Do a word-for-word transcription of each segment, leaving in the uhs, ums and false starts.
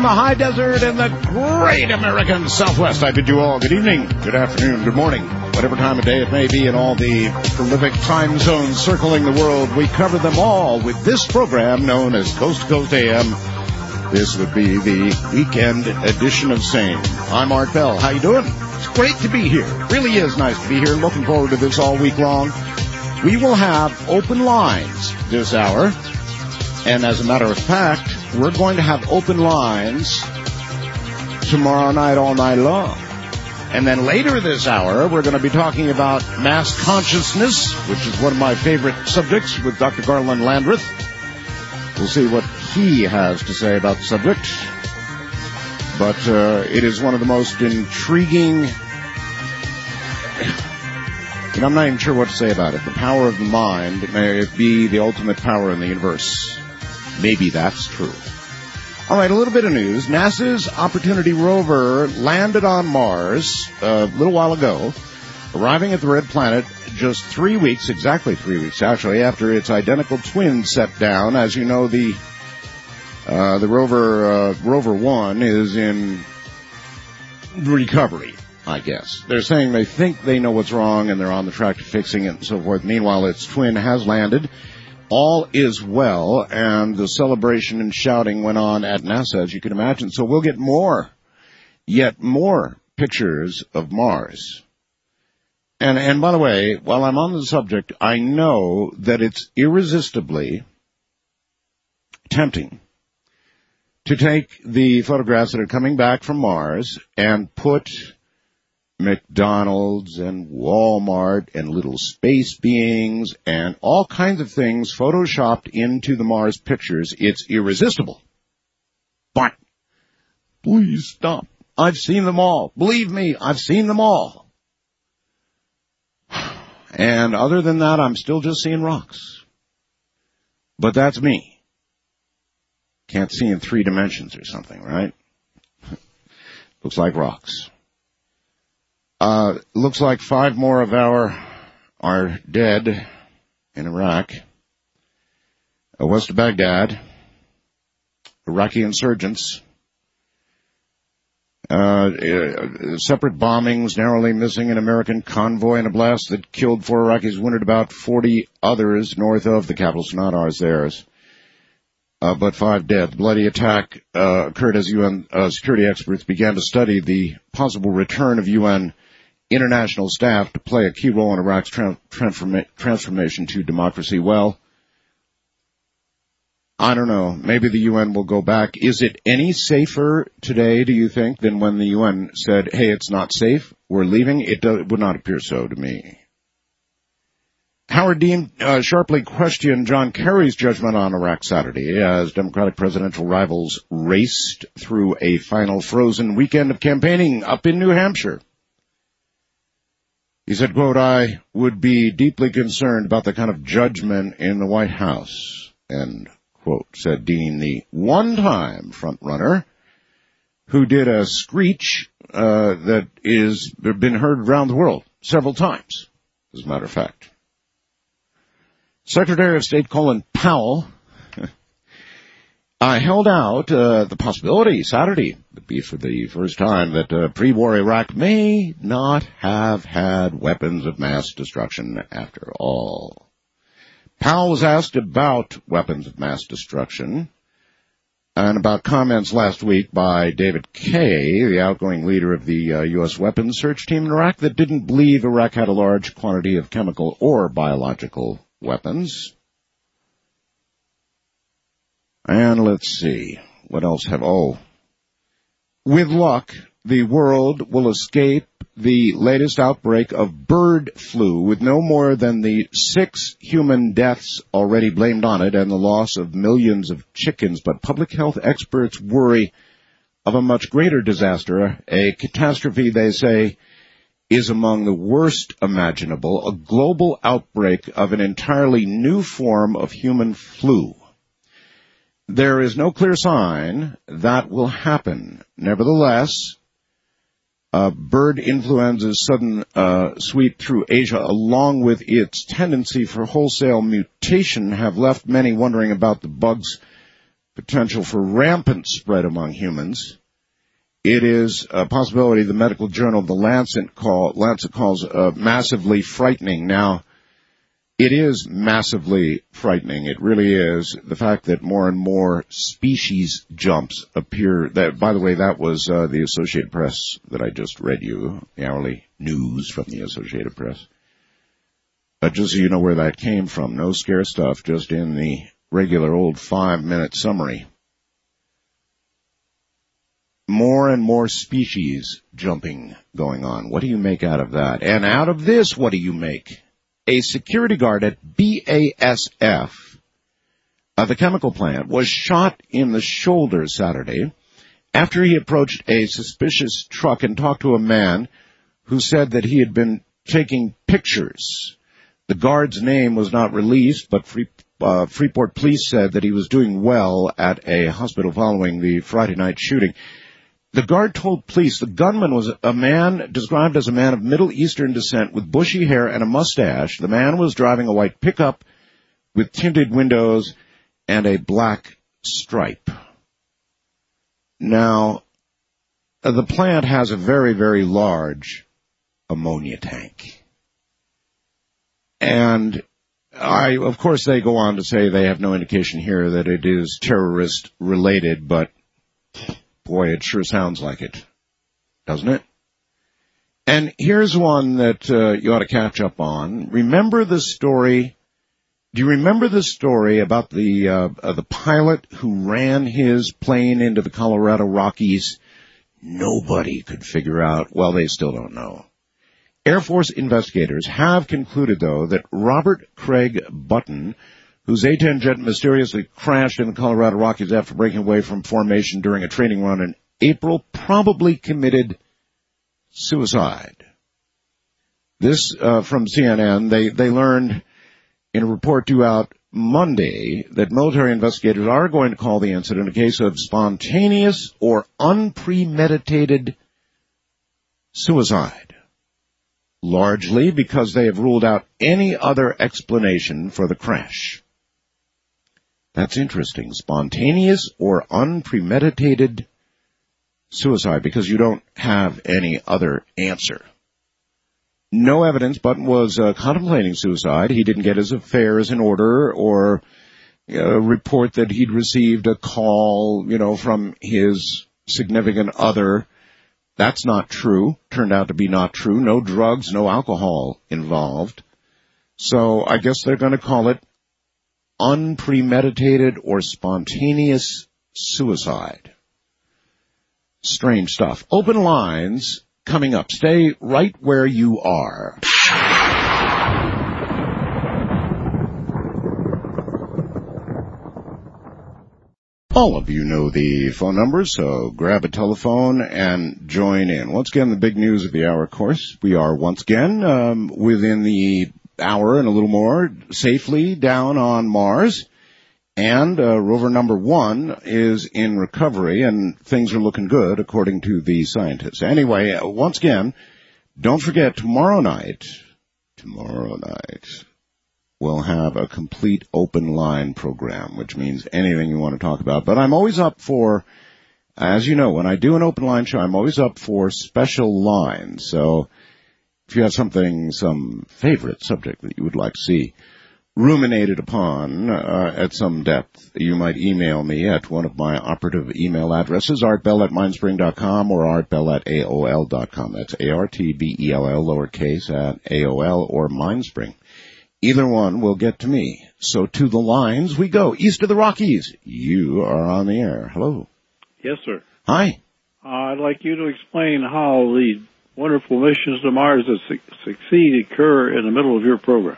the high desert in the great American Southwest. I bid you all good evening, good afternoon, good morning, whatever time of day it may be in all the prolific time zones circling the world. We cover them all with this program known as Coast to Coast A M. This would be the weekend edition of Sane. I'm Art Bell. How you doing? It's great to be here. It really is nice to be here. Looking forward to this all week long. We will have open lines this hour. And as a matter of fact, we're going to have open lines tomorrow night, all night long. And then later this hour, we're going to be talking about mass consciousness, which is one of my favorite subjects, with Doctor Garland Landreth. We'll see what he has to say about the subject. But uh, it is one of the most intriguing... And I'm not even sure what to say about it. The power of the mind, it may be the ultimate power in the universe. Maybe that's true. All right, a little bit of news. NASA's Opportunity rover landed on Mars a little while ago, arriving at the Red Planet just three weeks, exactly three weeks, actually, after its identical twin set down. As you know, the uh, the rover uh, Rover One is in recovery, I guess. They're saying they think they know what's wrong and they're on the track to fixing it and so forth. Meanwhile, its twin has landed. All is well, and the celebration and shouting went on at NASA, as you can imagine. So we'll get more, yet more pictures of Mars. And, and by the way, while I'm on the subject, I know that it's irresistibly tempting to take the photographs that are coming back from Mars and put McDonald's and Walmart and little space beings and all kinds of things photoshopped into the Mars pictures. It's irresistible. But please stop. I've seen them all. Believe me, I've seen them all. And other than that, I'm still just seeing rocks. But that's me. Can't see in three dimensions or something, right? Looks like rocks. Uh, looks like five more of our are dead in Iraq. Uh, west of Baghdad. Iraqi insurgents. Uh, uh, separate bombings, narrowly missing an American convoy in a blast that killed four Iraqis, wounded about forty others north of the capital. So not ours, theirs. Uh, but five dead. The bloody attack uh, occurred as U N uh, security experts began to study the possible return of U N international staff to play a key role in Iraq's tra- transforma- transformation to democracy. Well, I don't know. Maybe the U N will go back. Is it any safer today, do you think, than when the U N said, hey, it's not safe, we're leaving? It, do- it would not appear so to me. Howard Dean uh, sharply questioned John Kerry's judgment on Iraq Saturday as Democratic presidential rivals raced through a final frozen weekend of campaigning up in New Hampshire. He said, quote, I would be deeply concerned about the kind of judgment in the White House, end quote, said Dean, the one-time front-runner who did a screech uh, that is been heard around the world several times, as a matter of fact. Secretary of State Colin Powell I held out uh, the possibility Saturday would be for the first time that uh, pre-war Iraq may not have had weapons of mass destruction after all. Powell was asked about weapons of mass destruction and about comments last week by David Kay, the outgoing leader of the uh, U S weapons search team in Iraq, that didn't believe Iraq had a large quantity of chemical or biological weapons. And let's see, what else have, oh, with luck, the world will escape the latest outbreak of bird flu with no more than the six human deaths already blamed on it and the loss of millions of chickens. But public health experts worry of a much greater disaster. A catastrophe, they say, is among the worst imaginable, a global outbreak of an entirely new form of human flu. There is no clear sign that will happen. Nevertheless, uh, bird influenza's sudden uh, sweep through Asia, along with its tendency for wholesale mutation, have left many wondering about the bug's potential for rampant spread among humans. It is a possibility the medical journal The Lancet, call, Lancet calls uh, massively frightening. Now, it is massively frightening. It really is. The fact that more and more species jumps appear. That, by the way, that was uh, the Associated Press that I just read you, the hourly news from the Associated Press. Uh, just so you know where that came from. No scare stuff, just in the regular old five-minute summary. More and more species jumping going on. What do you make out of that? And out of this, what do you make? A security guard at B A S F, uh, the chemical plant, was shot in the shoulder Saturday after he approached a suspicious truck and talked to a man who said that he had been taking pictures. The guard's name was not released, but Free, uh, Freeport police said that he was doing well at a hospital following the Friday night shooting. The guard told police the gunman was a man described as a man of Middle Eastern descent with bushy hair and a mustache. The man was driving a white pickup with tinted windows and a black stripe. Now, the plant has a very, very large ammonia tank. And I, of course, they go on to say they have no indication here that it is terrorist related, but boy, it sure sounds like it, doesn't it? And here's one that uh, you ought to catch up on. Remember the story? Do you remember the story about the uh, uh, the pilot who ran his plane into the Colorado Rockies? Nobody could figure out. Well, they still don't know. Air Force investigators have concluded, though, that Robert Craig Button, whose A ten jet mysteriously crashed in the Colorado Rockies after breaking away from formation during a training run in April, probably committed suicide. This, uh, from C N N, they, they learned in a report due out Monday that military investigators are going to call the incident a case of spontaneous or unpremeditated suicide, largely because they have ruled out any other explanation for the crash. That's interesting. Spontaneous or unpremeditated suicide, because you don't have any other answer. No evidence. Button was uh, contemplating suicide. He didn't get his affairs in order or uh, report that he'd received a call, you know, from his significant other. That's not true. Turned out to be not true. No drugs, no alcohol involved. So I guess they're going to call it unpremeditated or spontaneous suicide. Strange stuff. Open lines coming up. Stay right where you are. All of you know the phone number, so grab a telephone and join in. Once again, the big news of the hour, of course. We are once again um, within the hour and a little more safely down on Mars. And uh, rover number one is in recovery, and things are looking good, according to the scientists. Anyway, uh, once again, don't forget, tomorrow night, tomorrow night, we'll have a complete open line program, which means anything you want to talk about. But I'm always up for, as you know, when I do an open line show, I'm always up for special lines. So if you have something, some favorite subject that you would like to see ruminated upon uh, at some depth, you might email me at one of my operative email addresses, artbell at mindspring dot com or artbell at A O L dot com. That's A R T B E L L lowercase at A O L or Mindspring. Either one will get to me. So to the lines we go. East of the Rockies, you are on the air. Hello. Yes, sir. Hi. Uh, I'd like you to explain how the wonderful missions to Mars that su- succeed occur in the middle of your program.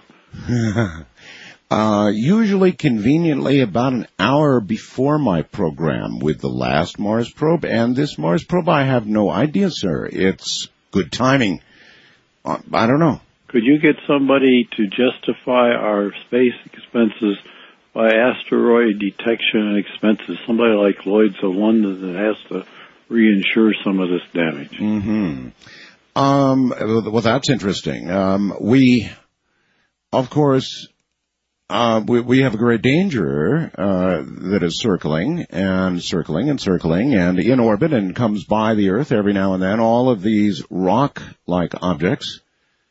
Uh, usually conveniently about an hour before my program with the last Mars probe, and this Mars probe, I have no idea, sir. It's good timing. Uh, I don't know. Could you get somebody to justify our space expenses by asteroid detection and expenses? Somebody like Lloyd's of London that has to reinsure some of this damage. Mm-hmm. Um, well, that's interesting. Um, we, of course... uh, we, we have a great danger uh, that is circling and circling and circling and in orbit and comes by the Earth every now and then. All of these rock-like objects,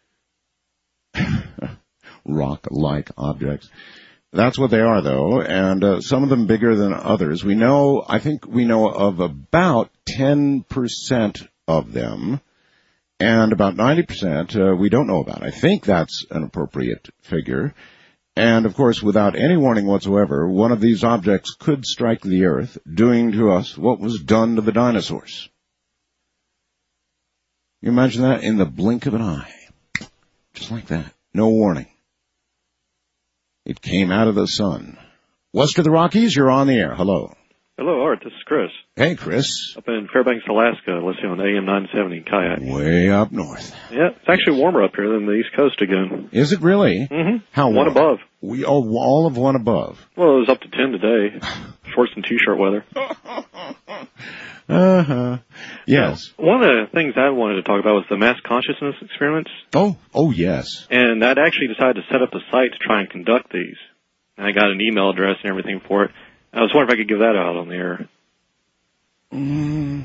rock-like objects. That's what they are, though, and uh, some of them bigger than others. We know, I think we know of about ten percent of them, and about ninety percent uh, we don't know about. I think that's an appropriate figure. And, of course, without any warning whatsoever, one of these objects could strike the Earth, doing to us what was done to the dinosaurs. You imagine that in the blink of an eye. Just like that. No warning. It came out of the sun. West of the Rockies, you're on the air. Hello. Hello, Art. This is Chris. Hey, Chris. Up in Fairbanks, Alaska, listening on A M nine seventy Kayak. Way up north. Yeah, it's actually warmer up here than the East Coast again. Is it really? Mm-hmm. How warm? One above. We oh, all of one above. Well, it was up to ten today. Shorts and T-shirt weather. Uh-huh. Yes. Now, one of the things I wanted to talk about was the mass consciousness experiments. Oh, oh, yes. And I'd actually decided to set up a site to try and conduct these. And I got an email address and everything for it. I was wondering if I could give that out on the air. Mm.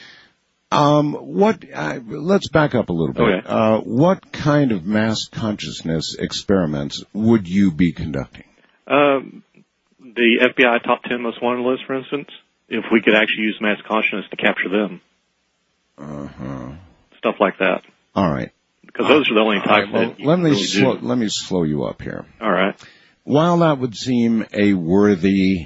Um, what, uh, let's back up a little bit. Okay. Uh, what kind of mass consciousness experiments would you be conducting? Um, the F B I top ten most wanted list, for instance, if we could actually use mass consciousness to capture them. Uh-huh. Stuff like that. All right. Because those are the only types right, well, that you let me really slow, do. let me slow you up here. All right. While that would seem a worthy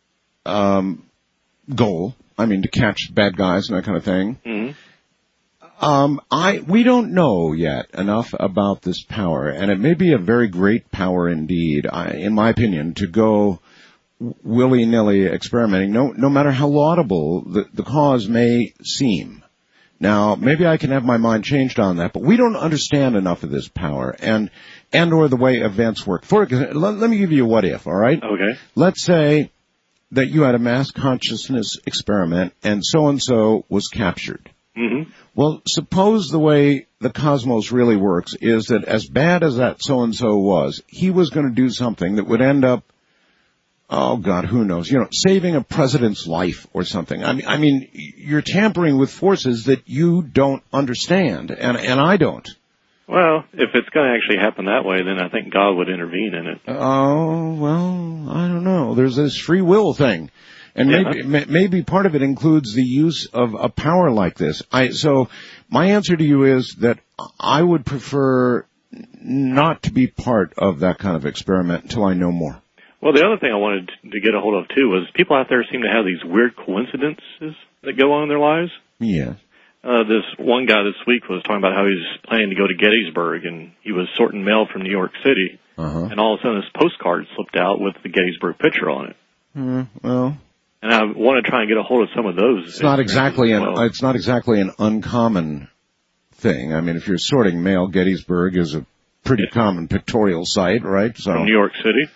um, goal, I mean, to catch bad guys and that kind of thing, Mm-hmm. um, I we don't know yet enough about this power, and it may be a very great power indeed, I, in my opinion, to go willy-nilly experimenting, no, no matter how laudable the, the cause may seem. Now, maybe I can have my mind changed on that, but we don't understand enough of this power and and or the way events work. For let, let me give you a what if, all right? Okay. Let's say that you had a mass consciousness experiment and so-and-so was captured. Mm-hmm. Well, suppose the way the cosmos really works is that as bad as that so-and-so was, he was going to do something that would end up, oh, God, who knows, you know, saving a president's life or something. I mean, I mean, you're tampering with forces that you don't understand, and, and I don't. Well, if it's going to actually happen that way, then I think God would intervene in it. Oh, well, I don't know. There's this free will thing. And Yeah. maybe, maybe part of it includes the use of a power like this. I, so my answer to you is that I would prefer not to be part of that kind of experiment until I know more. Well, the other thing I wanted to get a hold of, too, was people out there seem to have these weird coincidences that go on in their lives. Yes. Uh, this one guy this week was talking about how he was planning to go to Gettysburg, and he was sorting mail from New York City, Uh-huh. and all of a sudden this postcard slipped out with the Gettysburg picture on it. Mm, well, And I want to try and get a hold of some of those. it's not exactly an well. it's not exactly an uncommon thing. I mean, if you're sorting mail, Gettysburg is a pretty Yeah. common pictorial site, right? So, From New York City.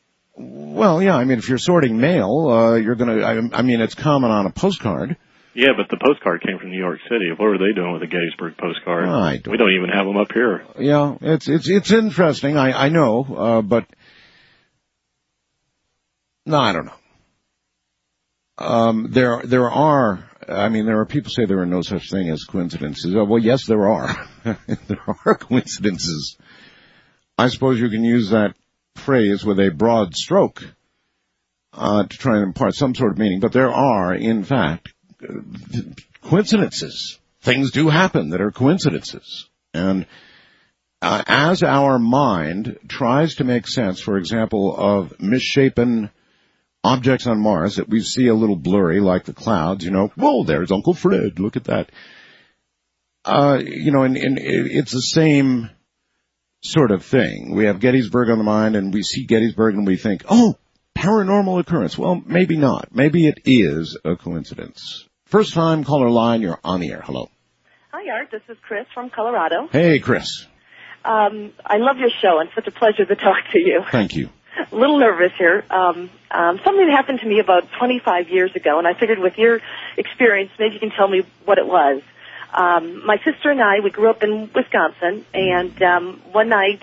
well, yeah. I mean, if you're sorting mail, uh, you're gonna. I, I mean, it's common on a postcard. Yeah, but the postcard came from New York City. What were they doing with the Gettysburg postcard? I don't we don't even have them up here. Yeah, it's it's it's interesting. I I know, uh, but no, I don't know. Um, there there are. I mean, there are people say there are no such thing as coincidences. Uh, well, yes, there are. There are coincidences. I suppose you can use that phrase with a broad stroke uh, to try and impart some sort of meaning. But there are, in fact, coincidences. Things do happen that are coincidences. And uh, as our mind tries to make sense, for example, of misshapen objects on Mars that we see a little blurry, like the clouds, you know, whoa, there's Uncle Fred, look at that. Uh, you know, and, and it's the same sort of thing. We have Gettysburg on the mind, and we see Gettysburg, and we think, oh, paranormal occurrence. Well, maybe not. Maybe it is a coincidence. First time caller line, you're on the air. Hello. Hi, Art. This is Chris from Colorado. Hey, Chris. Um, I love your show, and such a pleasure to talk to you. Thank you. A little nervous here. Um, um, something that happened to me about twenty-five years ago, and I figured with your experience, maybe you can tell me what it was. Um, my sister and I, we grew up in Wisconsin, and um, one night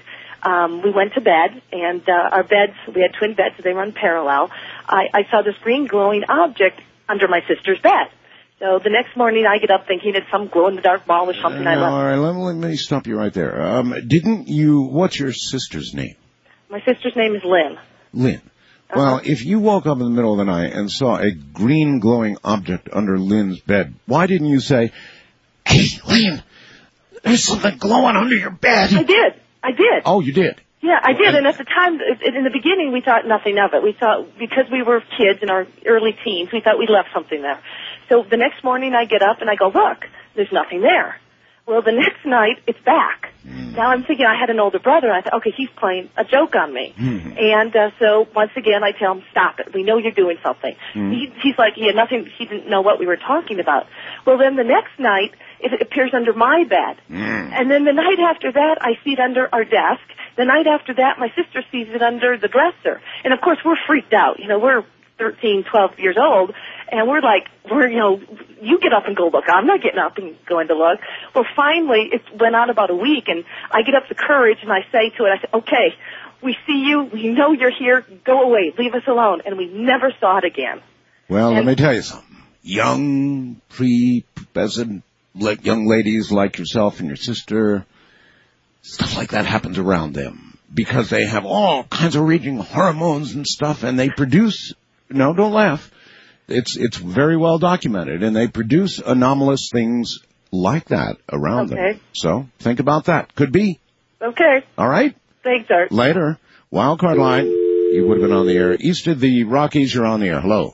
um, we went to bed, and uh, our beds, we had twin beds, so they run parallel. I, I saw this green glowing object under my sister's bed. So the next morning I get up thinking it's some glow-in-the-dark ball or something Uh, I left. all right, let me, let me stop you right there. Um, didn't you, what's your sister's name? My sister's name is Lynn. Lynn. Uh-huh. Well, if you woke up in the middle of the night and saw a green glowing object under Lynn's bed, why didn't you say, "Hey, Lynn, there's something glowing under your bed"? I did. I did. Oh, you did? Yeah, I did. And at the time, in the beginning, we thought nothing of it. We thought, because we were kids in our early teens, we thought we left something there. So the next morning I get up and I go, look, there's nothing there. Well, the next night, it's back. Mm. Now I'm thinking I had an older brother, and I thought, okay, he's playing a joke on me. Mm. And uh, so once again, I tell him, stop it. We know you're doing something. Mm. He, he's like, he had nothing, he didn't know what we were talking about. Well, then the next night, it appears under my bed. Mm. And then the night after that, I see it under our desk. The night after that, my sister sees it under the dresser. And of course, we're freaked out. You know, we're thirteen, twelve years old, and we're like, we're, you know, you get up and go look. I'm not getting up and going to look. Well, finally, it went on about a week, and I get up the courage, and I say to it, I say, okay, we see you. We know you're here. Go away. Leave us alone. And we never saw it again. Well, and let me tell you something. Young, pre-pubescent young ladies like yourself and your sister, stuff like that happens around them because they have all kinds of raging hormones and stuff, and they produce, no, don't laugh, it's it's very well documented, and they produce anomalous things like that around okay. them. So think about that. Could be. Okay. All right? Thanks, Art. Later. Wildcard line. You would have been on the air. East of the Rockies, you're on the air. Hello.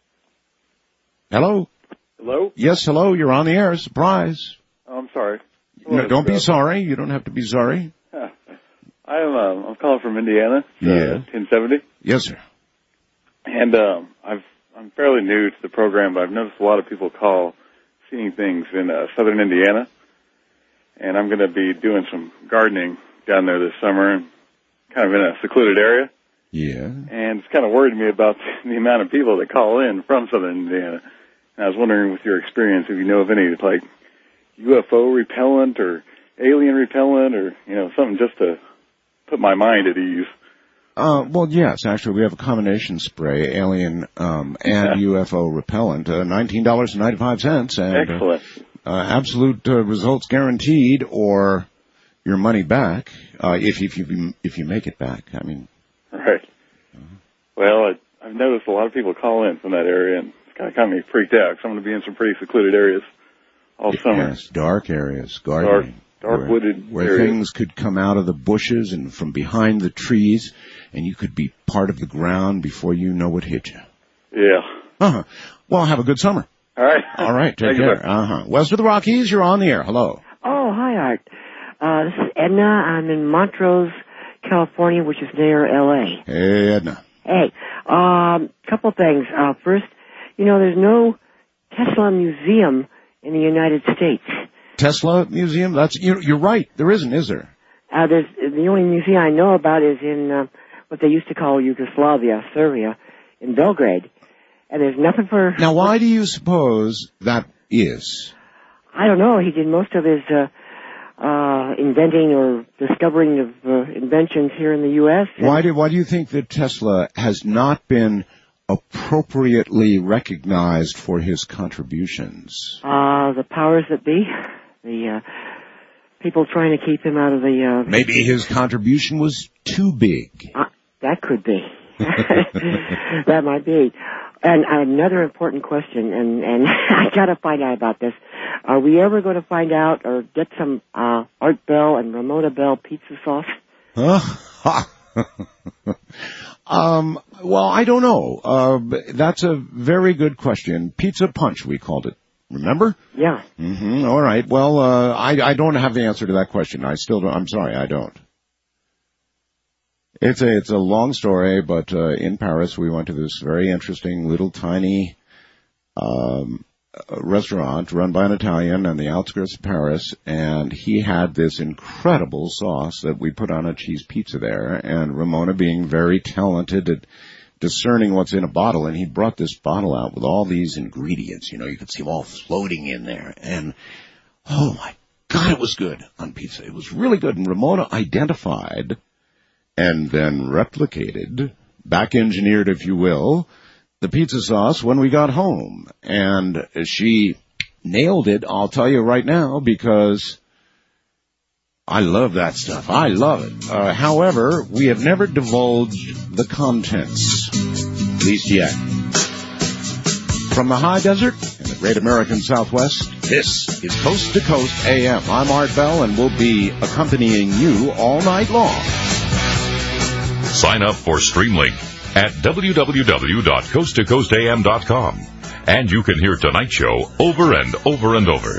Hello? Hello? Yes, hello. You're on the air. Surprise. Oh, I'm sorry. No, don't be sorry. You don't have to be sorry. Huh. I am. Uh, I'm calling from Indiana. Yeah. ten seventy. Yes, sir. And um, I've I'm fairly new to the program, but I've noticed a lot of people call seeing things in uh, southern Indiana, and I'm going to be doing some gardening down there this summer, kind of in a secluded area. Yeah. And it's kind of worried me about the amount of people that call in from southern Indiana. And I was wondering, with your experience, if you know of any like U F O repellent or alien repellent, or you know something just to put my mind at ease. Uh, well, yes, actually, we have a combination spray, alien um, and U F O repellent, uh, nineteen dollars and ninety-five cents. And, excellent. Uh, uh, absolute uh, results guaranteed, or your money back, uh, if, if you if you make it back. I mean. Right. Uh-huh. Well, I, I've noticed a lot of people call in from that area, and it's kind of got me freaked out, because I'm going to be in some pretty secluded areas all yes, summer. Yes, dark areas, gardening. Dark, dark where, wooded where areas. things could come out of the bushes and from behind the trees, and you could be part of the ground before you know what hit you. Yeah. Uh-huh. Well, have a good summer. All right. All right, take Thank care. You, uh-huh. West of the Rockies, you're on the air. Hello. Oh, hi, Art. Uh, this is Edna. I'm in Montrose, California, which is near L A. Hey, Edna. Hey, um, couple things. Uh, first, you know, there's no Tesla museum in the United States. Tesla museum? That's you, you're right. There isn't, is there? Uh, there's the only museum I know about is in uh, what they used to call Yugoslavia, Serbia, in Belgrade, and there's nothing for. Now, why do you suppose that is? I don't know. He did most of his uh, uh, inventing or discovering of uh, inventions here in the U S Why do Why do you think that Tesla has not been appropriately recognized for his contributions? Uh, the powers that be, the uh, people trying to keep him out of the... Uh, Maybe his contribution was too big. Uh, that could be. That might be. And another important question, and, and I gotta find out about this. Are we ever going to find out or get some uh, Art Bell and Ramona Bell pizza sauce? Huh? um, well, I don't know. Uh, that's a very good question. Pizza Punch, we called it. Remember? Yeah. Mm-hmm. All right. Well, uh, I, I don't have the answer to that question. I still don't. I'm sorry, I don't. It's a, it's a long story, but, uh, in Paris, we went to this very interesting little tiny, um, restaurant run by an Italian on the outskirts of Paris, and he had this incredible sauce that we put on a cheese pizza there, and Ramona being very talented at discerning what's in a bottle, and he brought this bottle out with all these ingredients, you know, you could see them all floating in there, and, oh my God, it was good on pizza. It was really good, and Ramona identified and then replicated, back-engineered, if you will, the pizza sauce when we got home. And she nailed it, I'll tell you right now, because I love that stuff. I love it. Uh, however, we have never divulged the contents, at least yet. From the high desert in the great American Southwest, this is Coast to Coast A M. I'm Art Bell, and we'll be accompanying you all night long. Sign up for Streamlink at w w w dot coast to coast a m dot com, and you can hear tonight's show over and over and over.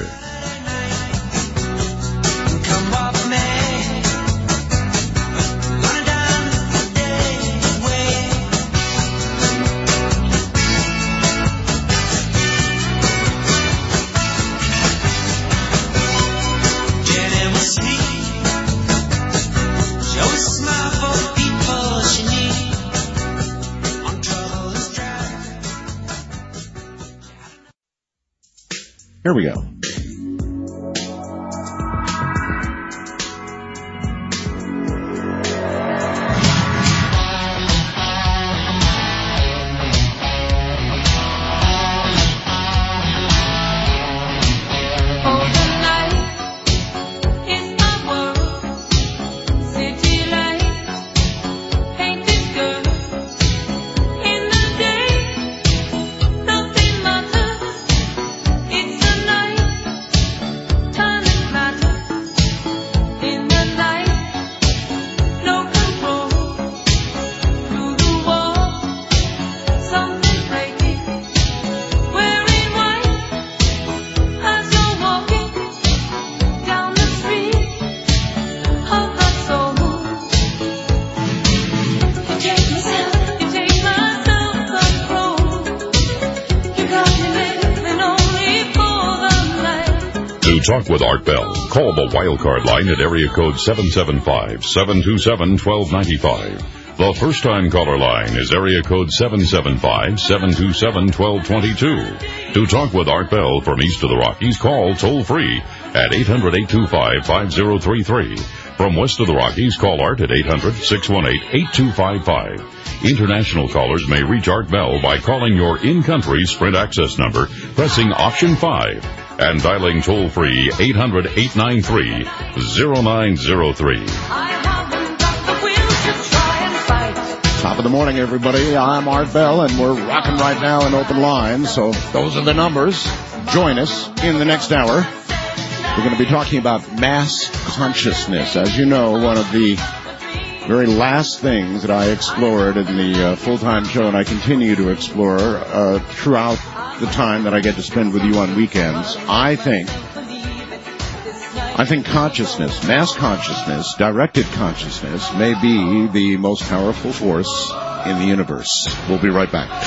Here we go. Talk with Art Bell. Call the Wildcard line at area code seven seven five, seven two seven, one two nine five. The first-time caller line is area code seven seven five, seven two seven, one two two two. To talk with Art Bell from east of the Rockies, call toll-free at eight hundred, eight two five, five zero three three. From west of the Rockies, call Art at eight hundred, six one eight, eight two five five. International callers may reach Art Bell by calling your in-country Sprint access number, pressing option five, and dialing toll-free eight hundred, eight nine three, zero nine zero three. Top of the morning, everybody. I'm Art Bell, and we're rocking right now in open lines. So those are the numbers. Join us in the next hour. We're going to be talking about mass consciousness. As you know, one of the very last things that I explored in the uh, full-time show, and I continue to explore uh, throughout the time that I get to spend with you on weekends, I think, I think consciousness, mass consciousness, directed consciousness, may be the most powerful force in the universe. We'll be right back.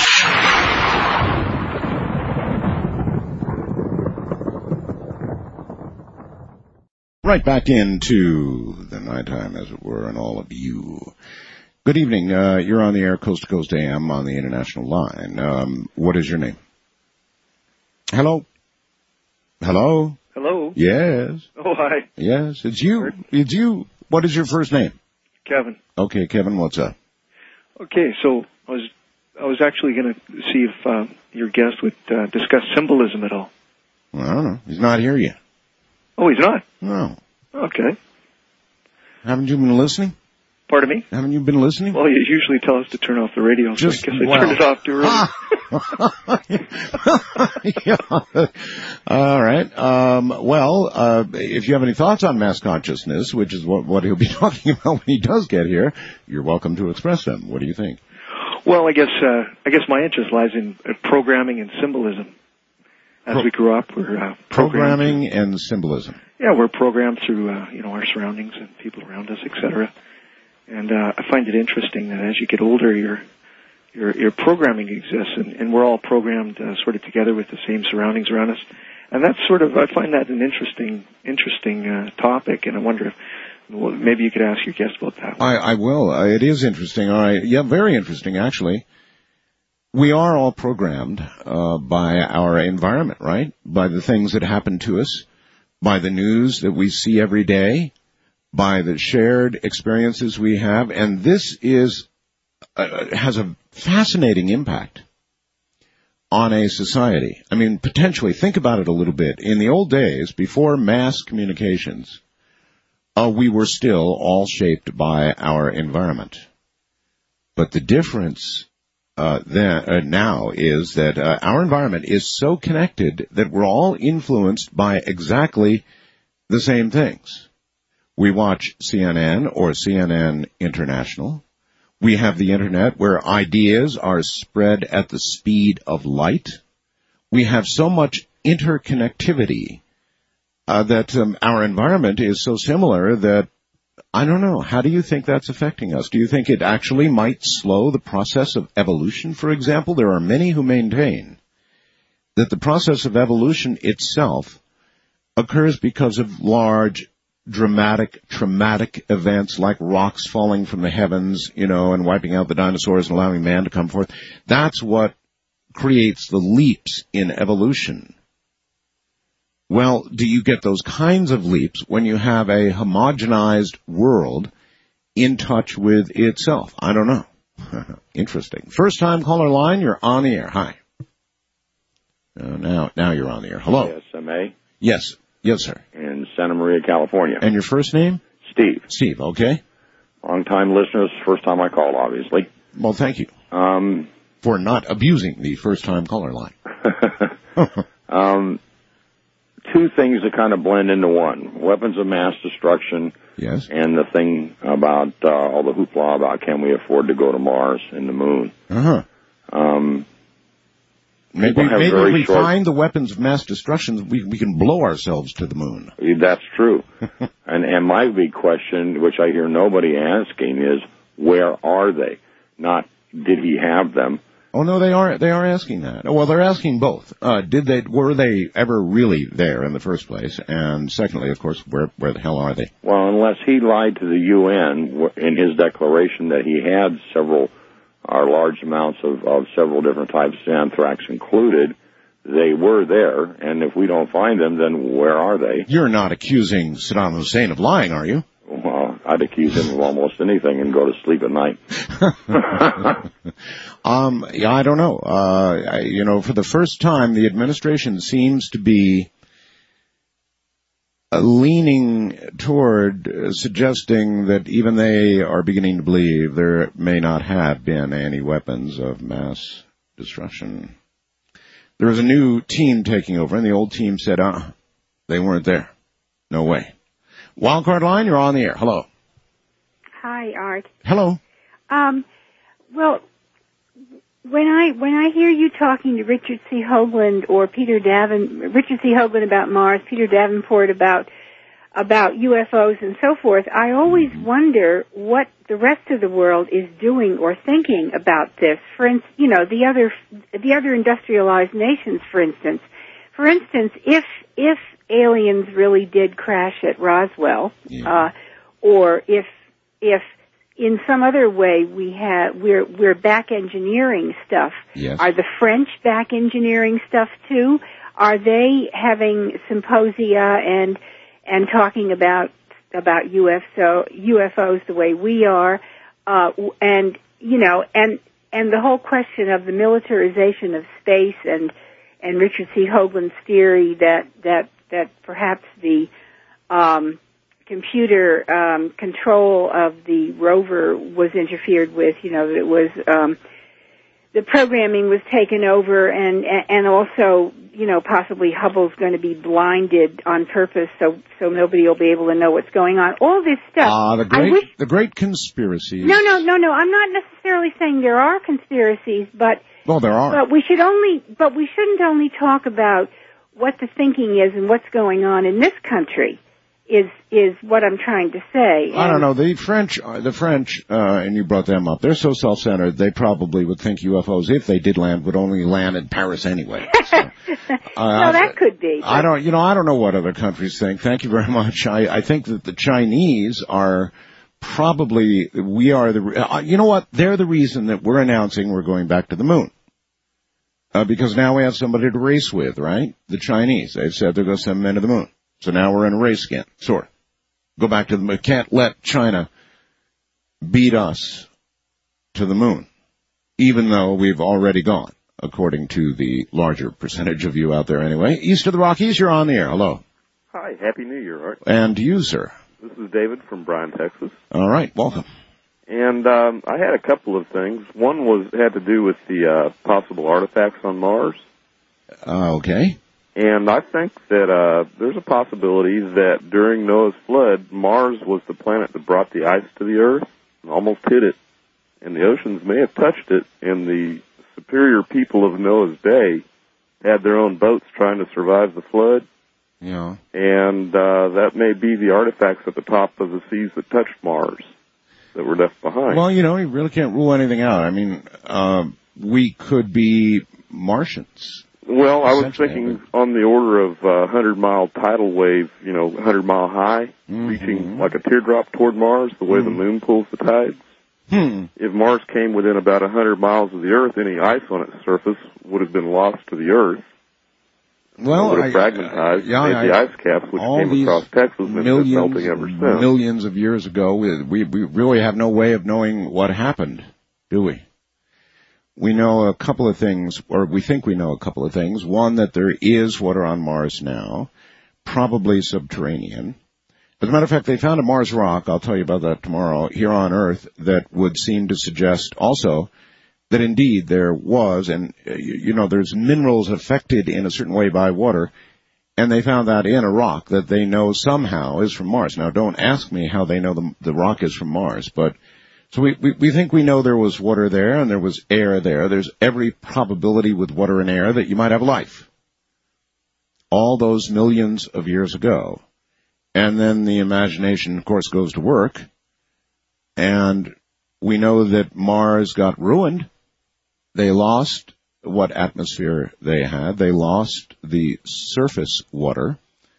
Right back into the nighttime, as it were, and all of you. Good evening. Uh, you're on the air, Coast to Coast A M, on the international line. Um, what is your name? Hello? Hello? Hello? Yes. Oh, hi. Yes, it's you. It's you. What is your first name? Kevin. Okay, Kevin, what's up? Okay, so I was I was actually going to see if uh, your guest would uh, discuss symbolism at all. Well, I don't know. He's not here yet. Oh, he's not? No. Okay. Haven't you been listening? Pardon me? Haven't you been listening? Well, you usually tell us to turn off the radio, so Just, I guess I well. turned it off too early. Yeah. All right. Um, well, uh, if you have any thoughts on mass consciousness, which is what, what he'll be talking about when he does get here, you're welcome to express them. What do you think? Well, I guess uh, I guess my interest lies in uh, programming and symbolism. As Pro- we grew up, we're uh, programming and symbolism. Yeah, we're programmed through uh, you know our surroundings and people around us, et cetera. And uh, I find it interesting that as you get older, your your your programming exists, and, and we're all programmed uh, sort of together with the same surroundings around us. And that's sort of I find that an interesting interesting uh, topic, and I wonder if well, maybe you could ask your guest about that one. I, I will. Uh, it is interesting. All right. Yeah, very interesting, actually. We are all programmed uh, by our environment, right? By the things that happen to us, by the news that we see every day, by the shared experiences we have, and this is uh, has a fascinating impact on a society. I mean, potentially, think about it a little bit. In the old days, before mass communications, uh, we were still all shaped by our environment. But the difference uh, then, uh, now is that uh, our environment is so connected that we're all influenced by exactly the same things. We watch C N N or C N N International. We have the Internet where ideas are spread at the speed of light. We have so much interconnectivity uh, that um, our environment is so similar that, I don't know, how do you think that's affecting us? Do you think it actually might slow the process of evolution, for example? There are many who maintain that the process of evolution itself occurs because of large, dramatic, traumatic events like rocks falling from the heavens, you know, and wiping out the dinosaurs and allowing man to come forth. That's what creates the leaps in evolution. Well, do you get those kinds of leaps when you have a homogenized world in touch with itself? I don't know. Interesting. First time caller line, you're on the air. Hi. Uh, now, now you're on the air. Hello. Yes, I may. Yes. Yes, sir. In Santa Maria, California. And your first name? Steve. Steve, okay. Long-time listeners, first time I called, obviously. Well, thank you. Um, for not abusing the first-time caller line. um, two things that kind of blend into one. Weapons of mass destruction. Yes. And the thing about uh, all the hoopla about can we afford to go to Mars and the moon. Uh-huh. Um, Maybe, maybe if we short... find the weapons of mass destruction, we, we can blow ourselves to the moon. That's true. and, and my big question, which I hear nobody asking, is where are they? Not did he have them? Oh no, they are. They are asking that. Well, they're asking both. Uh, did they? Were they ever really there in the first place? And secondly, of course, where where the hell are they? Well, unless he lied to the U N in his declaration that he had several. Are large amounts of, of several different types of anthrax included, they were there, and if we don't find them, then where are they? You're not accusing Saddam Hussein of lying, are you? Well, I'd accuse him of almost anything and go to sleep at night. um, yeah, I don't know. Uh, I, you know, for the first time, the administration seems to be Uh, leaning toward uh, suggesting that even they are beginning to believe there may not have been any weapons of mass destruction. There is a new team taking over, and the old team said, uh, they weren't there. No way. Wildcard line, you're on the air. Hello. Hi, Art. Hello. Um, well, when I when I hear you talking to Richard C. Hoagland or Peter Davin, Richard C. Hoagland about Mars, Peter Davenport about about U F Os and so forth, I always wonder what the rest of the world is doing or thinking about this. For instance, you know, the other the other industrialized nations, for instance. For instance, if if aliens really did crash at Roswell, yeah. uh, or if if in some other way we have we're we're back engineering stuff. Yes. Are the French back engineering stuff too? Are they having symposia and and talking about about U F O U F Os the way we are? Uh, and you know, and and the whole question of the militarization of space and and Richard C. Hoagland's theory that that that perhaps the um, computer um, control of the rover was interfered with, you know, that it was um, the programming was taken over, and and also, you know, possibly Hubble's going to be blinded on purpose, so so nobody will be able to know what's going on. All this stuff. Ah, the great I wish, the great conspiracies. No, no, no, no. I'm not necessarily saying there are conspiracies, but well, there are. But we should only, but we shouldn't only talk about what the thinking is and what's going on in this country. Is is what I'm trying to say. I don't know. The French, the French, uh, and you brought them up. They're so self-centered. They probably would think U F Os, if they did land, would only land in Paris anyway. So, uh, no, that could be. I don't. You know, I don't know what other countries think. Thank you very much. I, I think that the Chinese are probably. We are the. Uh, you know what? They're the reason that we're announcing we're going back to the moon. Uh, because now we have somebody to race with, right? The Chinese. They've said they're going to send men to the moon. So now we're in a race again, sort of. go back to the moon. Can't let China beat us to the moon, even though we've already gone, according to the larger percentage of you out there anyway. East of the Rockies, you're on the air. Hello. Hi, Happy New Year, Art. And to you, sir. This is David from Bryan, Texas. All right, welcome. And um, I had a couple of things. One was had to do with the uh, possible artifacts on Mars. Uh, okay. And I think that uh, there's a possibility that during Noah's flood, Mars was the planet that brought the ice to the Earth and almost hit it. And the oceans may have touched it, and the superior people of Noah's day had their own boats trying to survive the flood. Yeah. And uh, that may be the artifacts at the top of the seas that touched Mars that were left behind. Well, you know, you really can't rule anything out. I mean, uh, we could be Martians. Well, I was thinking on the order of a hundred-mile tidal wave, you know, hundred-mile high, mm-hmm. reaching like a teardrop toward Mars, the way mm-hmm. the moon pulls the tides. Hmm. If Mars came within about a hundred miles of the Earth, any ice on its surface would have been lost to the Earth. Well, it would have I, fragmentized, uh, yeah, made I, the ice caps, which came across Texas and have been melting ever since. Millions of years ago, we, we, we really have no way of knowing what happened, do we? We know a couple of things, or we think we know a couple of things. One, that there is water on Mars now, probably subterranean. As a matter of fact, they found a Mars rock, I'll tell you about that tomorrow, here on Earth, that would seem to suggest also that indeed there was, and you know, there's minerals affected in a certain way by water, and they found that in a rock that they know somehow is from Mars. Now, don't ask me how they know the, the rock is from Mars, but so we, we, we think we know there was water there and there was air there. There's every probability with water and air that you might have life. All those millions of years ago. And then the imagination, of course, goes to work, and we know that Mars got ruined. They lost what atmosphere they had. They lost the surface water,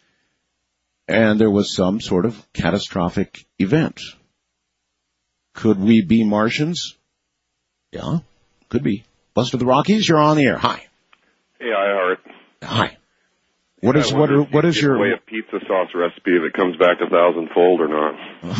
and there was some sort of catastrophic event. Could we be Martians? Yeah, could be. Buster the Rockies, you're on the air. Hi. Hey, I Art. Hi. What is what? Are, what is your way a pizza sauce recipe that comes back a thousandfold or not?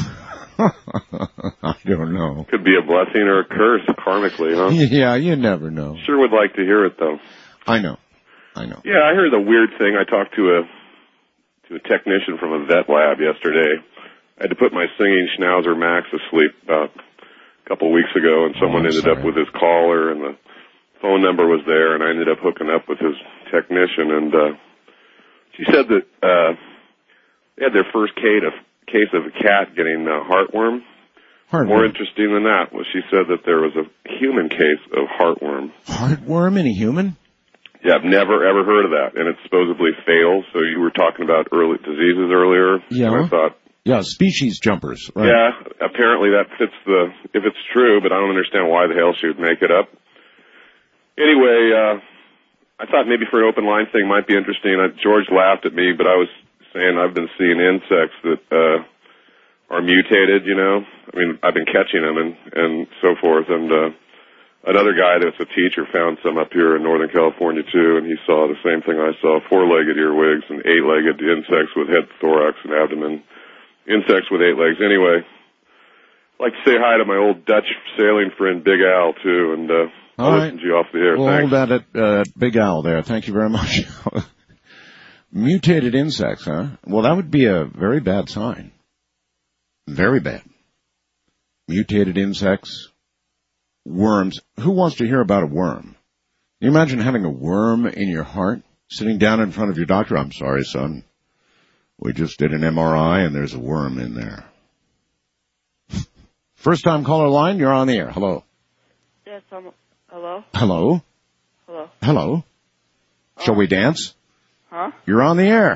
I don't know. Could be a blessing or a curse karmically, huh? Yeah, you never know. Sure would like to hear it though. I know, I know. Yeah, I heard a weird thing. I talked to a to a technician from a vet lab yesterday. I had to put my singing Schnauzer Max asleep about a couple of weeks ago, and someone oh, ended sorry. up with his collar, and the phone number was there, and I ended up hooking up with his technician, and uh she said that uh they had their first case of, case of a cat getting uh, heartworm. Heartworm. More interesting than that was she said that there was a human case of heartworm. Heartworm in a human? Yeah, I've never, ever heard of that, and it supposedly fails. So you were talking about early diseases earlier. Yeah. And I thought... Yeah, species jumpers. Right. Yeah, apparently that fits the... If it's true, but I don't understand why the hell she would make it up. Anyway, uh... I thought maybe for an open line thing might be interesting. Uh, George laughed at me, but I was saying I've been seeing insects that uh, are mutated, you know. I mean, I've been catching them and, and so forth. And uh, another guy that's a teacher found some up here in Northern California, too, and he saw the same thing I saw, four-legged earwigs and eight-legged insects with head, thorax, and abdomen. Insects with eight legs. Anyway, I'd like to say hi to my old Dutch sailing friend, Big Al, too, and... Uh, All I'll right. listen to you off the air. We'll Thanks. hold that at uh, Big Al there. Thank you very much. Mutated insects, huh? Well, that would be a very bad sign. Very bad. Mutated insects, worms. Who wants to hear about a worm? Can you imagine having a worm in your heart, sitting down in front of your doctor? I'm sorry, son. We just did an M R I, and there's a worm in there. First-time caller line, you're on the air. Hello. Yes, I'm... Hello? Hello? Hello? Hello? Oh. Shall we dance? Huh? You're on the air.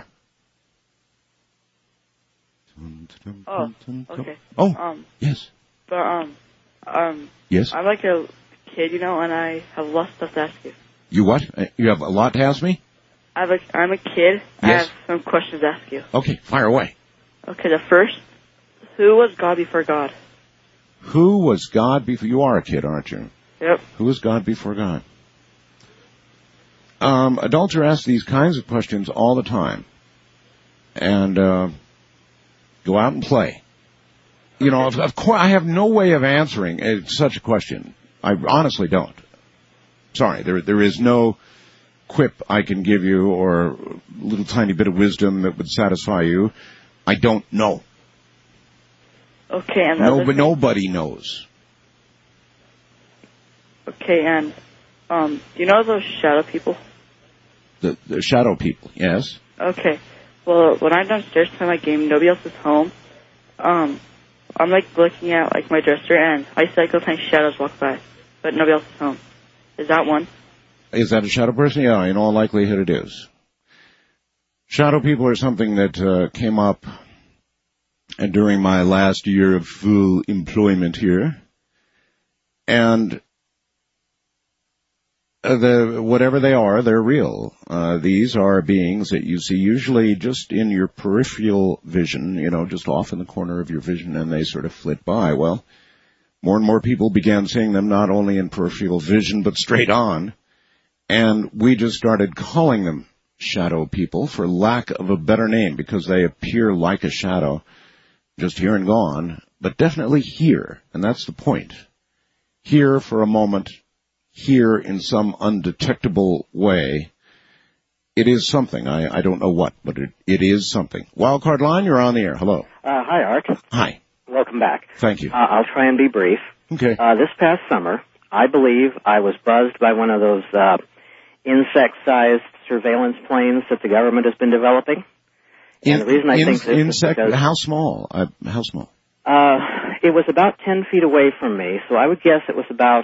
Oh, okay. Oh, um, yes. But, um, um... Yes? I'm like a kid, you know, and I have a lot of stuff to ask you. You what? You have a lot to ask me? I have a, I'm a kid. Yes. I have some questions to ask you. Okay, fire away. Okay, the first, who was God before God? Who was God before... You are a kid, aren't you? Yep. Who is God before God? Um, adults are asked these kinds of questions all the time. And, uh, Go out and play. You know, of, of course, I have no way of answering uh, such a question. I honestly don't. Sorry, there there is no quip I can give you or a little tiny bit of wisdom that would satisfy you. I don't know. Okay, and no, but nobody knows. Okay, and um, you know those shadow people? The, the shadow people, yes. Okay. Well, when I'm downstairs playing my game, nobody else is home. Um, I'm like looking at like my dresser, and I see like little tiny shadows walk by, but nobody else is home. Is that one? Is that a shadow person? Yeah, in all likelihood it is. Shadow people are something that uh, came up uh, during my last year of full employment here, and uh, the whatever they are, they're real. Uh, these are beings that you see usually just in your peripheral vision, you know, just off in the corner of your vision, and they sort of flit by. Well, more and more people began seeing them not only in peripheral vision, but straight on. And we just started calling them shadow people for lack of a better name, because they appear like a shadow, just here and gone, but definitely here. And that's the point. Here for a moment, here in some undetectable way. It is something. I, I don't know what, but it, it is something. Wildcard Line, you're on the air. Hello. Uh, hi, Art. Hi. Welcome back. Thank you. Uh, I'll try and be brief. Okay. Uh, this past summer, I believe I was buzzed by one of those uh, insect-sized surveillance planes that the government has been developing. In, and the reason I in, think this insect, is because... How small? Uh, how small? Uh, it was about ten feet away from me, so I would guess it was about...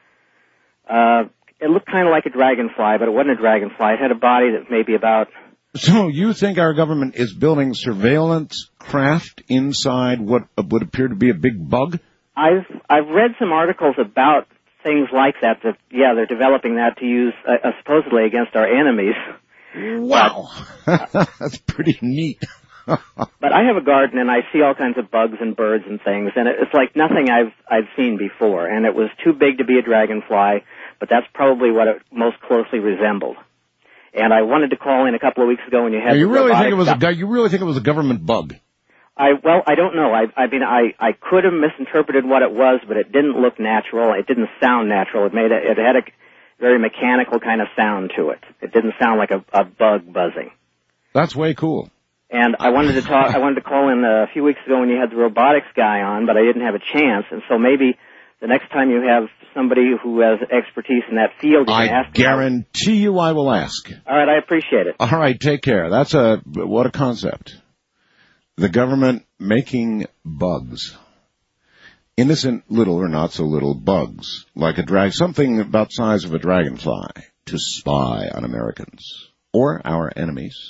Uh, it looked kind of like a dragonfly, but it wasn't a dragonfly. It had a body that maybe about... So you think our government is building surveillance craft inside what would appear to be a big bug? I've I've read some articles about things like that, that, yeah, they're developing that to use uh, uh, supposedly against our enemies. Wow. But, that's pretty neat. But I have a garden, and I see all kinds of bugs and birds and things, and it's like nothing I've I've seen before. And it was too big to be a dragonfly, but that's probably what it most closely resembled. And I wanted to call in a couple of weeks ago when you had. Now, you really think it was stuff. a you really think it was a government bug? I well, I don't know. I I mean, I I could have misinterpreted what it was, but it didn't look natural. It didn't sound natural. It made a, it had a very mechanical kind of sound to it. It didn't sound like a, a bug buzzing. That's way cool. And I wanted to talk. I wanted to call in a few weeks ago when you had the robotics guy on, but I didn't have a chance. And so maybe the next time you have somebody who has expertise in that field, you I can ask. guarantee you, I will ask. All right, I appreciate it. All right, take care. That's a what a concept. The government making bugs. Innocent little or not so little bugs, like a drag, something about the size of a dragonfly, to spy on Americans. Or our enemies.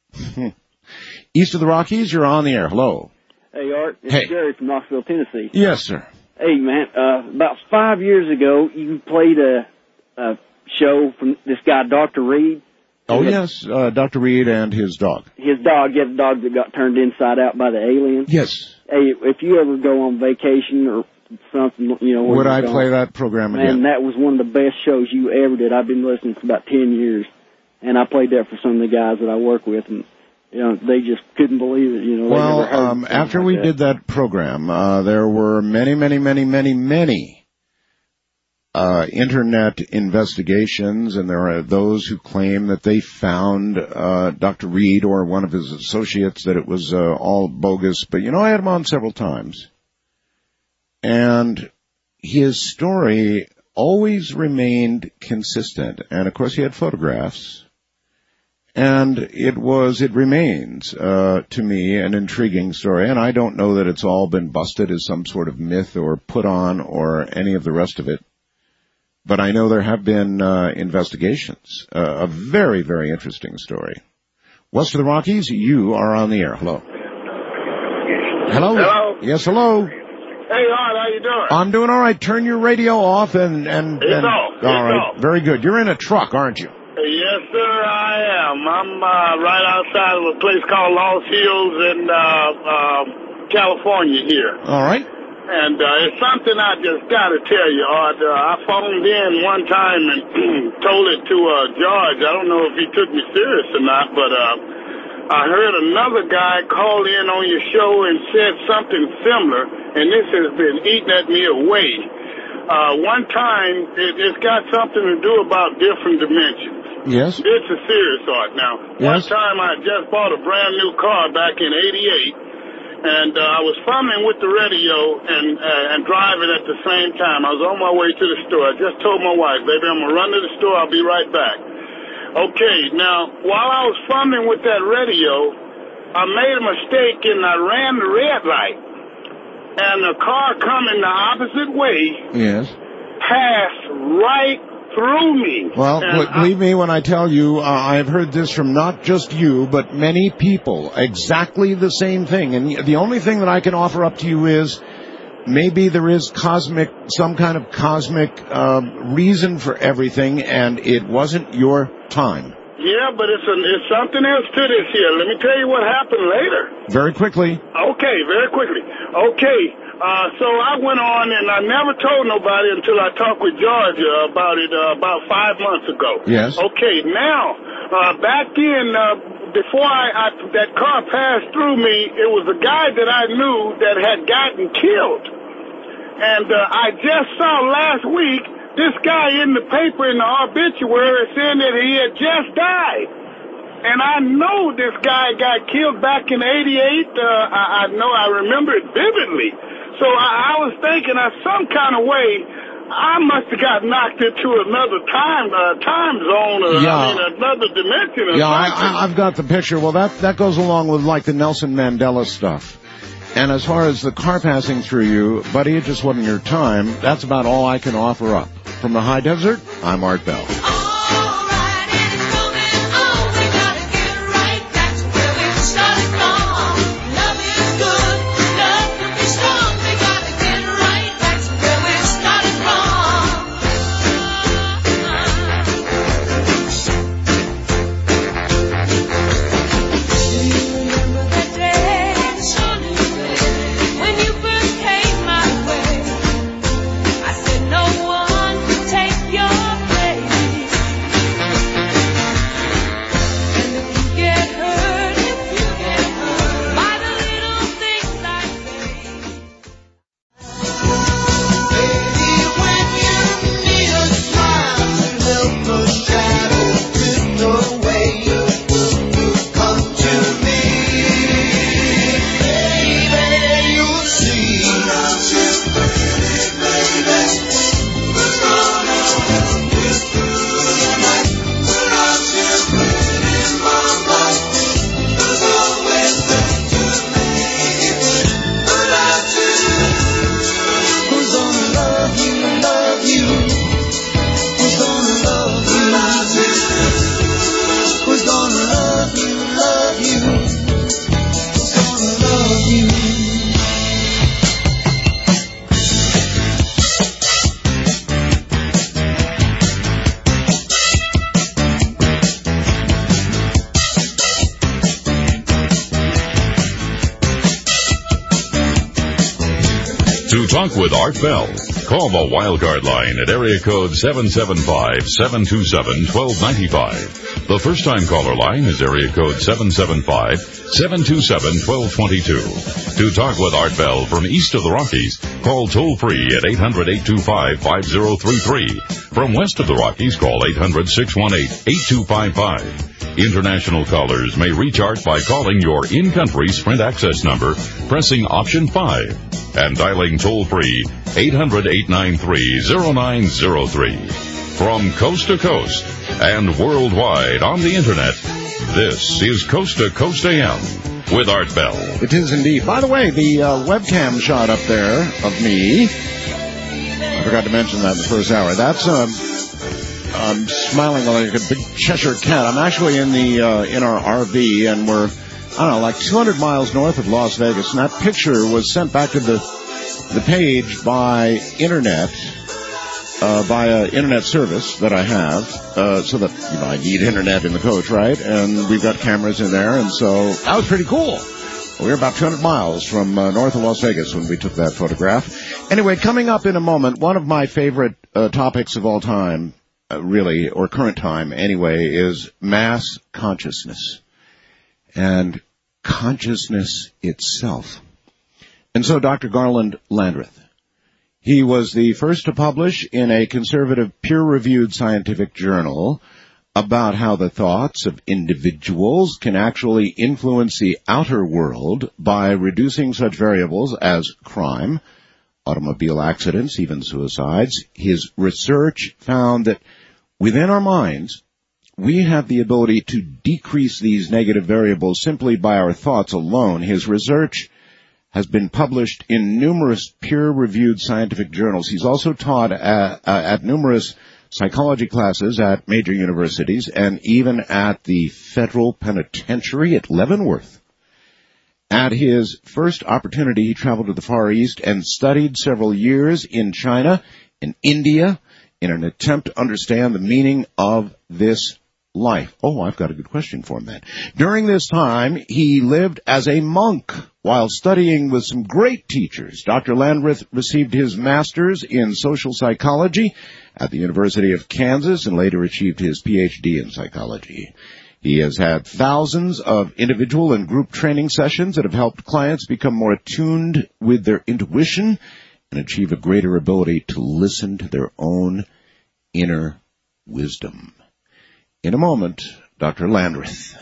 East of the Rockies, you're on the air. Hello. Hey, Art. It's Hey. Jerry from Knoxville, Tennessee. Yes, sir. Hey, man. Uh, about five years ago, you played a, a show from this guy, Doctor Reed. Oh, yes, uh, Doctor Reed and his dog. His dog, yeah, the dog that got turned inside out by the aliens. Yes. Hey, if you ever go on vacation or something, you know. where Would you're I going, play that program Man, again? that was one of the best shows you ever did. I've been listening for about ten years, and I played that for some of the guys that I work with, and you know, they just couldn't believe it. You know, Well, they never heard um, something after like we that. did that program, uh, there were many, many, many, many, many uh, internet investigations, and there are those who claim that they found uh, Doctor Reed or one of his associates, that it was uh, all bogus. But, you know, I had him on several times. And his story always remained consistent. And, of course, he had photographs. And it was, it remains, uh, to me, an intriguing story. And I don't know that it's all been busted as some sort of myth or put on or any of the rest of it. But I know there have been, uh, investigations. Uh, a very, very interesting story. West of the Rockies, you are on the air. Hello. Hello? Hello? Yes, hello. Hey, Art, how you doing? I'm doing all right. Turn your radio off and, and, It's and off. It's all right. off. Very good. You're in a truck, aren't you? Yes, sir, I am. I'm uh, right outside of a place called Lost Hills in uh, uh, California here. All right. And uh, it's something I just got to tell you, Art. Uh, I phoned in one time and told it to uh, George. I don't know if he took me serious or not, but uh, I heard another guy call in on your show and said something similar, and this has been eating at me away. Uh, one time, it, it's got something to do about different dimensions. Yes? It's a serious art now. Yes? One time I just bought a brand new car back in eighty-eight, and uh, I was fumbling with the radio and uh, and driving at the same time. I was on my way to the store. I just told my wife, baby, I'm going to run to the store. I'll be right back. Okay, now, while I was fumbling with that radio, I made a mistake and I ran the red light. And the car coming the opposite way Yes. passed right through me. Well, and w- believe me when I tell you, uh, I have heard this from not just you, but many people. Exactly the same thing. And the only thing that I can offer up to you is maybe there is cosmic, some kind of cosmic uh, reason for everything, and it wasn't your time. Yeah, but it's, a, it's something else to this here. Let me tell you what happened later. Very quickly. Okay, very quickly. Okay, uh, so I went on and I never told nobody until I talked with Georgia about it uh, about five months ago. Yes. Okay, now, uh, back then, uh, before I, I that car passed through me, it was a guy that I knew that had gotten killed. And uh, I just saw last week this guy in the paper in the obituary saying that he had just died. And I know this guy got killed back in eighty-eight. Uh, I, I know, I remember it vividly. So I, I was thinking of some kind of way, I must have got knocked into another time uh, time zone or Yeah. I mean, another dimension or Yeah, I, something. I, I've got the picture. Well, that, that goes along with like the Nelson Mandela stuff. And as far as the car passing through you, buddy, it just wasn't your time. That's about all I can offer up. From the high desert, I'm Art Bell. To talk with Art Bell, call the Wildcard line at area code seven seven five, seven two seven, one two nine five. The first-time caller line is area code seven seven five, seven two seven, one two two two. To talk with Art Bell from east of the Rockies, call toll-free at eight hundred, eight two five, five zero three three. From west of the Rockies, call eight hundred, six one eight, eight two five five. International callers may reach Art by calling your in-country Sprint access number, pressing option five, and dialing toll-free eight hundred, eight nine three, zero nine zero three. From coast to coast and worldwide on the Internet, this is Coast to Coast A M with Art Bell. It is indeed. By the way, the uh, webcam shot up there of me, I forgot to mention that in the first hour. That's um, I'm smiling like a big Cheshire cat. I'm actually in the uh, in our R V, and we're, I don't know, like two hundred miles north of Las Vegas. And that picture was sent back to the the page by internet, uh, via internet service that I have, uh, so that, you know, I need internet in the coach, right? And we've got cameras in there, and so that was pretty cool. We were about two hundred miles from uh, north of Las Vegas when we took that photograph. Anyway, coming up in a moment, one of my favorite uh, topics of all time, uh, really, or current time anyway, is mass consciousness. and consciousness itself. And so Doctor Garland Landreth, he was the first to publish in a conservative peer-reviewed scientific journal about how the thoughts of individuals can actually influence the outer world by reducing such variables as crime, automobile accidents, even suicides. His research found that within our minds, we have the ability to decrease these negative variables simply by our thoughts alone. His research has been published in numerous peer-reviewed scientific journals. He's also taught at, uh, at numerous psychology classes at major universities and even at the federal penitentiary at Leavenworth. At his first opportunity, he traveled to the Far East and studied several years in China, in India, in an attempt to understand the meaning of this life. Oh, I've got a good question for him then. During this time, he lived as a monk while studying with some great teachers. Doctor Landreth received his master's in social psychology at the University of Kansas and later achieved his P H D in psychology. He has had thousands of individual and group training sessions that have helped clients become more attuned with their intuition and achieve a greater ability to listen to their own inner wisdom. In a moment, Doctor Landreth.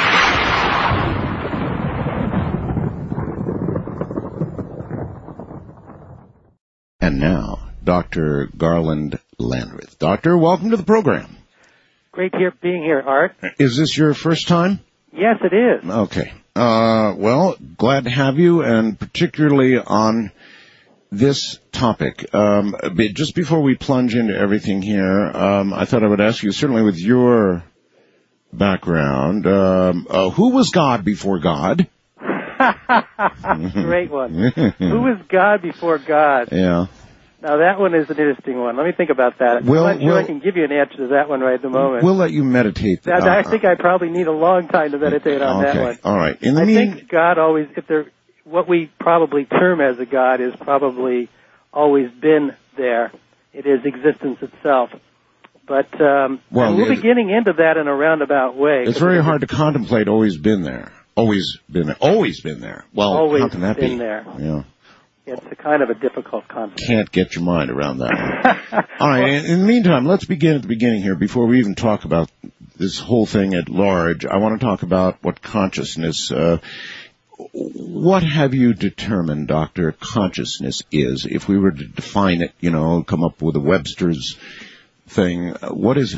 And now, Doctor Garland Landreth. Doctor, welcome to the program. Great here, being here, Art. Is this your first time? Yes, it is. Okay. Uh, well, glad to have you, and particularly on this topic. Um, but just before we plunge into everything here, um, I thought I would ask you, certainly with your background, um, uh, who was God before God? Great one. Who was God before God? Yeah. Now, that one is an interesting one. Let me think about that. Well, I'm not sure well, I can give you an answer to that one right at the moment. We'll let you meditate. That, uh, I think I probably need a long time to meditate on okay. that one. All right. In the I mean- think God always, if there, what we probably term as a God is probably always been there. It is existence itself. But um, well, we'll be getting into that in a roundabout way. It's very hard to contemplate always been there. Always been there. Always been there. Well, always how can that been be? there. Yeah. It's a kind of a difficult concept. Can't get your mind around that one. All right. In, in the meantime, let's begin at the beginning here before we even talk about this whole thing at large. I want to talk about what consciousness, uh, what have you determined, Doctor, consciousness is? If we were to define it, you know, come up with a Webster's thing, uh, what is it?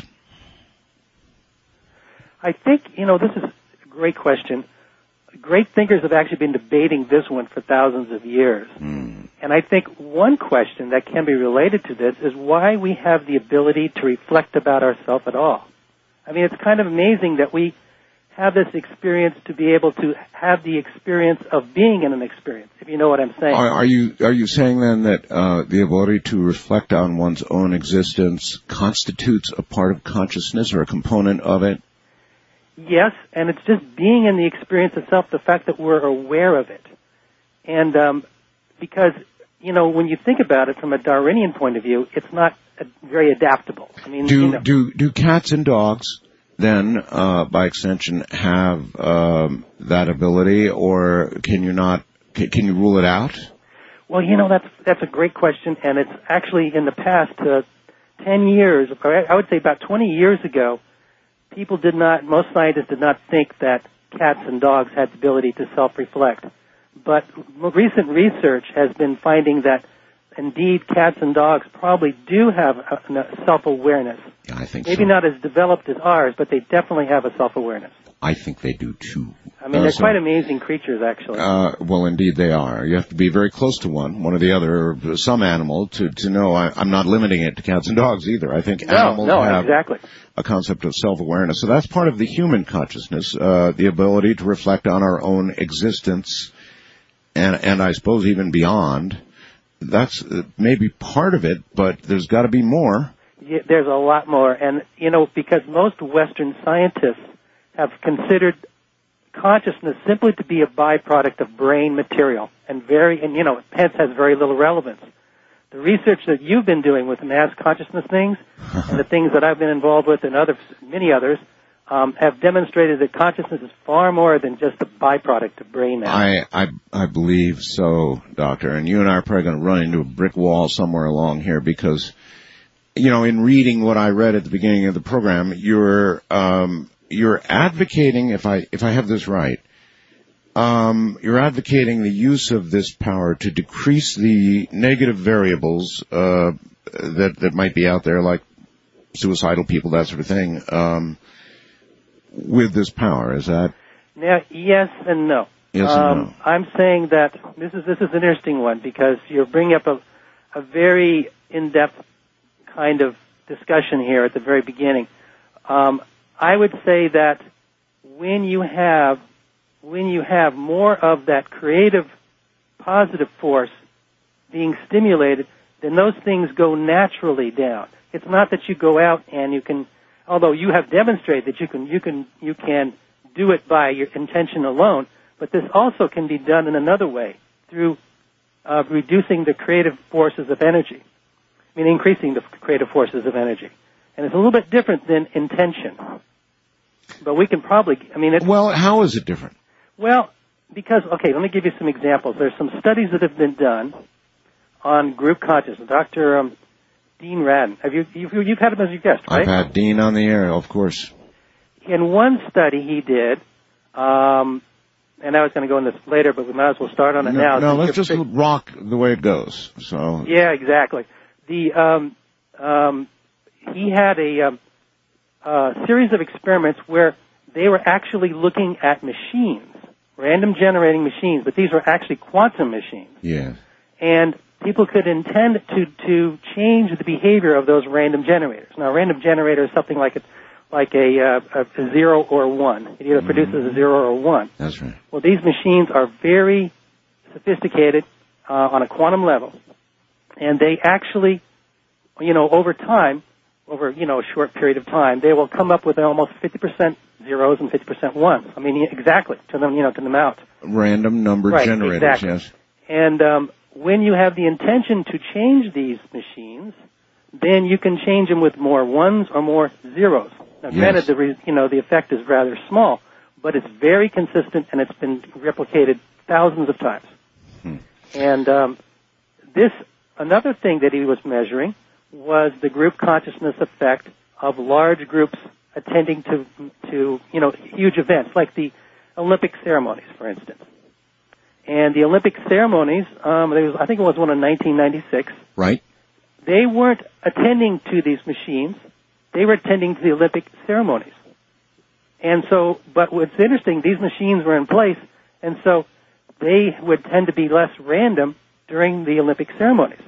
I think, you know, this is a great question. Great thinkers have actually been debating this one for thousands of years. Mm. And I think one question that can be related to this is why we have the ability to reflect about ourselves at all. I mean, it's kind of amazing that we have this experience to be able to have the experience of being in an experience, if you know what I'm saying. Are, are you are you saying then that uh, the ability to reflect on one's own existence constitutes a part of consciousness or a component of it? Yes, and it's just being in the experience itself, the fact that we're aware of it. And um, because, you know, when you think about it from a Darwinian point of view, it's not uh, very adaptable. I mean, do, you know. do, do cats and dogs then, uh, by extension, have um, that ability, or can you not, can, can you rule it out? Well, you know, that's that's a great question, and it's actually in the past uh, ten years, or I would say about twenty years ago, people did not, most scientists did not think that cats and dogs had the ability to self-reflect. But recent research has been finding that, indeed, cats and dogs probably do have a, a self-awareness. Yeah, I think Maybe so. not as developed as ours, but they definitely have a self-awareness. I think they do, too. I mean, uh, they're so, quite amazing creatures, actually. Uh, well, indeed they are. You have to be very close to one, one or the other, or some animal, to, to know. I, I'm not limiting it to cats and dogs either. I think no, animals no, have exactly. a concept of self-awareness. So that's part of the human consciousness, uh, the ability to reflect on our own existence, and, and I suppose even beyond. That's uh, maybe part of it, but there's got to be more. Yeah, there's a lot more. And, you know, because most Western scientists have considered consciousness simply to be a byproduct of brain material, and very, and you know, hence has very little relevance. The research that you've been doing with mass consciousness things, and the things that I've been involved with, and other, many others, um, have demonstrated that consciousness is far more than just a byproduct of brain matter. I, I, I believe so, Doctor. And you and I are probably going to run into a brick wall somewhere along here because, you know, in reading what I read at the beginning of the program, you're, um, you're advocating, if I, if I have this right, um, you're advocating the use of this power to decrease the negative variables, uh, that, that might be out there, like suicidal people, that sort of thing, um, with this power. Is that? Now, yes and no. Yes um, and no. I'm saying that this is this is an interesting one because you're bringing up a, a very in-depth kind of discussion here at the very beginning. Um, I would say that when you have when you have more of that creative, positive force being stimulated, then those things go naturally down. It's not that you go out and you can, although you have demonstrated that you can, you can, you can do it by your intention alone, but this also can be done in another way through uh, reducing the creative forces of energy. I mean, increasing the creative forces of energy. And it's a little bit different than intention. But we can probably, I mean, it's... Well, how is it different? Well, because, okay, let me give you some examples. There's some studies that have been done on group consciousness. Doctor Um, Dean Radin. Have you, you've, you've had him as your guest, right? I've had Dean on the air, of course. In one study he did, um, and I was going to go into this later, but we might as well start on it no, now. No, let's just rock the way it goes. So. Yeah, exactly. The um, um, he had a, um, a series of experiments where they were actually looking at machines, random generating machines, but these were actually quantum machines. Yeah. And people could intend to to change the behavior of those random generators. Now, a random generator is something like a like a, uh, a, a zero or one. It either mm-hmm. produces a zero or one. That's right. Well, these machines are very sophisticated uh, on a quantum level, and they actually, you know, over time, over you know a short period of time, they will come up with almost fifty percent zeros and fifty percent ones. I mean, exactly to them, you know, to them out. Random number right, generators, exactly. yes. And um, when you have the intention to change these machines, then you can change them with more ones or more zeros. Now, yes. granted, the re- you know the effect is rather small, but it's very consistent and it's been replicated thousands of times. Hmm. And um, this another thing that he was measuring was the group consciousness effect of large groups attending to to you know huge events like the Olympic ceremonies, for instance. And the Olympic ceremonies, um, there was, I think it was one in nineteen ninety-six. Right. They weren't attending to these machines. They were attending to the Olympic ceremonies. And so, but what's interesting, these machines were in place, and so they would tend to be less random during the Olympic ceremonies.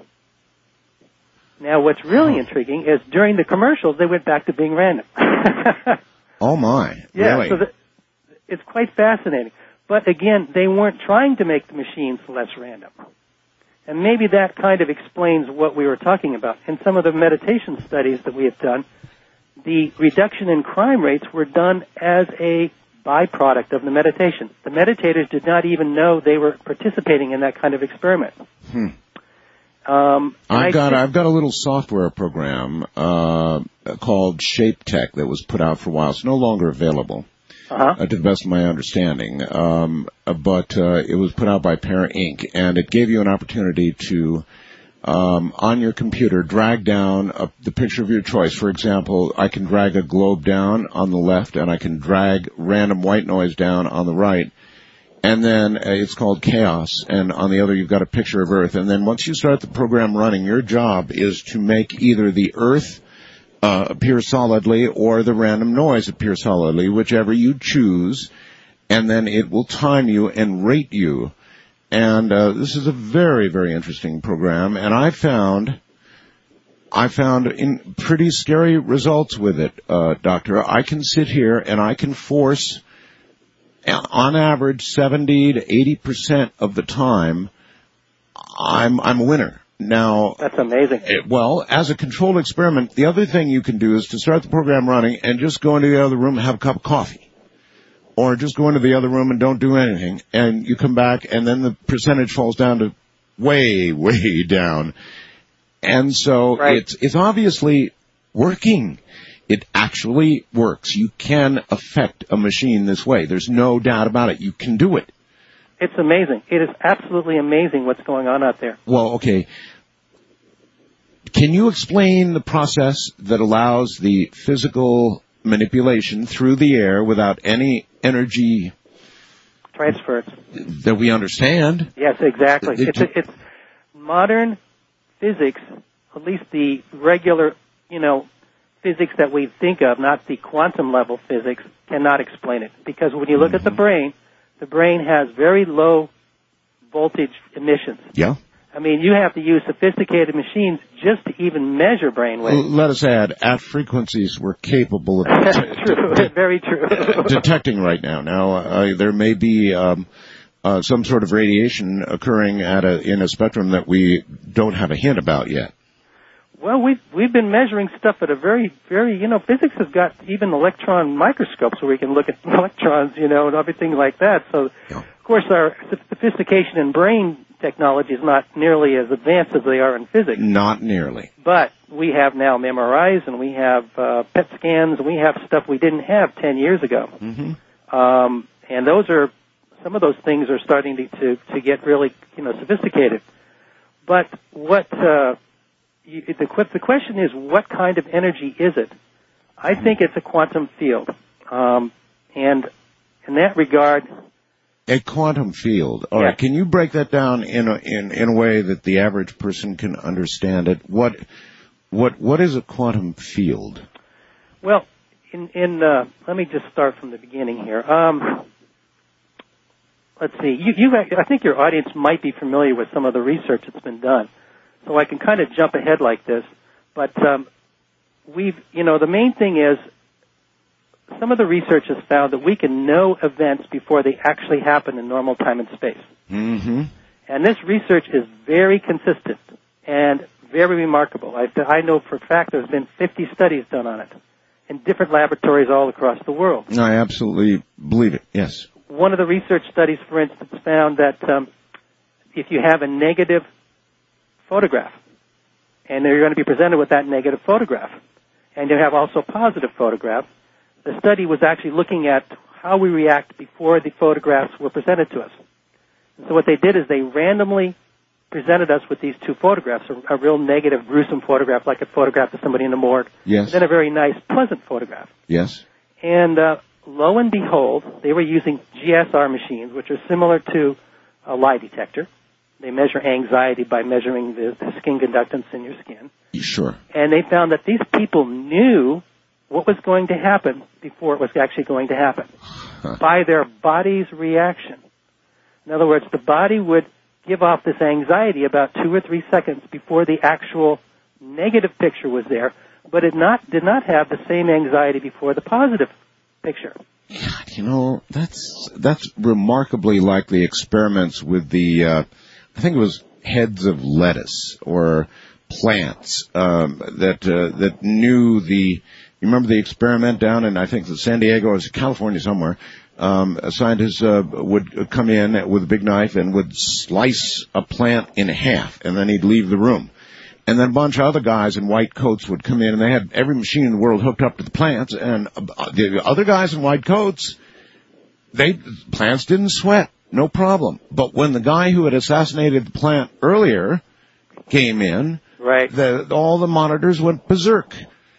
Now, what's really oh. intriguing is during the commercials, they went back to being random. Oh, my. Yeah, really? so the, it's quite fascinating. But again, they weren't trying to make the machines less random. And maybe that kind of explains what we were talking about. In some of the meditation studies that we have done, the reduction in crime rates were done as a byproduct of the meditation. The meditators did not even know they were participating in that kind of experiment. Hmm. Um, I've got I've got a little software program uh, called Shape Tech that was put out for a while. It's no longer available. Uh-huh. Uh, to the best of my understanding. Um, uh, but uh, it was put out by Para Incorporated, and it gave you an opportunity to, um, on your computer, drag down a, the picture of your choice. For example, I can drag a globe down on the left, and I can drag random white noise down on the right. And then uh, it's called Chaos, and on the other you've got a picture of Earth. And then once you start the program running, your job is to make either the Earth Uh, appear solidly or the random noise appear solidly, whichever you choose, and then it will time you and rate you. And uh, this is a very, very interesting program, and I found I found in pretty scary results with it, uh, Doctor. I can sit here and I can force, on average, seventy to eighty percent of the time, I'm I'm a winner. Now, that's amazing. It, well, as a controlled experiment, the other thing you can do is to start the program running and just go into the other room and have a cup of coffee. Or just go into the other room and don't do anything. And you come back and then the percentage falls down to way, way down. And so right. it's, it's obviously working. It actually works. You can affect a machine this way. There's no doubt about it. You can do it. It's amazing. It is absolutely amazing what's going on out there. Well, okay. Can you explain the process that allows the physical manipulation through the air without any energy transfer that we understand? Yes, exactly. It, it's, it's modern physics, at least the regular, you know, physics that we think of, not the quantum level physics, cannot explain it. Because when you look mm-hmm. at the brain, the brain has very low voltage emissions. Yeah. I mean, you have to use sophisticated machines just to even measure brain waves. Let us add, at frequencies we're capable of det- true. de- very true. detecting right now. Now, uh, there may be um, uh, some sort of radiation occurring at a, in a spectrum that we don't have a hint about yet. Well, we've, we've been measuring stuff at a very, very, you know, physics has got even electron microscopes where we can look at electrons, you know, and everything like that. So, yeah. Of course, our sophistication in brain technology is not nearly as advanced as they are in physics. Not nearly. But we have now M R Is and we have uh, P E T scans and we have stuff we didn't have ten years ago. Mm-hmm. Um, and those are, some of those things are starting to, to, to get really, you know, sophisticated. But what, uh, you, the, the question is, what kind of energy is it? I think it's a quantum field. Um, and in that regard, a quantum field. All yeah. right. Can you break that down in a, in in a way that the average person can understand it? What what what is a quantum field? Well, in in uh, let me just start from the beginning here. Um, let's see. You, you I think your audience might be familiar with some of the research that's been done, so I can kind of jump ahead like this. But um, we've you know the main thing is, some of the research has found that we can know events before they actually happen in normal time and space. Mm-hmm. And this research is very consistent and very remarkable. I, I know for a fact there's been fifty studies done on it in different laboratories all across the world. I absolutely believe it, yes. One of the research studies, for instance, found that um, if you have a negative photograph, and you're going to be presented with that negative photograph, and you have also a positive photograph, the study was actually looking at how we react before the photographs were presented to us. And so what they did is they randomly presented us with these two photographs, a, a real negative, gruesome photograph, like a photograph of somebody in the morgue, yes. and then a very nice, pleasant photograph. Yes. And uh, lo and behold, they were using G S R machines, which are similar to a lie detector. They measure anxiety by measuring the, the skin conductance in your skin. Sure. And they found that these people knew what was going to happen before it was actually going to happen huh. by their body's reaction. In other words, the body would give off this anxiety about two or three seconds before the actual negative picture was there, but it not did not have the same anxiety before the positive picture. God, you know, that's that's remarkably like the experiments with the, uh, I think it was heads of lettuce or plants um, that uh, that knew the. You remember the experiment down in, I think, San Diego or California somewhere? Um, a scientist uh, would come in with a big knife and would slice a plant in half, and then he'd leave the room. And then a bunch of other guys in white coats would come in, and they had every machine in the world hooked up to the plants. And uh, the other guys in white coats, they plants didn't sweat, no problem. But when the guy who had assassinated the plant earlier came in, right, the, all the monitors went berserk.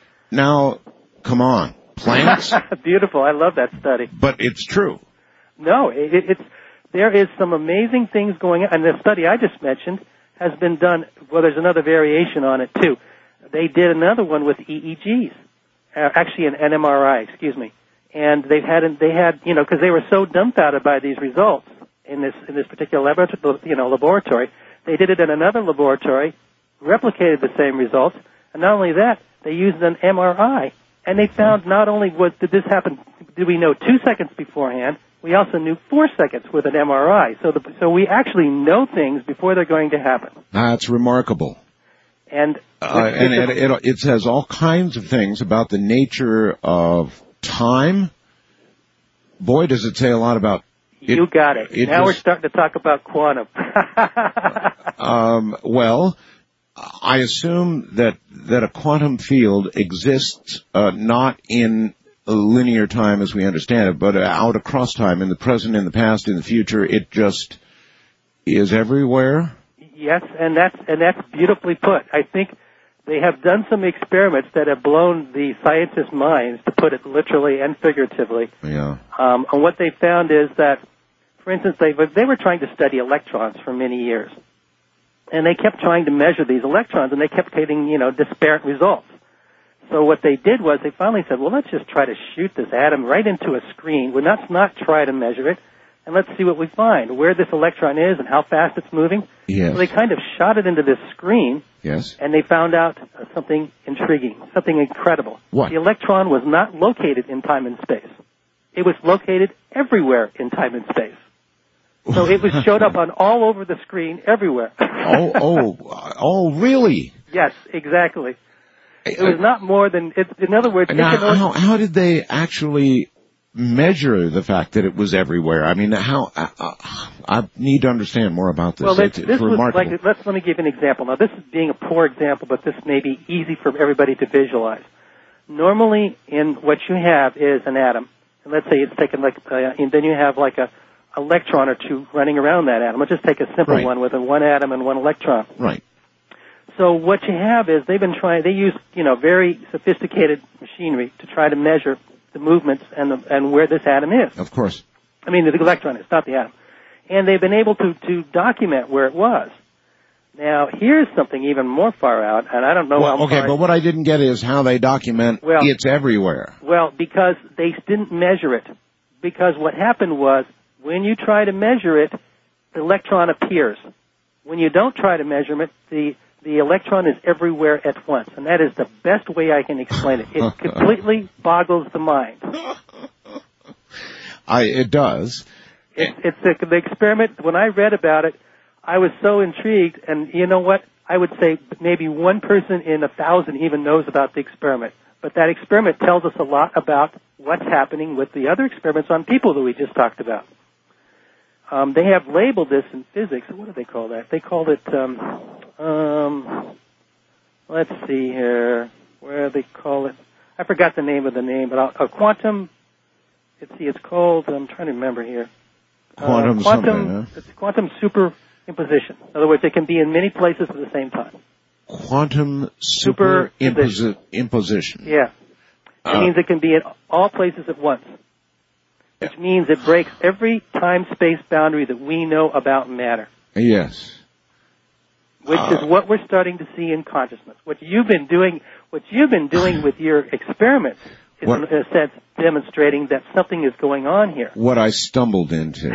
Now, come on, plants? Beautiful. I love that study. But it's true. No, it, it's there is some amazing things going on. And the study I just mentioned has been done. Well, there's another variation on it too. They did another one with E E Gs, uh, actually an, an M R I, excuse me. And they had they had you know because they were so dumbfounded by these results in this in this particular laboratory, you know, laboratory. They did it in another laboratory, replicated the same results, and not only that, they used an M R I, and they found not only was, did this happen, did we know two seconds beforehand, we also knew four seconds with an M R I. So, the, so we actually know things before they're going to happen. That's remarkable. And uh, and it, it, it says all kinds of things about the nature of time. Boy, does it say a lot about. It, you got it. it now just, we're starting to talk about quantum. um, well. I assume that that a quantum field exists uh, not in a linear time as we understand it, but out across time, in the present, in the past, in the future. It just is everywhere? Yes, and that's and that's beautifully put. I think they have done some experiments that have blown the scientists' minds, to put it literally and figuratively. Yeah. Um, and what they found is that, for instance, they they were trying to study electrons for many years, and they kept trying to measure these electrons, and they kept getting, you know, disparate results. So what they did was they finally said, well, let's just try to shoot this atom right into a screen. Well, let's not try to measure it, and let's see what we find, where this electron is and how fast it's moving. Yes. So they kind of shot it into this screen, Yes. and they found out uh, something intriguing, something incredible. What? The electron was not located in time and space. It was located everywhere in time and space. So it was showed up on all over the screen, everywhere. oh, oh, oh, really? Yes, exactly. It was not more than, it, in other words... Now, it can only, how, how did they actually measure the fact that it was everywhere? I mean, how... Uh, uh, I need to understand more about this. well, it's, this, it's this was remarkable. like, let's, let me give you an example. Now, this is being a poor example, but this may be easy for everybody to visualize. Normally, in what you have is an atom, and let's say it's taken like, uh, and then you have like a electron or two running around that atom. Let's just take a simple Right. one with a one atom and one electron. Right. So what you have is they've been trying, they use, you know, very sophisticated machinery to try to measure the movements and the, and where this atom is. Of course. I mean, the electron is, not the atom. And they've been able to, to document where it was. Now, here's something even more far out, and I don't know Well, how okay, far... but what I didn't get is how they document Well- it's everywhere. Well, because they didn't measure it. Because what happened was, when you try to measure it, the electron appears. When you don't try to measure it, the, the electron is everywhere at once. And that is the best way I can explain it. It completely boggles the mind. I, it does. It's, it's the, the experiment, when I read about it, I was so intrigued, and you know what? I would say maybe one person in a thousand even knows about the experiment. But that experiment tells us a lot about what's happening with the other experiments on people that we just talked about. Um, they have labeled this in physics. What do they call that? They called it, um, um, let's see here, where they call it. I forgot the name of the name, but I'll, a quantum, let's see, it's called, I'm trying to remember here. Quantum uh, quantum something, huh? It's quantum superimposition. In other words, it can be in many places at the same time. Quantum super Superimposition. imposition. Yeah. It Uh, means it can be in all places at once. Which means it breaks every time-space boundary that we know about matter. Yes. Which Uh, is what we're starting to see in consciousness. What you've been doing, what you've been doing with your experiments is, What- in a sense, demonstrating that something is going on here. What I stumbled into.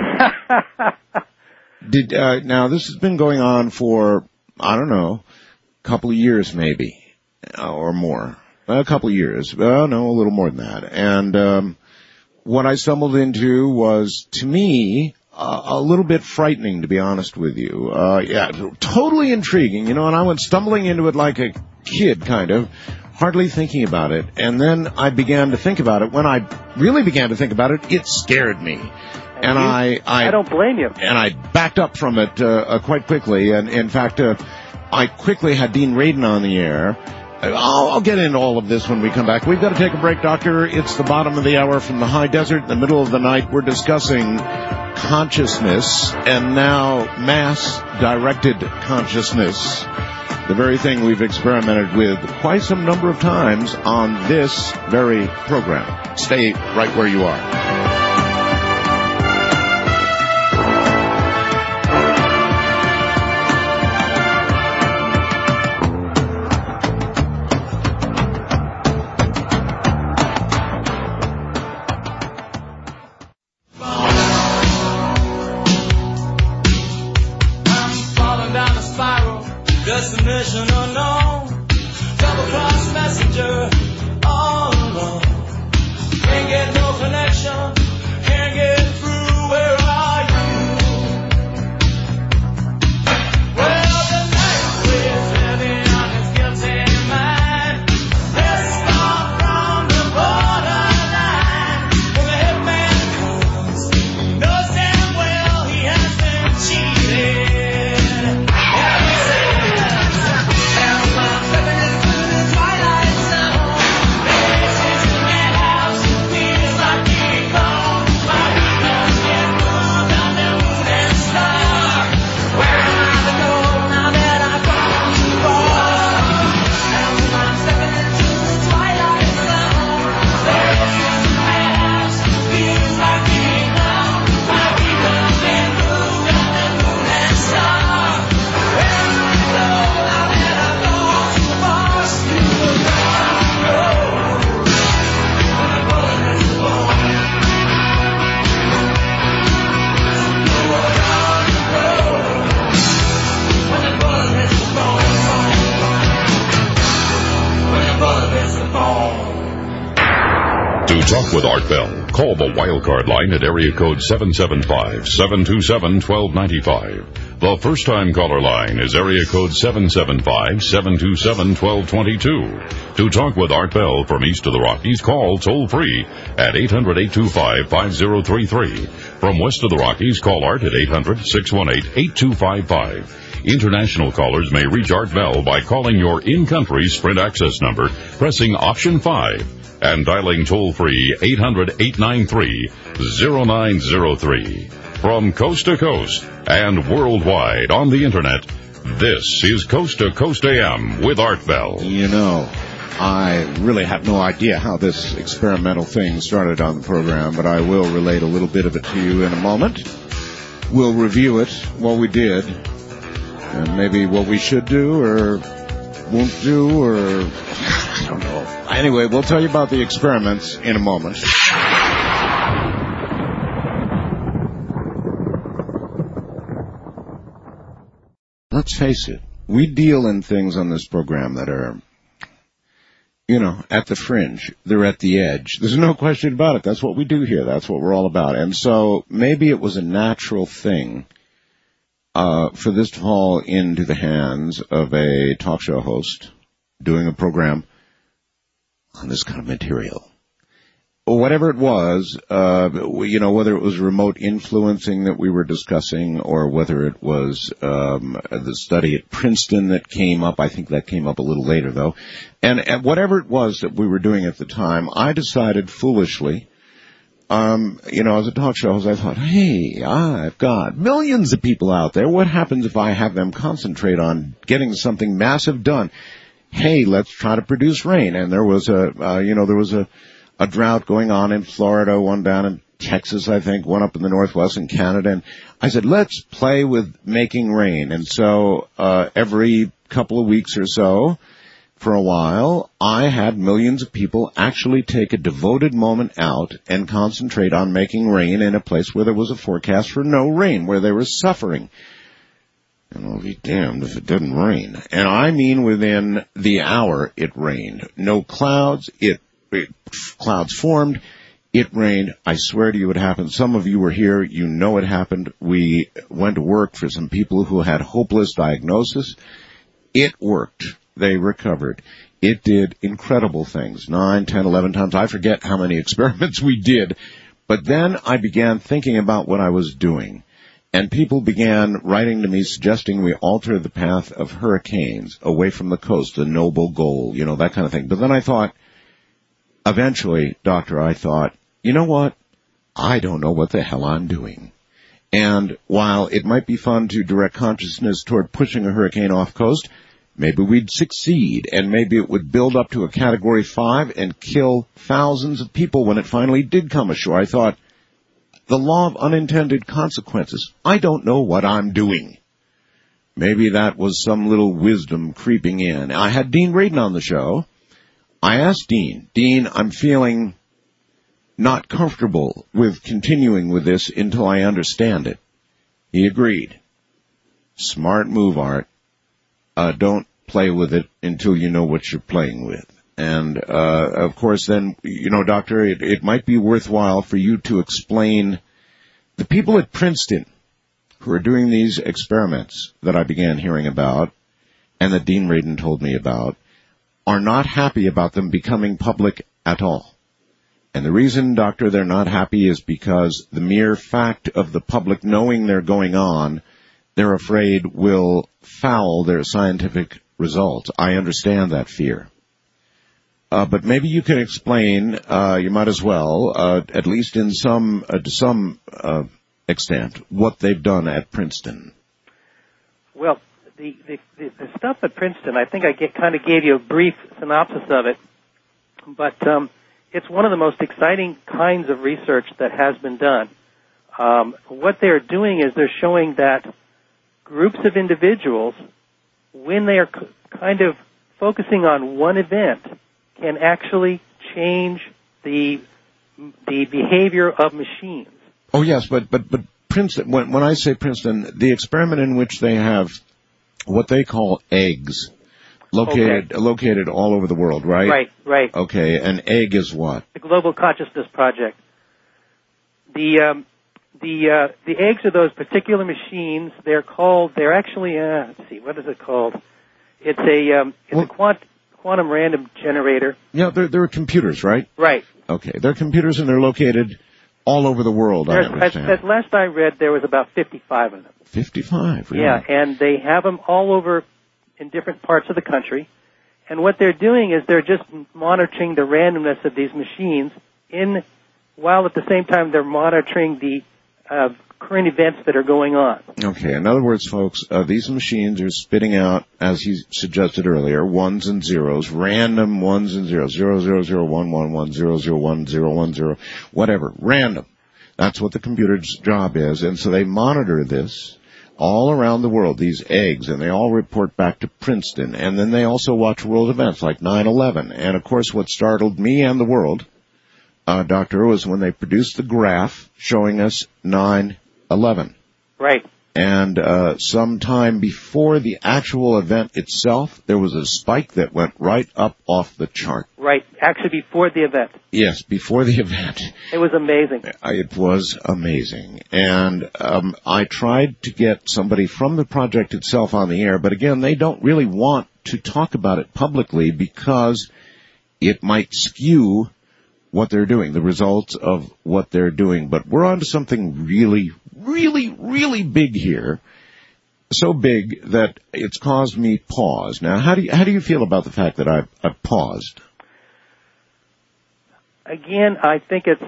Did uh, now this has been going on for, I don't know, a couple of years maybe, uh, or more. A couple of years. Well, no, a little more than that. And um, what I stumbled into was, to me, uh, a little bit frightening, to be honest with you. Uh, yeah, totally intriguing, you know, and I went stumbling into it like a kid, kind of, hardly thinking about it. And then I began to think about it. When I really began to think about it, it scared me. And you- I, I, I don't blame you. and I backed up from it uh, uh, quite quickly. And in fact, uh, I quickly had Dean Radin on the air. I'll, I'll get into all of this when we come back. We've got to take a break, Doctor. It's the bottom of the hour from the high desert in the middle of the night. We're discussing consciousness and now mass-directed consciousness, the very thing we've experimented with quite some number of times on this very program. Stay right where you are. Falling down the spiral, destination unknown. Double cross messenger, all alone. Can't get no connection, can't get through. Where are you? Well, the night is heavy on his guilty mind. Let's start from the borderline. When the hitman comes, he knows damn well he has been cheated. And he says, "Am I living as good as To talk with Art Bell, call the Wildcard line at area code seven seven five, seven two seven, one two nine five. The first-time caller line is area code seven seven five, seven two seven, one two two two. To talk with Art Bell from east of the Rockies, call toll-free at eight hundred, eight two five, five zero three three. From west of the Rockies, call Art at eight hundred, six one eight, eight two five five. International callers may reach Art Bell by calling your in-country Sprint access number, pressing option five, and dialing toll-free eight hundred, eight nine three, zero nine zero three. From coast to coast and worldwide on the Internet, this is Coast to Coast A M with Art Bell. You know, I really have no idea how this experimental thing started on the program, but I will relate a little bit of it to you in a moment. We'll review it, what we did, and maybe what we should do or won't do, or I don't know. Anyway, we'll tell you about the experiments in a moment. Let's face it, we deal in things on this program that are, you know, at the fringe. They're at the edge. There's no question about it. That's what we do here. That's what we're all about. And so maybe it was a natural thing uh, for this to fall into the hands of a talk show host doing a program on this kind of material. Whatever it was, uh, you know, whether it was remote influencing that we were discussing or whether it was um, the study at Princeton that came up. I think that came up a little later, though. And, and whatever it was that we were doing at the time, I decided foolishly, um, you know, as a talk show host, I thought, hey, I've got millions of people out there. What happens if I have them concentrate on getting something massive done? Hey, let's try to produce rain. And there was a, uh, you know, there was a, a drought going on in Florida, one down in Texas, I think, one up in the Northwest in Canada. And I said, let's play with making rain. And so, uh, every couple of weeks or so, for a while, I had millions of people actually take a devoted moment out and concentrate on making rain in a place where there was a forecast for no rain, where they were suffering. And I'll be damned if it didn't rain. And I mean within the hour it rained. No clouds, it, it clouds formed, it rained. I swear to you it happened. Some of you were here, you know it happened. We went to work for some people who had hopeless diagnosis. It worked. They recovered. It did incredible things, nine, ten, eleven times. I forget how many experiments we did. But then I began thinking about what I was doing. And people began writing to me suggesting we alter the path of hurricanes away from the coast, a noble goal, you know, that kind of thing. But then I thought, eventually, Doctor, I thought, you know what? I don't know what the hell I'm doing. And while it might be fun to direct consciousness toward pushing a hurricane off coast, maybe we'd succeed, and maybe it would build up to a Category five and kill thousands of people when it finally did come ashore. I thought, the law of unintended consequences. I don't know what I'm doing. Maybe that was some little wisdom creeping in. I had Dean Radin on the show. I asked Dean, Dean, I'm feeling not comfortable with continuing with this until I understand it. He agreed. Smart move, Art. Uh, don't play with it until you know what you're playing with. And, uh, of course, then, you know, Doctor, it, it might be worthwhile for you to explain the people at Princeton who are doing these experiments that I began hearing about and that Dean Radin told me about are not happy about them becoming public at all. And the reason, Doctor, they're not happy is because the mere fact of the public knowing they're going on, they're afraid will foul their scientific results. I understand that fear. Uh, but maybe you can explain, uh, you might as well, uh, at least in some, uh, to some, uh, extent, what they've done at Princeton. Well, the, the, the, the stuff at Princeton, I think I get, kind of gave you a brief synopsis of it, but, um, it's one of the most exciting kinds of research that has been done. Um, what they're doing is they're showing that groups of individuals, when they are c- kind of focusing on one event, can actually change the the behavior of machines. Oh yes, but but but Princeton. When when I say Princeton, the experiment in which they have what they call eggs Located Okay. located all over the world, right? Right, right. Okay, an egg is what? The Global Consciousness Project. The um, the uh, the eggs are those particular machines. They're called. They're actually. Uh, let's see. What is it called? It's a um, it's a quant, quantum random generator. Yeah, they're, they're computers, right? Right. Okay, they're computers and they're located all over the world, I There's, at, understand. at last I read, there was about fifty-five of them. fifty-five, really? Yeah, and they have them all over in different parts of the country. And what they're doing is they're just monitoring the randomness of these machines in, while at the same time they're monitoring the uh, current events that are going on. Okay, in other words, folks, uh, these machines are spitting out, as he suggested earlier, ones and zeros, random ones and zeros, zero, zero, zero, one, one, one, zero, zero, one, zero, one, zero, whatever, random. That's what the computer's job is, and so they monitor this all around the world, these eggs, and they all report back to Princeton, and then they also watch world events like nine eleven, and of course what startled me and the world, uh, Doctor, was when they produced the graph showing us nine eleven. Right. And uh sometime before the actual event itself, there was a spike that went right up off the chart. Right. Actually, before the event. Yes, before the event. It was amazing. It was amazing. And um I tried to get somebody from the project itself on the air, but again, they don't really want to talk about it publicly because it might skew what they're doing, the results of what they're doing. But we're on to something really, really, really big here. So big that it's caused me pause. Now, how do you, how do you feel about the fact that I've, I've paused? Again, I think it's,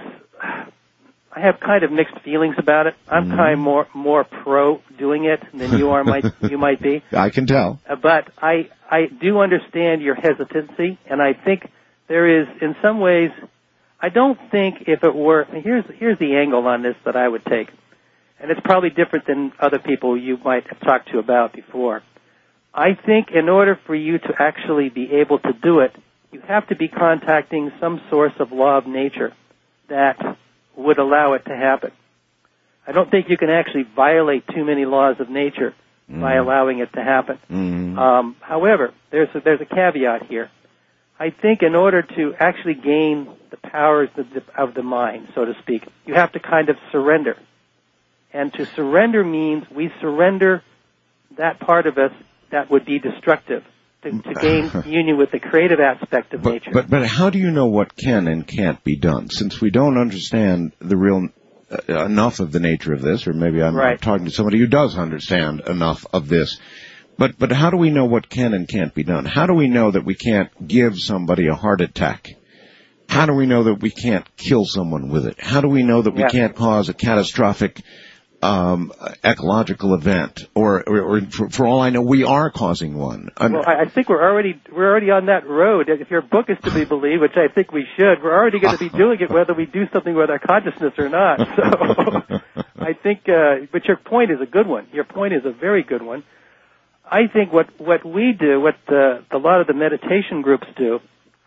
I have kind of mixed feelings about it. I'm Mm. kind of more, more pro doing it than you are, might, you might be. I can tell. Uh, but I, I do understand your hesitancy, and I think there is, in some ways, I don't think if it were, here's, here's the angle on this that I would take. And it's probably different than other people you might have talked to about before. I think in order for you to actually be able to do it, you have to be contacting some source of law of nature that would allow it to happen. I don't think you can actually violate too many laws of nature mm. by allowing it to happen. Mm. Um, however, there's a, there's a caveat here. I think in order to actually gain the powers of the, of the mind, so to speak, you have to kind of surrender. And to surrender means we surrender that part of us that would be destructive to, to gain union with the creative aspect of but, nature. But, but how do you know what can and can't be done? Since we don't understand the real uh, enough of the nature of this, or maybe I'm, right. I'm talking to somebody who does understand enough of this. But but how do we know what can and can't be done? How do we know that we can't give somebody a heart attack? How do we know that we can't kill someone with it? How do we know that we yeah. can't cause a catastrophic um ecological event? Or, or, or for, for all I know, we are causing one. I'm, well, I, I think we're already we're already on that road. If your book is to be believed, which I think we should, we're already going to be doing it whether we do something with our consciousness or not. So I think, uh, but your point is a good one. Your point is a very good one. I think what, what we do, what the, a lot of the meditation groups do,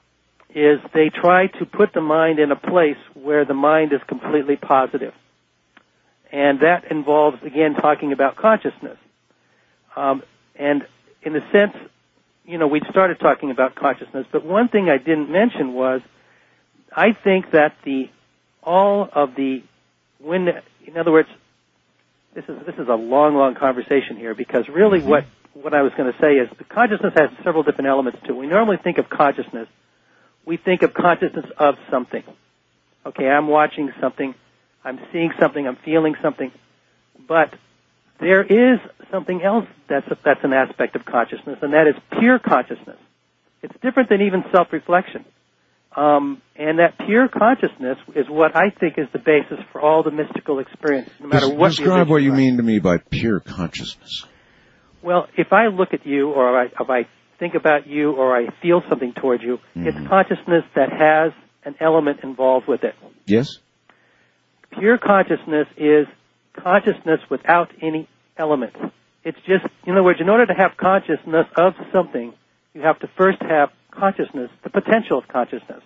is they try to put the mind in a place where the mind is completely positive. And that involves, again, talking about consciousness. Um, and in a sense, you know, we started talking about consciousness, but one thing I didn't mention was I think that the all of the, when, in other words, this is this is a long, long conversation here because really mm-hmm. what What I was going to say is the consciousness has several different elements to it. We normally think of consciousness. We think of consciousness of something. Okay, I'm watching something. I'm seeing something. I'm feeling something. But there is something else that's a, that's an aspect of consciousness, and that is pure consciousness. It's different than even self-reflection. Um, and that pure consciousness is what I think is the basis for all the mystical experience, no matter Des- what. Describe what you mean to me by pure consciousness. Well, if I look at you, or I, if I think about you, or I feel something towards you, mm-hmm. it's consciousness that has an element involved with it. Yes? Pure consciousness is consciousness without any element. It's just, in other words, in order to have consciousness of something, you have to first have consciousness, the potential of consciousness.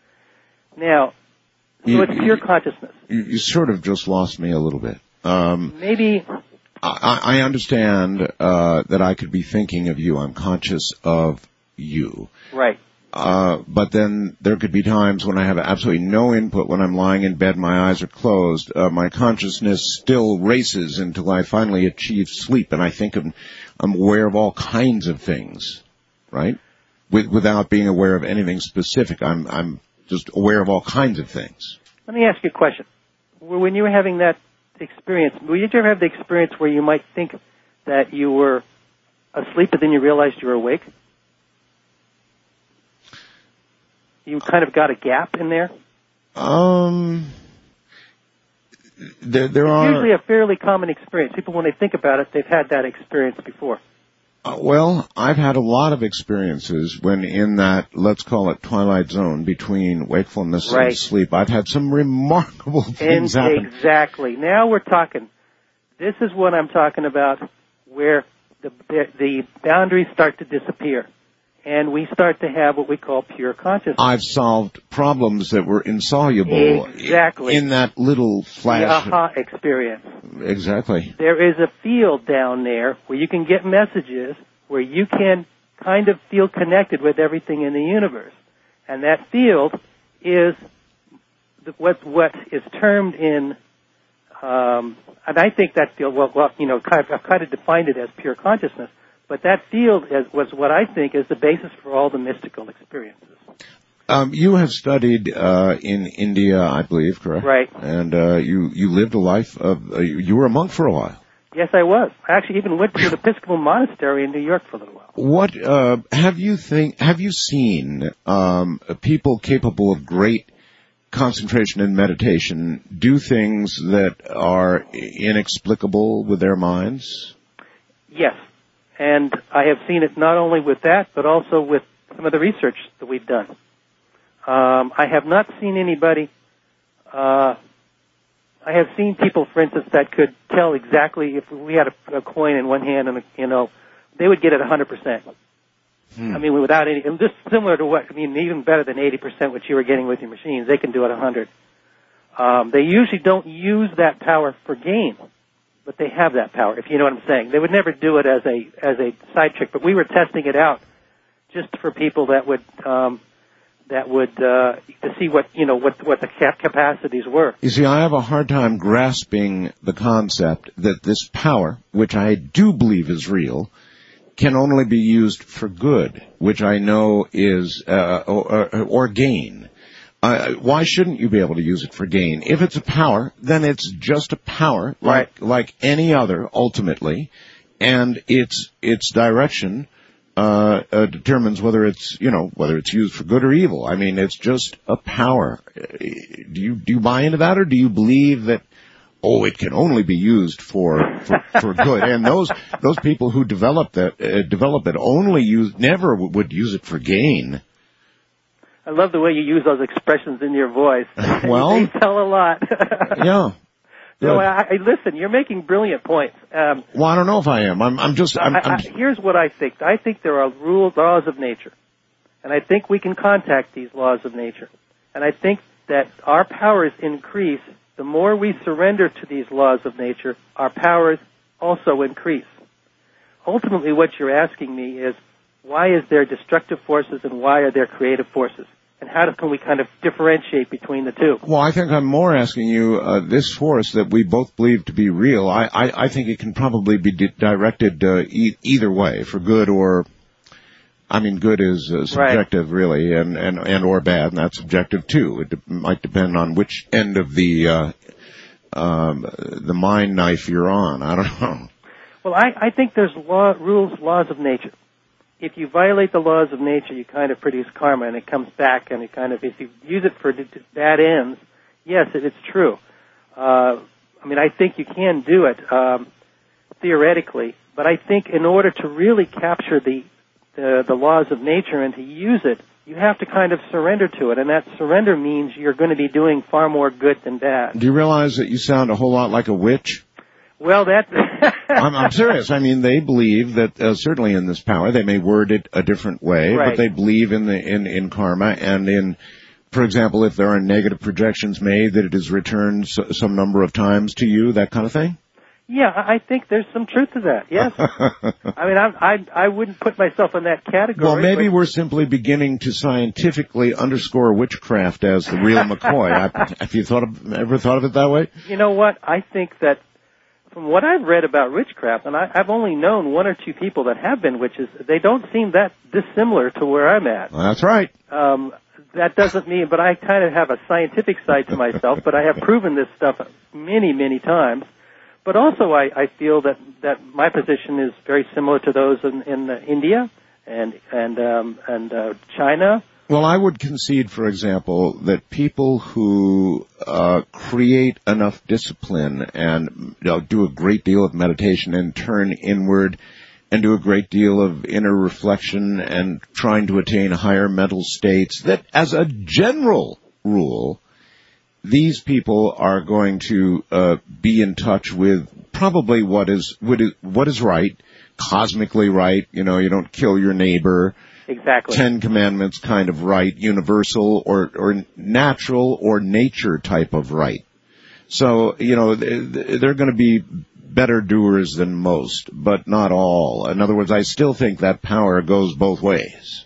Now, so you, it's pure you, consciousness. You, you sort of just lost me a little bit. Um, Maybe... I, I understand uh, that I could be thinking of you. I'm conscious of you. Right. Uh, but then there could be times when I have absolutely no input when I'm lying in bed, my eyes are closed, uh, my consciousness still races until I finally achieve sleep, and I think I'm, I'm aware of all kinds of things, right? With, without being aware of anything specific. I'm, I'm just aware of all kinds of things. Let me ask you a question. When you were having that experience, did you ever have the experience where you might think that you were asleep, but then you realized you were awake? You kind of got a gap in there? Um, there, there it's are... usually a fairly common experience. People, when they think about it, they've had that experience before. Uh, well, I've had a lot of experiences when in that, let's call it twilight zone between wakefulness right. and sleep. I've had some remarkable things and happen. Exactly. Now we're talking. This is what I'm talking about, where the, the, the boundaries start to disappear. And we start to have what we call pure consciousness. I've solved problems that were insoluble exactly. in that little flash. The aha experience. Exactly. There is a field down there where you can get messages where you can kind of feel connected with everything in the universe. And that field is what what is termed in, um, and I think that field, well, well you know, kind of, I've kind of defined it as pure consciousness. But that field is, was what I think is the basis for all the mystical experiences. Um, you have studied uh, in India, I believe, correct? Right. And uh, you you lived a life of uh, you were a monk for a while. Yes, I was. I actually even went to an Episcopal monastery in New York for a little while. What uh, have you think? Have you seen um, people capable of great concentration and meditation do things that are inexplicable with their minds? Yes. And I have seen it not only with that, but also with some of the research that we've done. Um, I have not seen anybody, uh, I have seen people, for instance, that could tell exactly if we had a, a coin in one hand and, a, you know, they would get it one hundred percent. Hmm. I mean, without any, just similar to what, I mean, even better than eighty percent what you were getting with your machines. They can do it one hundred. Um, they usually don't use that power for gain. But they have that power, if you know what I'm saying. They would never do it as a as a side trick, but we were testing it out just for people that would um, that would uh, to see what you know what what the cap- capacities were. You see, I have a hard time grasping the concept that this power, which I do believe is real, can only be used for good, which I know is uh, or, or gain. Uh, why shouldn't you be able to use it for gain? If it's a power, then it's just a power, like right. like any other, ultimately, and its its direction uh, uh, determines whether it's you know whether it's used for good or evil. I mean, it's just a power. Do you do you buy into that, or do you believe that oh, it can only be used for for, for good? And those those people who develop that uh, develop it only use never w- would use it for gain. I love the way you use those expressions in your voice. Well, they tell a lot. Yeah. No, I, I, listen, you're making brilliant points. Um, well, I don't know if I am. I'm, I'm just. I'm, I, I, I'm... Here's what I think. I think there are rules, laws of nature, and I think we can contact these laws of nature. And I think that our powers increase the more we surrender to these laws of nature. Our powers also increase. Ultimately, what you're asking me is, why is there destructive forces and why are there creative forces? And how can we kind of differentiate between the two? Well, I think I'm more asking you, uh, this force that we both believe to be real, I, I, I think it can probably be di- directed uh, e- either way, for good or, I mean, good is uh, subjective, right. really, and, and, and or bad, and that's subjective too. It de- might depend on which end of the, uh, um, the mind knife you're on. I don't know. Well, I, I think there's law, rules, laws of nature. If you violate the laws of nature, you kind of produce karma, and it comes back, and it kind of, if you use it for bad ends, yes, it, it's true. Uh, I mean, I think you can do it, um, theoretically, but I think in order to really capture the, the, the laws of nature and to use it, you have to kind of surrender to it, and that surrender means you're going to be doing far more good than bad. Do you realize that you sound a whole lot like a witch? Well, that... I'm, I'm serious. I mean, they believe that uh, certainly in this power, they may word it a different way, right. but they believe in the in, in karma and in, for example, if there are negative projections made, that it is returned so, some number of times to you, that kind of thing. Yeah, I I think there's some truth to that. Yes. I mean, I, I I wouldn't put myself in that category. Well, maybe but... we're simply beginning to scientifically underscore witchcraft as the real McCoy. I, have you thought of, ever thought of it that way? You know what? I think that from what I've read about witchcraft, and I, I've only known one or two people that have been witches, they don't seem that dissimilar to where I'm at. That's right. Um, that doesn't mean, but I kind of have a scientific side to myself, but I have proven this stuff many, many times. But also I, I feel that, that my position is very similar to those in, in uh, India and, and, um, and uh, China. Well, I would concede, for example, that people who uh, create enough discipline and you know, do a great deal of meditation and turn inward and do a great deal of inner reflection and trying to attain higher mental states, that as a general rule, these people are going to uh, be in touch with probably what is what is what is right, cosmically right. You know, you don't kill your neighbor. Exactly. Ten Commandments kind of right, universal or or natural or nature type of right. So, you know, they're going to be better doers than most, but not all. In other words, I still think that power goes both ways.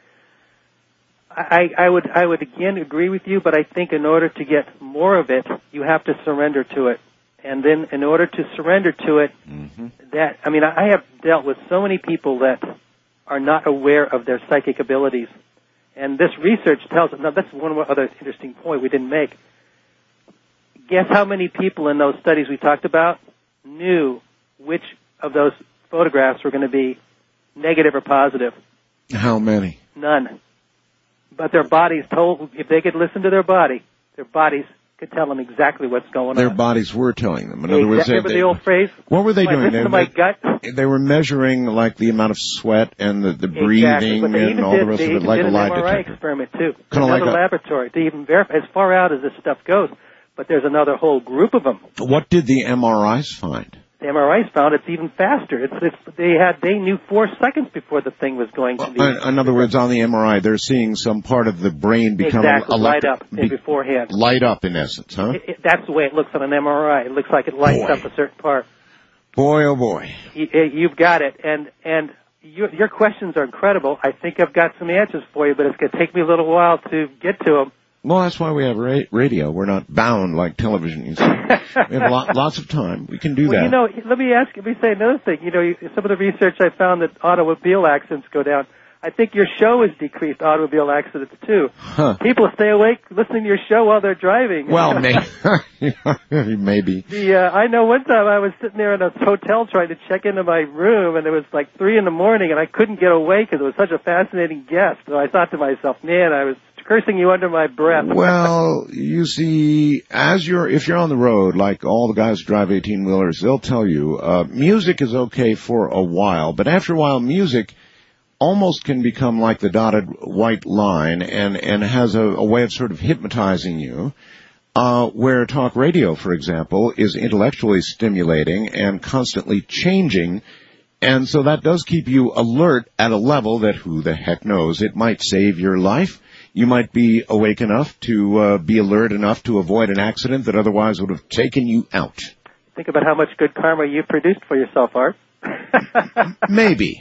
I, I would I would again agree with you, but I think in order to get more of it, you have to surrender to it. And then in order to surrender to it, mm-hmm. that I mean, I have dealt with so many people that are not aware of their psychic abilities. And this research tells us, now that's one other interesting point we didn't make. Guess how many people in those studies we talked about knew which of those photographs were going to be negative or positive? How many? None. But their bodies told, if they could listen to their body, their bodies could tell them exactly what's going their on. Their bodies were telling them. In other exactly. words, they, Remember they, the old phrase? What were they like, doing? Listen they, to my they, gut. They were measuring like the amount of sweat and the, the breathing exactly. but they and even all did, the rest they of it, like did a an lie M R I detector. experiment too. Kind of another like a, laboratory to even verify as far out as this stuff goes. But there's another whole group of them. What did the M R Is find? The M R Is found it's even faster. It's, it's they had they knew four seconds before the thing was going to be. Well, in other words, on the M R I, they're seeing some part of the brain become exactly elect- light up be- beforehand. Light up, in essence, huh? It, it, that's the way it looks on an M R I. It looks like it lights boy. up a certain part. Boy, oh boy! You, you've got it, and and you, your questions are incredible. I think I've got some answers for you, but it's going to take me a little while to get to them. Well, that's why we have ra- radio. We're not bound like television. You see. We have lot, lots of time. We can do well, that. You know, let me ask. Let me say another thing. You know, you, some of the research I found that automobile accidents go down. I think your show has decreased automobile accidents too. Huh. People stay awake listening to your show while they're driving. Well, maybe. maybe. The, uh, I know one time I was sitting there in a hotel trying to check into my room, and it was like three in the morning, and I couldn't get away because it was such a fascinating guest. So I thought to myself, man, I was cursing you under my breath. Well, you see, as you're, if you're on the road, like all the guys who drive eighteen-wheelers, they'll tell you, uh, music is okay for a while, but after a while, music almost can become like the dotted white line and, and has a, a way of sort of hypnotizing you, uh, where talk radio, for example, is intellectually stimulating and constantly changing. And so that does keep you alert at a level that who the heck knows, it might save your life. You might be awake enough to uh, be alert enough to avoid an accident that otherwise would have taken you out. Think about how much good karma you produced for yourself, Art. Maybe.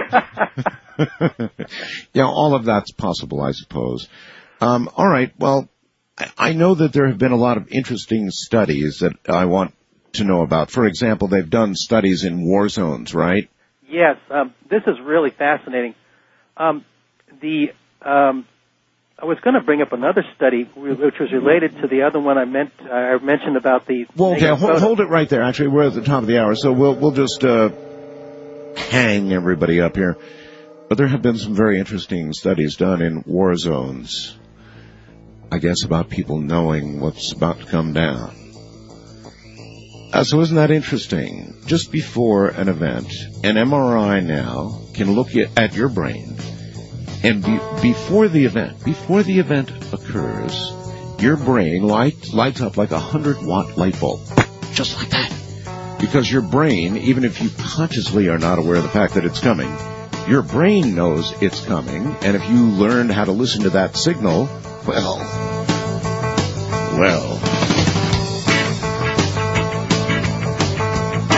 Yeah, all of that's possible, I suppose. Um, all right, well, I know that there have been a lot of interesting studies that I want to know about. For example, they've done studies in war zones, right? Yes, um, this is really fascinating. Um, the um, I was going to bring up another study which was related to the other one I meant I mentioned about the. Well, okay, hold, hold it right there. Actually, we're at the top of the hour, so we'll we'll just uh, hang everybody up here. But there have been some very interesting studies done in war zones. I guess about people knowing what's about to come down. Uh, so isn't that interesting? Just before an event, an M R I now can look at your brain. And be, before the event, before the event occurs, your brain light, lights up like a hundred watt light bulb. Just like that. Because your brain, even if you consciously are not aware of the fact that it's coming, your brain knows it's coming. And if you learned how to listen to that signal, well, well.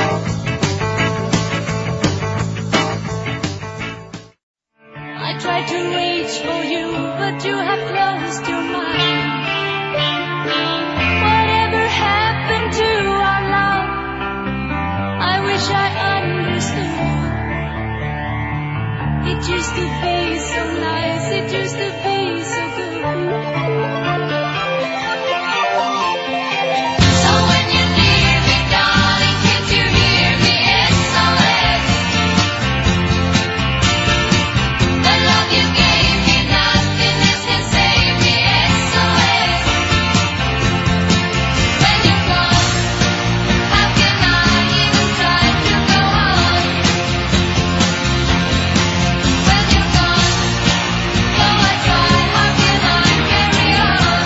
to reach for you, but you have closed your mind. Whatever happened to our love? I wish I understood. It used to be so nice, it used to be so good. So when you're near me, darling, can't you hear me? S O S. The love you gave me, nothing else can save me. S O S. When you're gone, how can I even try to go on? When you're gone, though I try, how can I carry on?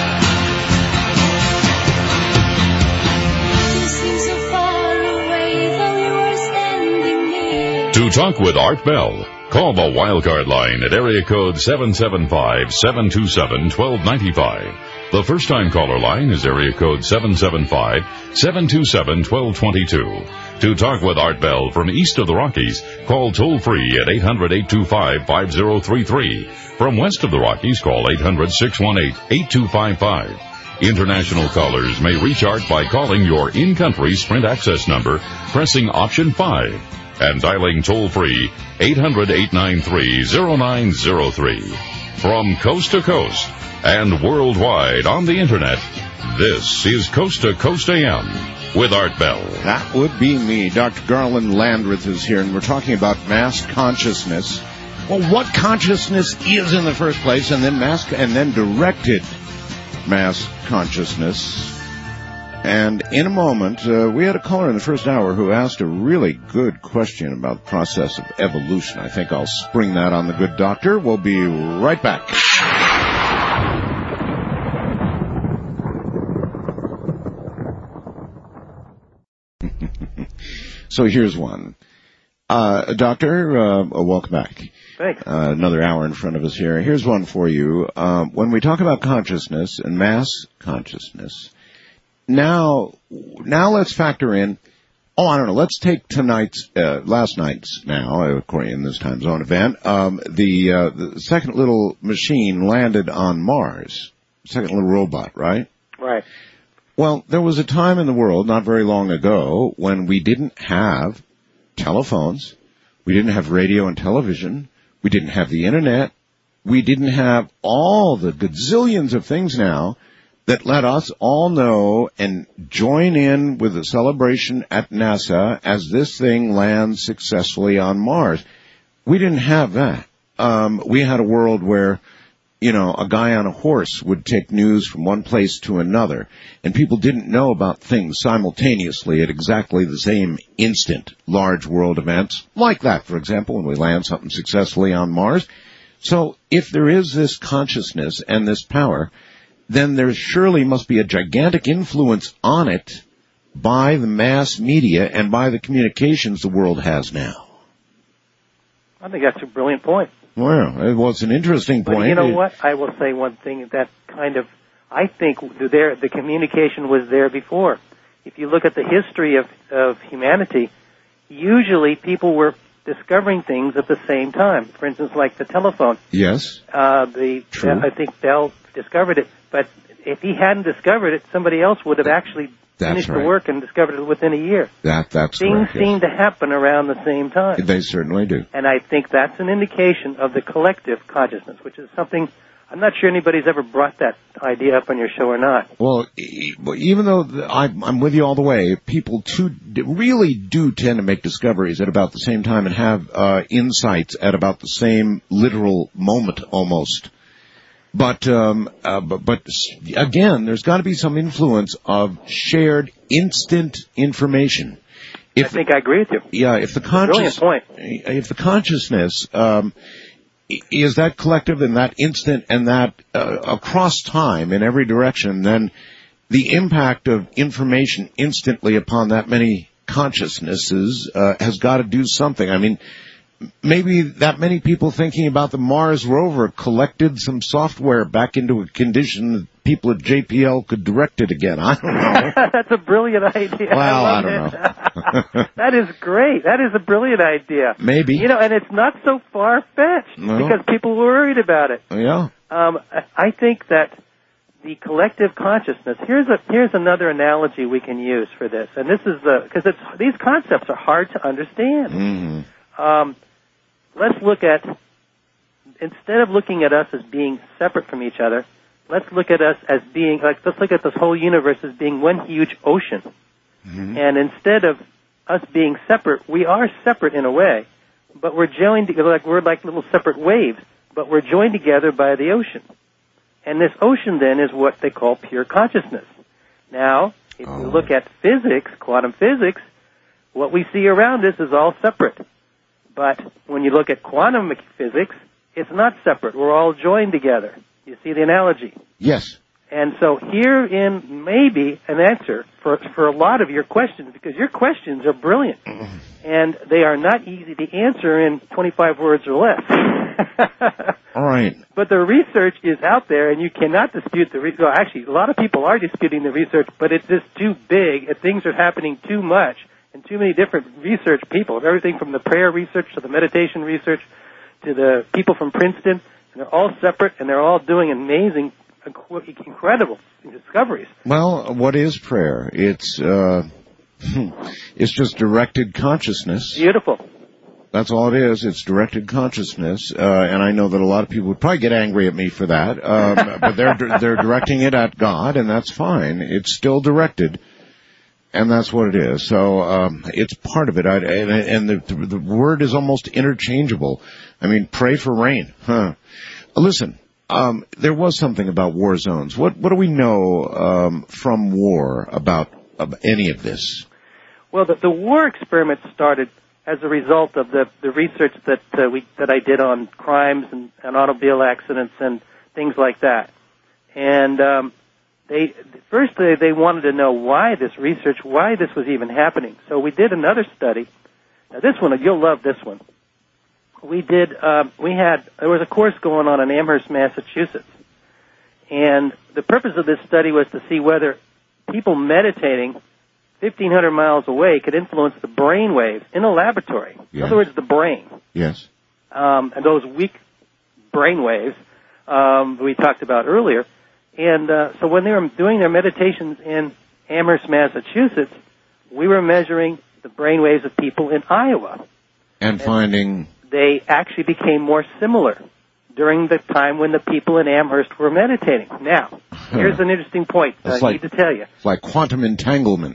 You seem so far away, though you are standing near. To talk with Art Bell, call the Wildcard line at area code seven seven five, seven two seven, one two nine five. The first-time caller line is area code seven seven five, seven two seven, one two two two. To talk with Art Bell from east of the Rockies, call toll-free at eight hundred, eight two five, five zero three three. From west of the Rockies, call eight hundred, six one eight, eight two five five. International callers may reach Art by calling your in-country Sprint access number, pressing option five, and dialing toll-free eight hundred, eight nine three, zero nine zero three. From coast to coast and worldwide on the Internet, this is Coast to Coast A M with Art Bell. That would be me. Doctor Garland Landreth is here, and we're talking about mass consciousness. Well, what consciousness is in the first place, and then mass, and then directed mass consciousness. And in a moment, uh, we had a caller in the first hour who asked a really good question about the process of evolution. I think I'll spring that on the good doctor. We'll be right back. So here's one. Uh, doctor, uh, welcome back. Thanks. Uh, another hour in front of us here. Here's one for you. Um, when we talk about consciousness and mass consciousness, now, now let's factor in, oh, I don't know, let's take tonight's, uh, last night's now, according in this time zone event, um, the, uh, the second little machine landed on Mars. Second little robot, right? Right. Well, there was a time in the world, not very long ago, when we didn't have telephones, we didn't have radio and television, we didn't have the internet, we didn't have all the gazillions of things now that let us all know and join in with the celebration at NASA as this thing lands successfully on Mars. We didn't have that. Um, we had a world where, you know, a guy on a horse would take news from one place to another, and people didn't know about things simultaneously at exactly the same instant. Large world events, like that, for example, when we land something successfully on Mars. So if there is this consciousness and this power, then there surely must be a gigantic influence on it by the mass media and by the communications the world has now. I think that's a brilliant point. Well, it was an interesting point. But you know what? I will say one thing that kind of, I think there, the communication was there before. If you look at the history of, of humanity, usually people were discovering things at the same time. For instance, like the telephone. Yes. Uh, the, True. I think Bell discovered it, but if he hadn't discovered it, somebody else would have actually That's finished right. the work and discovered it within a year. That, that's Things correct, yes. seem to happen around the same time. They certainly do. And I think that's an indication of the collective consciousness, which is something, I'm not sure anybody's ever brought that idea up on your show or not. Well, e- even though the, I, I'm with you all the way, people too, really do tend to make discoveries at about the same time and have uh, insights at about the same literal moment almost. But, um, uh, but, but again, there's got to be some influence of shared instant information. If, I think I agree with you. Yeah, if the conscious, Brilliant point. if the consciousness um, is that collective and that instant and that uh, across time in every direction, then the impact of information instantly upon that many consciousnesses uh, has got to do something. I mean, maybe that many people thinking about the Mars rover collected some software back into a condition that people at J P L could direct it again. I don't know. That's a brilliant idea. Well, I, I don't know. That is great. That is a brilliant idea. Maybe. You know, and it's not so far-fetched No. because people were worried about it. Yeah. Um, I- I think that the collective consciousness. Here's a here's another analogy we can use for this, and this is the because it's these concepts are hard to understand. Mm-hmm. Um, let's look at instead of looking at us as being separate from each other, let's look at us as being like let's look at this whole universe as being one huge ocean. Mm-hmm. And instead of us being separate, we are separate in a way, but we're joined together like we're like little separate waves, but we're joined together by the ocean. And this ocean then is what they call pure consciousness. Now, if Oh. you look at physics, quantum physics, what we see around us is all separate. But when you look at quantum physics, it's not separate. We're all joined together. You see the analogy? Yes. And so herein may be an answer for, for a lot of your questions, because your questions are brilliant. And they are not easy to answer in twenty-five words or less. All right. But the research is out there, and you cannot dispute the research. Well, actually, a lot of people are disputing the research, but it's just too big, and things are happening too much, and too many different research people, everything from the prayer research to the meditation research to the people from Princeton, and they're all separate, and they're all doing amazing, incredible discoveries. Well, what is prayer? It's uh, it's just directed consciousness. Beautiful. That's all it is. It's directed consciousness, uh, and I know that a lot of people would probably get angry at me for that, um, but they're they're directing it at God, and that's fine. It's still directed, and that's what it is. So um, it's part of it, I, and, and the, the word is almost interchangeable. I mean, pray for rain, huh? Listen, um, there was something about war zones. What what do we know um, from war about, about any of this? Well, the, the war experiment started as a result of the, the research that uh, we that I did on crimes and, and automobile accidents and things like that. And um, they first they, they wanted to know why this research, why this was even happening. So we did another study. Now this one, you'll love this one. We did. Uh, we had there was a course going on in Amherst, Massachusetts, and the purpose of this study was to see whether people meditating fifteen hundred miles away could influence the brain waves in a laboratory. Yes. In other words, the brain. Yes. Um, and those weak brain waves um, we talked about earlier. And uh, so when they were doing their meditations in Amherst, Massachusetts, we were measuring the brain waves of people in Iowa. And, and finding... They actually became more similar during the time when the people in Amherst were meditating. Now, here's an interesting point I like, need to tell you. It's like quantum entanglement.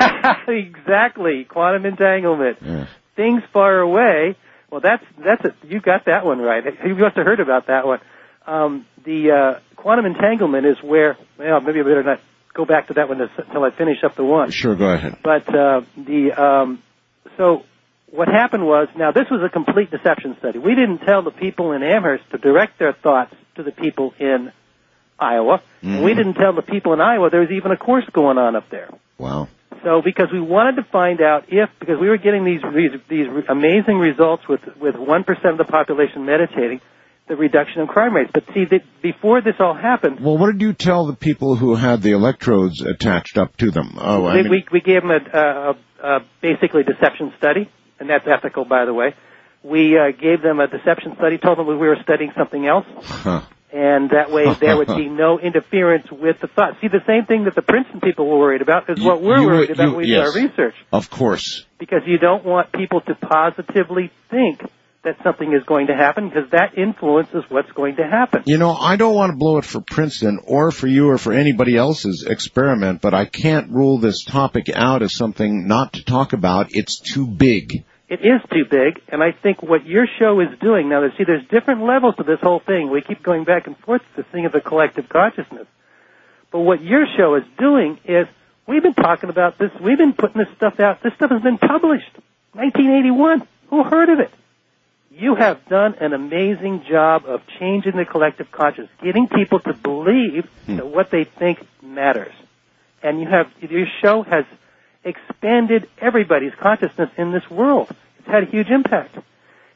Exactly, quantum entanglement. Yeah. Things far away. Well, that's that's it. You got that one right. You must have heard about that one. Um, the uh, quantum entanglement is where. Well, maybe I better not go back to that one until I finish up the one. Sure, go ahead. But uh, the um, so what happened was, now this was a complete deception study. We didn't tell the people in Amherst to direct their thoughts to the people in Iowa. Mm-hmm. We didn't tell the people in Iowa there was even a course going on up there. Wow. So because we wanted to find out if, because we were getting these these, these amazing results with with one percent of the population meditating, the reduction in crime rates. But see, the, before this all happened... Well, what did you tell the people who had the electrodes attached up to them? Oh, I we, mean... we, we gave them a, a, a basically deception study, and that's ethical, by the way. We uh, gave them a deception study, told them we were studying something else, huh. and that way there would be no interference with the thought. See, the same thing that the Princeton people were worried about is what we're you, worried about you, when we yes. do our research. Of course. Because you don't want people to positively think that something is going to happen, because that influences what's going to happen. You know, I don't want to blow it for Princeton or for you or for anybody else's experiment, but I can't rule this topic out as something not to talk about. It's too big. It is too big, and I think what your show is doing now, see, there's different levels to this whole thing. We keep going back and forth to this thing of the collective consciousness. But what your show is doing is, we've been talking about this, we've been putting this stuff out, this stuff has been published. nineteen eighty-one. Who heard of it? You have done an amazing job of changing the collective consciousness, getting people to believe hmm. that what they think matters. And you have, your show has expanded everybody's consciousness in this world. It's had a huge impact.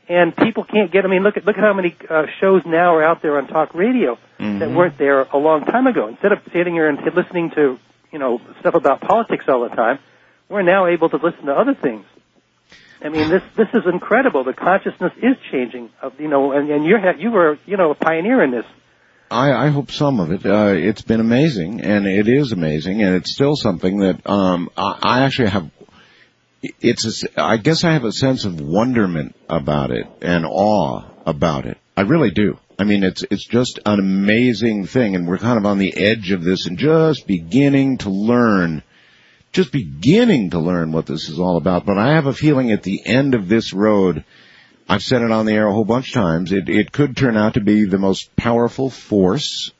And people can't get, I mean, look at, look at how many uh, shows now are out there on talk radio Mm-hmm. that weren't there a long time ago. Instead of sitting here and listening to, you know, stuff about politics all the time, we're now able to listen to other things. I mean, this this is incredible. The consciousness is changing, of, you know, and, and you're, you were, you know, a pioneer in this. I, I hope some of it. Uh, it's been amazing, and it is amazing, and it's still something that um, I, I actually have. It's. A, I guess I have a sense of wonderment about it and awe about it. I really do. I mean, it's it's just an amazing thing, and we're kind of on the edge of this and just beginning to learn, just beginning to learn what this is all about. But I have a feeling at the end of this road, I've said it on the air a whole bunch of times, it, it could turn out to be the most powerful force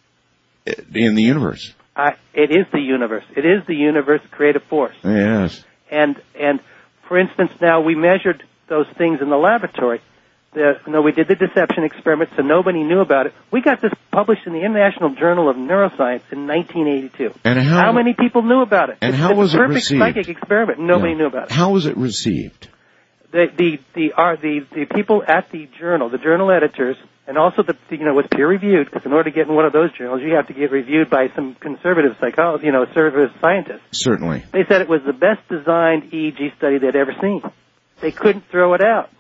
in the universe. Uh, it is the universe. It is the universe creative force. Yes. And, and for instance, now we measured those things in the laboratory. The, you know, we did the deception experiment, so nobody knew about it. We got this published in the International Journal of Neuroscience in nineteen eighty-two. And how, how many people knew about it? And it's, how it's was a it perfect received? Psychic experiment. Nobody Yeah. knew about it. How was it received? The the the are the the people at the journal, the journal editors, and also the you know it was peer reviewed, because in order to get in one of those journals, you have to get reviewed by some conservative psychology, you know, conservative scientists. Certainly. They said it was the best designed E E G study they'd ever seen. They couldn't throw it out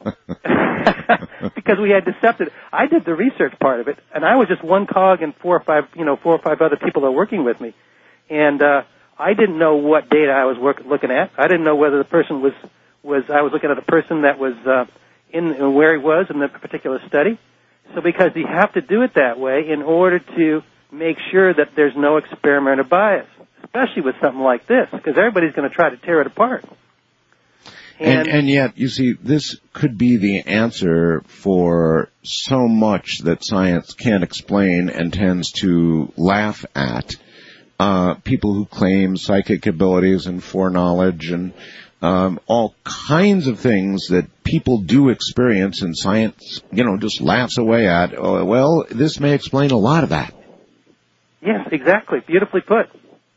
because we had decepted. I did the research part of it, and I was just one cog and four or five, you know, four or five other people that were working with me, and uh, I didn't know what data I was work, looking at. I didn't know whether the person was was I was looking at a person that was uh, in, in where he was in the particular study. So because you have to do it that way in order to make sure that there's no experimenter bias, especially with something like this, because everybody's going to try to tear it apart. And, and, and yet, you see, this could be the answer for so much that science can't explain and tends to laugh at. Uh, people who claim psychic abilities and foreknowledge and um, all kinds of things that people do experience and science, you know, just laughs away at. Oh, well, this may explain a lot of that. Yes, exactly. Beautifully put.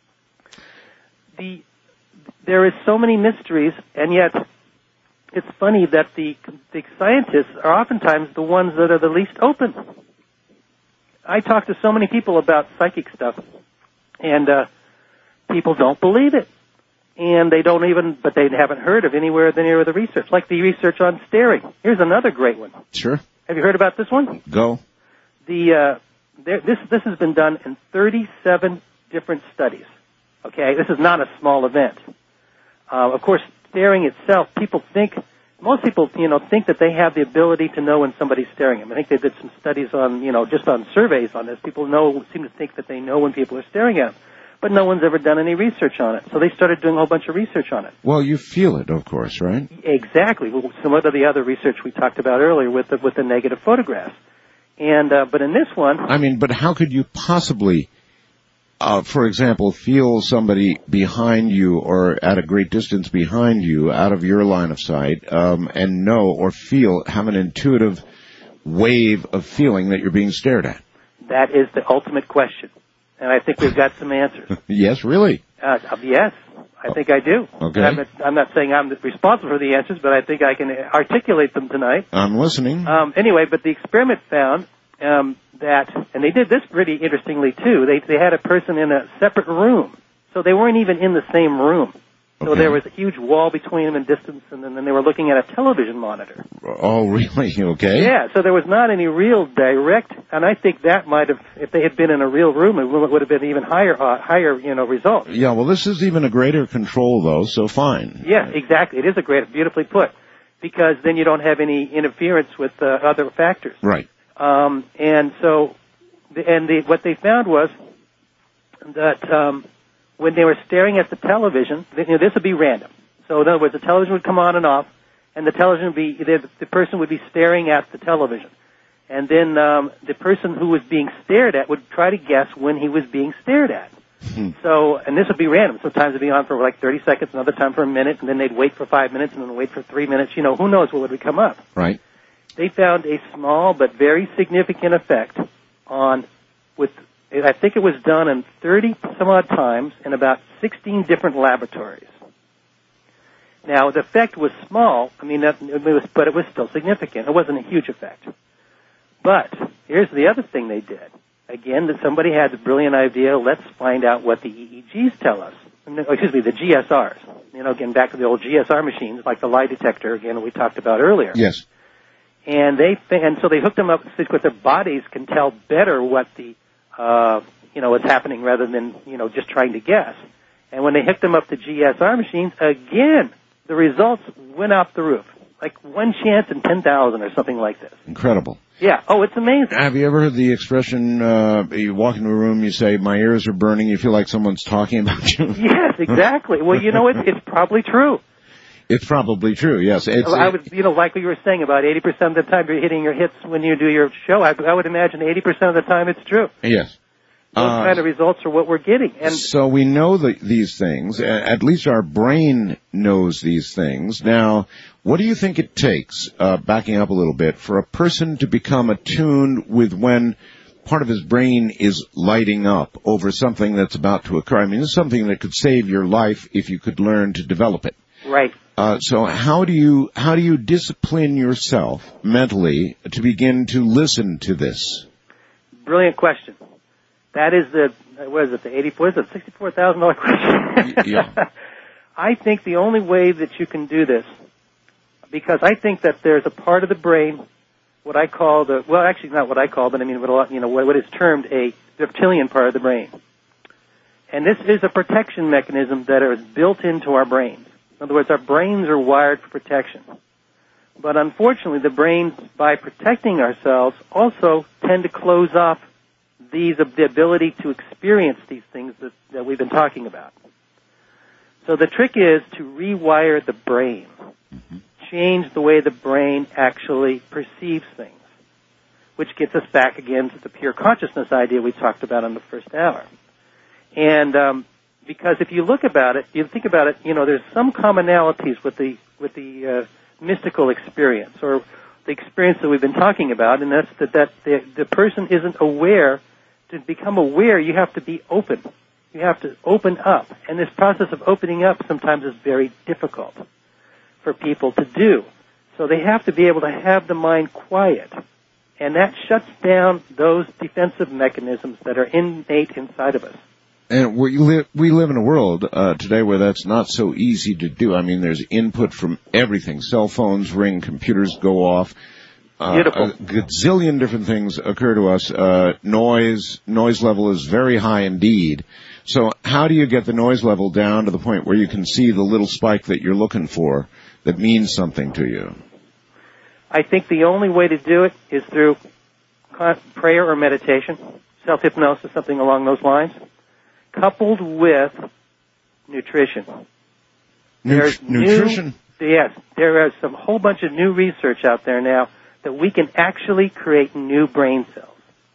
The there is so many mysteries, and yet it's funny that the, the scientists are oftentimes the ones that are the least open. I talk to so many people about psychic stuff, and uh, people don't believe it. And they don't even, but they haven't heard of anywhere near the research, like the research on staring. Here's another great one. Sure. Have you heard about this one? Go. The uh, there, this this has been done in thirty-seven different studies. Okay, this is not a small event. Uh, of course, staring itself, people think, most people, you know, think that they have the ability to know when somebody's staring at them. I think they did some studies on, you know, just on surveys on this. People know, seem to think that they know when people are staring at them. But no one's ever done any research on it. So they started doing a whole bunch of research on it. Well, you feel it, of course, right? Exactly. Well, similar to the other research we talked about earlier with the, with the negative photographs. And, uh, but in this one... I mean, but how could you possibly, uh, for example, feel somebody behind you or at a great distance behind you, out of your line of sight, um, and know or feel, have an intuitive wave of feeling that you're being stared at? That is the ultimate question. And I think we've got some answers. Yes, really? Uh, yes, I think I do. Okay. I'm not, I'm not saying I'm responsible for the answers, but I think I can articulate them tonight. I'm listening. Um, anyway, but the experiment found um, that, and they did this pretty interestingly too. They they had a person in a separate room, so they weren't even in the same room. So Okay. there was a huge wall between them and distance, and then they were looking at a television monitor. Oh, really? Okay. Yeah, so there was not any real direct, and I think that might have, if they had been in a real room, it would have been even higher, uh, higher, you know, results. Yeah, well, this is even a greater control, though, so fine. Yeah, exactly. It is a great, beautifully put, because then you don't have any interference with uh, other factors. Right. Um, and so, and the, what they found was that um, when they were staring at the television, you know, this would be random. So in other words, the television would come on and off, and the television would be, the, the person would be staring at the television. And then um, the person who was being stared at would try to guess when he was being stared at. Hmm. So, and this would be random. Sometimes it'd be on for like thirty seconds, another time for a minute, and then they'd wait for five minutes, and then wait for three minutes. You know, who knows what would come up. Right. They found a small but very significant effect on, with, I think it was done in thirty some odd times in about sixteen different laboratories. Now, the effect was small. I mean, that, it was, but it was still significant. It wasn't a huge effect. But here's the other thing they did. Again, that somebody had the brilliant idea, let's find out what the E E Gs tell us. Excuse me, the G S Rs. You know, again, back to the old G S R machines, like the lie detector, again, we talked about earlier. Yes. And they, and so they hooked them up so that their bodies can tell better what the, uh, you know, what's happening rather than, you know, just trying to guess. And when they hooked them up to G S R machines, again, the results went off the roof. Like one chance in ten thousand or something like this. Incredible. Yeah. Oh, it's amazing. Have you ever heard the expression, uh, you walk into a room, you say, my ears are burning, you feel like someone's talking about you? Yes, exactly. Well, you know, it's, it's probably true. It's probably true, yes. It's, I would, you know, like what you were saying, about eighty percent of the time you're hitting your hits when you do your show. I, I would imagine eighty percent of the time it's true. Yes. Those Uh, kind of results are what we're getting. And so we know the, these things. At least our brain knows these things. Now, what do you think it takes, uh, backing up a little bit, for a person to become attuned with when part of his brain is lighting up over something that's about to occur? I mean, this is something that could save your life if you could learn to develop it. Right. Uh, so how do you, how do you discipline yourself mentally to begin to listen to this? Brilliant question. That is the, what is it, the eighty-four, is it sixty-four thousand dollars question? Yeah. I think the only way that you can do this, because I think that there's a part of the brain, what I call the, well, actually not what I call, but I mean, what, you know, what is termed a reptilian part of the brain. And this is a protection mechanism that is built into our brains. In other words, our brains are wired for protection. But unfortunately, the brains, by protecting ourselves, also tend to close off these, the ability to experience these things that, that we've been talking about. So the trick is to rewire the brain, mm-hmm. change the way the brain actually perceives things, which gets us back again to the pure consciousness idea we talked about in the first hour. And um, because if you look about it, you think about it, you know, there's some commonalities with the with the uh, mystical experience or the experience that we've been talking about, and that's that, that the, the person isn't aware. To become aware, you have to be open. You have to open up. And this process of opening up sometimes is very difficult for people to do. So they have to be able to have the mind quiet. And that shuts down those defensive mechanisms that are innate inside of us. And we live, we live in a world uh, today where that's not so easy to do. I mean, there's input from everything. Cell phones ring, computers go off. Uh, Beautiful. A gazillion different things occur to us. Uh, noise, noise level is very high indeed. So how do you get the noise level down to the point where you can see the little spike that you're looking for that means something to you? I think the only way to do it is through prayer or meditation, self-hypnosis, something along those lines, coupled with nutrition. Nut- nutrition? New, yes, there is some whole bunch of new research out there now that we can actually create new brain cells.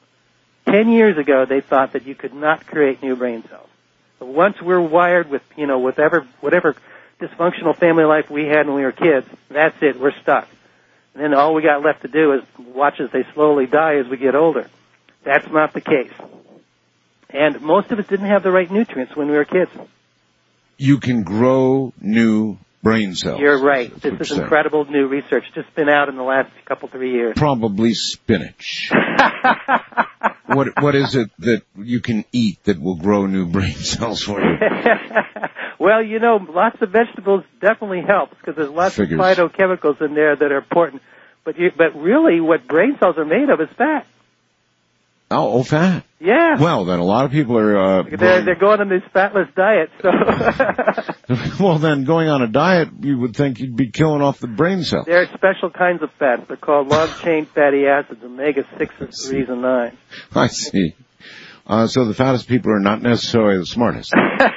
Ten years ago, they thought that you could not create new brain cells. But once we're wired with, you know, whatever, whatever dysfunctional family life we had when we were kids, that's it, we're stuck. And then all we got left to do is watch as they slowly die as we get older. That's not the case. And most of us didn't have the right nutrients when we were kids. You can grow new brain cells. You're right. This is incredible new research just been out in the last couple, three years. Probably spinach. What What is it that you can eat that will grow new brain cells for you? Well, you know, lots of vegetables definitely help because there's lots Figures. of phytochemicals in there that are important. But you, but really, what brain cells are made of is fat. Oh, oh, fat. Yeah. Well, then a lot of people are. Uh, They're they're going on this fatless diet. So. Well, then going on a diet, you would think you'd be killing off the brain cells. There are special kinds of fats. They're called long-chain fatty acids, omega sixes, threes, and nines. I see. Uh, so the fattest people are not necessarily the smartest.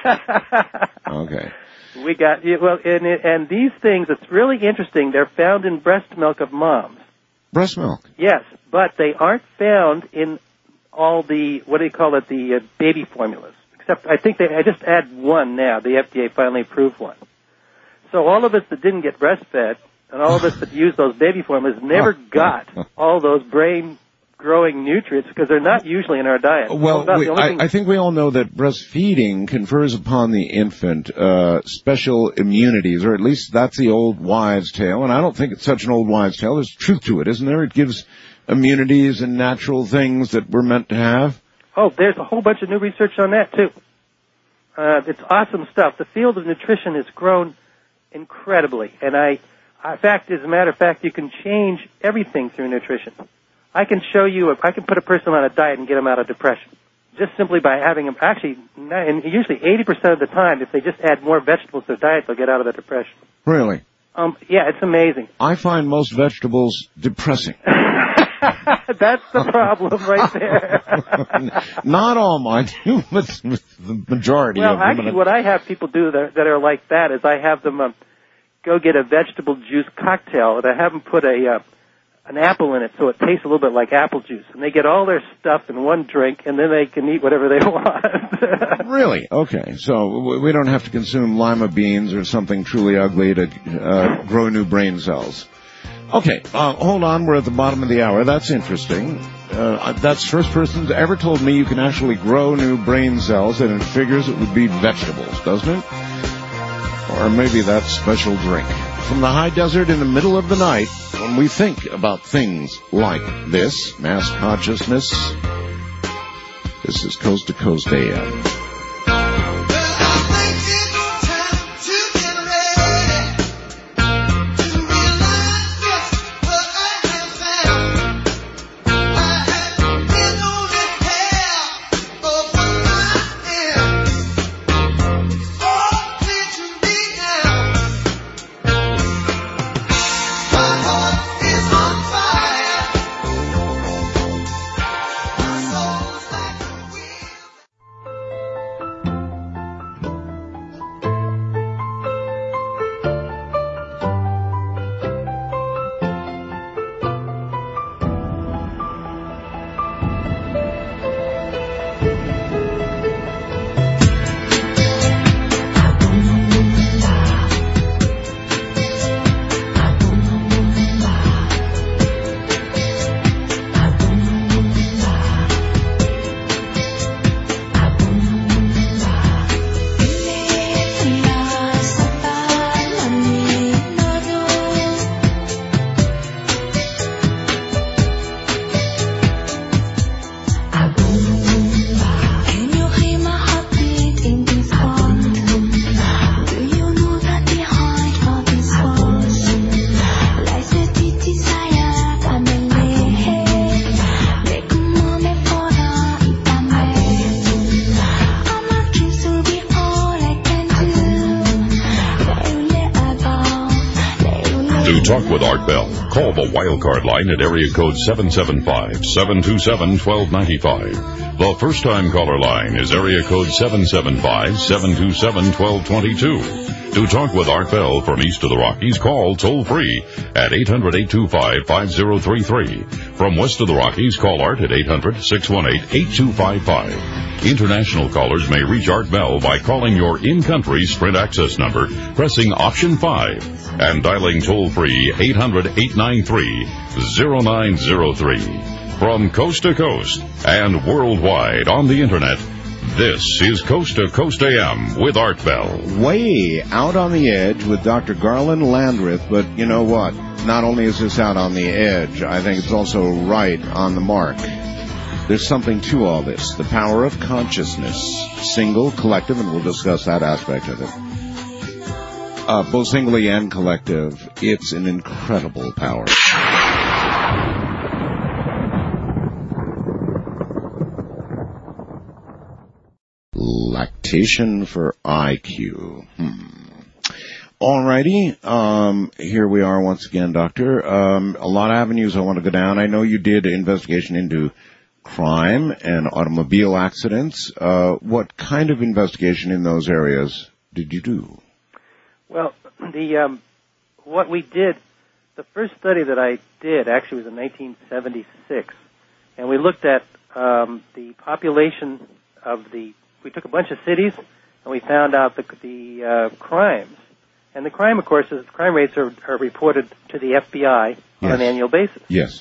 Okay. We got well, and and these things. It's really interesting. They're found in breast milk of moms. Breast milk. Yes, but they aren't found in all the, what do you call it, the uh, baby formulas. Except I think they, I just add one now. The F D A finally approved one. So all of us that didn't get breastfed and all of us that use those baby formulas never got all those brain growing nutrients because they're not usually in our diet. Well, About we, the only I, thing- I think we all know that breastfeeding confers upon the infant uh, special immunities, or at least that's the old wives' tale, and I don't think it's such an old wives' tale. There's truth to it, isn't there? It gives immunities and natural things that we're meant to have. Oh, there's a whole bunch of new research on that, too. Uh, it's awesome stuff. The field of nutrition has grown incredibly, and I, in fact, as a matter of fact, you can change everything through nutrition. I can show you, I can put a person on a diet and get them out of depression, just simply by having them, actually, and usually eighty percent of the time, if they just add more vegetables to their diet, they'll get out of the depression. Really? Um, yeah, it's amazing. I find most vegetables depressing. That's the problem right there. Not all mine, but the majority Well, of them. actually, what I have people do that, that are like that is I have them um, go get a vegetable juice cocktail, and I have them put a uh, an apple in it so it tastes a little bit like apple juice. And they get all their stuff in one drink, and then they can eat whatever they want. Really? Okay. So w- we don't have to consume lima beans or something truly ugly to uh, grow new brain cells. Okay, uh, hold on. We're at the bottom of the hour. That's interesting. Uh, that's the first person ever told me you can actually grow new brain cells, and it figures it would be vegetables, doesn't it? Or maybe that special drink. From the high desert in the middle of the night, when we think about things like this, mass consciousness, this is Coast to Coast A M. To talk with Art Bell, call the Wildcard line at area code seven seven five, seven two seven, one two nine five. The first-time caller line is area code seven seven five, seven two seven, one two two two. To talk with Art Bell from east of the Rockies, call toll-free at eight hundred, eight two five, five zero three three. From west of the Rockies, call Art at eight hundred, six one eight, eight two five five. International callers may reach Art Bell by calling your in-country Sprint access number, pressing option five, and dialing toll-free eight hundred, eight nine three, zero nine zero three. From coast to coast and worldwide on the Internet, this is Coast to Coast A M with Art Bell. Way out on the edge with Doctor Garland Landreth, but you know what? Not only is this out on the edge, I think it's also right on the mark. There's something to all this. The power of consciousness. Single, collective, and we'll discuss that aspect of it. Uh, both singly and collective, it's an incredible power. Lactation for I Q. Hmm. Alrighty, um, here we are once again, Doctor. Um, a lot of avenues I want to go down. I know you did an investigation into crime and automobile accidents. Uh, what kind of investigation in those areas did you do? Well, the um, what we did, the first study that I did actually was in nineteen seventy-six, and we looked at um, the population of the. We took a bunch of cities, and we found out the, the uh, crimes, and the crime, of course, is crime rates are, are reported to the F B I on Yes. an annual basis. Yes.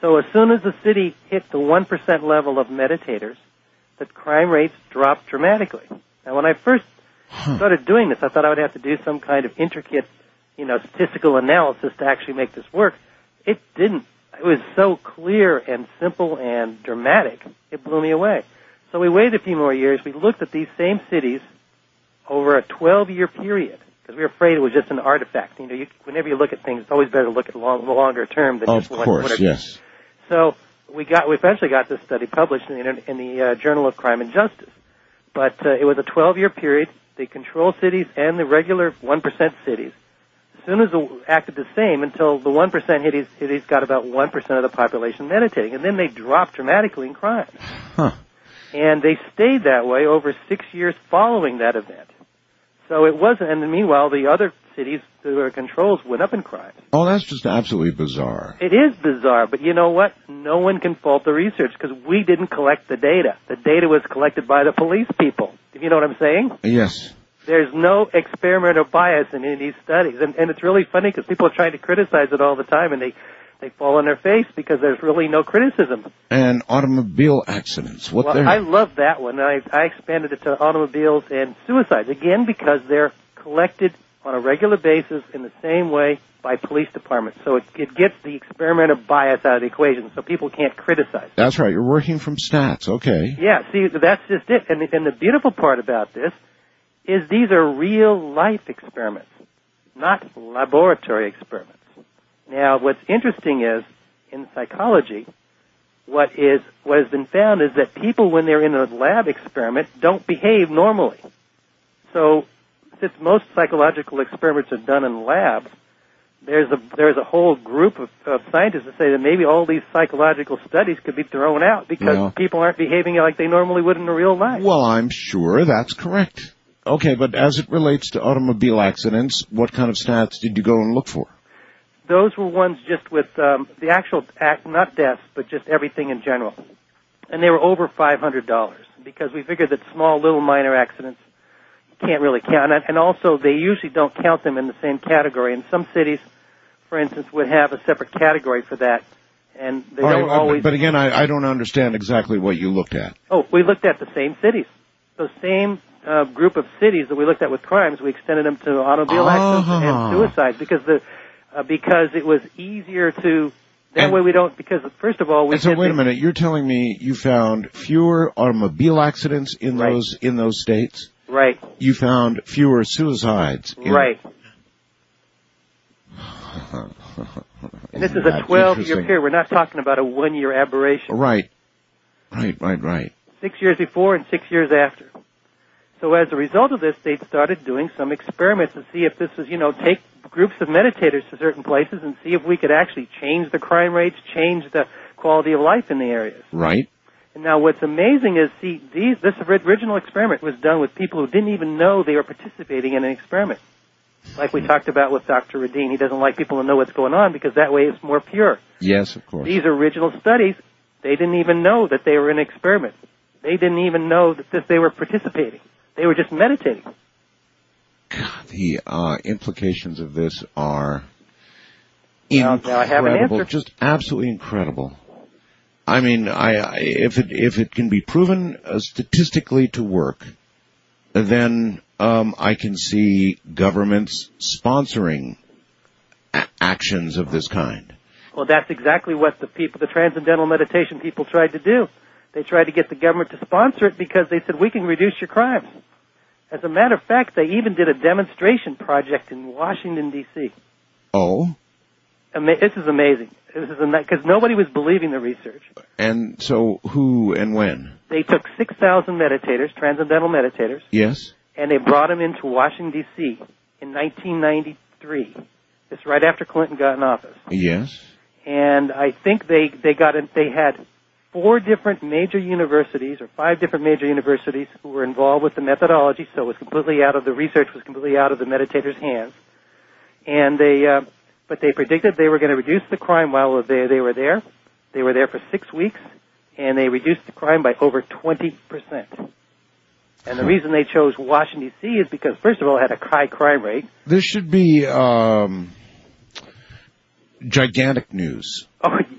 So as soon as the city hit the one percent level of meditators, the crime rates dropped dramatically. Now, when I first started doing this, I thought I would have to do some kind of intricate, you know, statistical analysis to actually make this work. It didn't. It was so clear and simple and dramatic, it blew me away. So we waited a few more years. We looked at these same cities over a twelve-year period, because we were afraid it was just an artifact. You know, you, whenever you look at things, it's always better to look at long, longer term than Of just one. course, one or- yes. So we got, we eventually got this study published in the, in the uh, Journal of Crime and Justice. But uh, it was a twelve-year period. The control cities and the regular one percent cities, as soon as it acted the same until the one percent cities, cities got about one percent of the population meditating. And then they dropped dramatically in crime. Huh. And they stayed that way over six years following that event. So it wasn't, and meanwhile, the other cities, the controls, went up in crime. Oh, that's just absolutely bizarre. It is bizarre, but you know what? No one can fault the research because we didn't collect the data. The data was collected by the police people. If you know what I'm saying? Yes. There's no experimental bias in any of these studies. And, and it's really funny because people are trying to criticize it all the time, and they, they fall on their face because there's really no criticism. And automobile accidents. What Well, they're... I love that one. I, I expanded it to automobiles and suicides, again, because they're collected on a regular basis in the same way by police departments. So it, it gets the experimental bias out of the equation, so people can't criticize. That's right. You're working from stats. Okay. Yeah, see, that's just it. And, and the beautiful part about this is these are real-life experiments, not laboratory experiments. Now, what's interesting is, in psychology, what is what has been found is that people, when they're in a lab experiment, don't behave normally. So, since most psychological experiments are done in labs, there's a there's a whole group of, of scientists that say that maybe all these psychological studies could be thrown out because Yeah. people aren't behaving like they normally would in real life. Well, I'm sure that's correct. Okay, but as it relates to automobile accidents, what kind of stats did you go and look for? Those were ones just with um, the actual act, not deaths, but just everything in general. And they were over five hundred dollars because we figured that small, little, minor accidents can't really count. And also, they usually don't count them in the same category. And some cities, for instance, would have a separate category for that. And they All don't right, always... But again, I, I don't understand exactly what you looked at. Oh, we looked at the same cities. Those same uh, group of cities that we looked at with crimes, we extended them to automobile accidents Ah. and suicides because the uh, because it was easier to. That And- way we don't. Because first of all, we And so did wait a the- minute, you're telling me you found fewer automobile accidents in Right. those in those states? Right. You found fewer suicides. in- Right. And this is a That's twelve-year interesting. period. We're not talking about a one-year aberration. Right. Right, right, right. Six years before and six years after. So as a result of this, they started doing some experiments to see if this was, you know, take groups of meditators to certain places and see if we could actually change the crime rates, change the quality of life in the areas. Right. And now what's amazing is, see, these, this original experiment was done with people who didn't even know they were participating in an experiment. Like we talked about with Doctor Radin. He doesn't like people to know what's going on because that way it's more pure. Yes, of course. These original studies, they didn't even know that they were in an experiment. They didn't even know that this, they were participating. They were just meditating. The uh, implications of this are Now- incredible. now I have an answer. Just absolutely incredible. I mean, I, I if it if it can be proven uh, statistically to work, then um, I can see governments sponsoring a- actions of this kind. Well, that's exactly what the people, the transcendental meditation people tried to do. They tried to get the government to sponsor it because they said, we can reduce your crimes. As a matter of fact, they even did a demonstration project in Washington, D C Oh, Ama- This is amazing. This is because nobody was believing the research. and so who and when? They took six thousand meditators, transcendental meditators, Yes. and they brought them into Washington, D C in nineteen ninety-three. It's right after Clinton got in office. Yes. And I think they, they got in, they had four different major universities or five different major universities who were involved with the methodology, so it was completely out of the research was completely out of the meditators' hands. And they, uh, but they predicted they were going to reduce the crime while they, they were there. They were there for six weeks, and they reduced the crime by over twenty percent. And the reason they chose Washington, D C is because, first of all, it had a high crime rate. This should be um, gigantic news. Oh,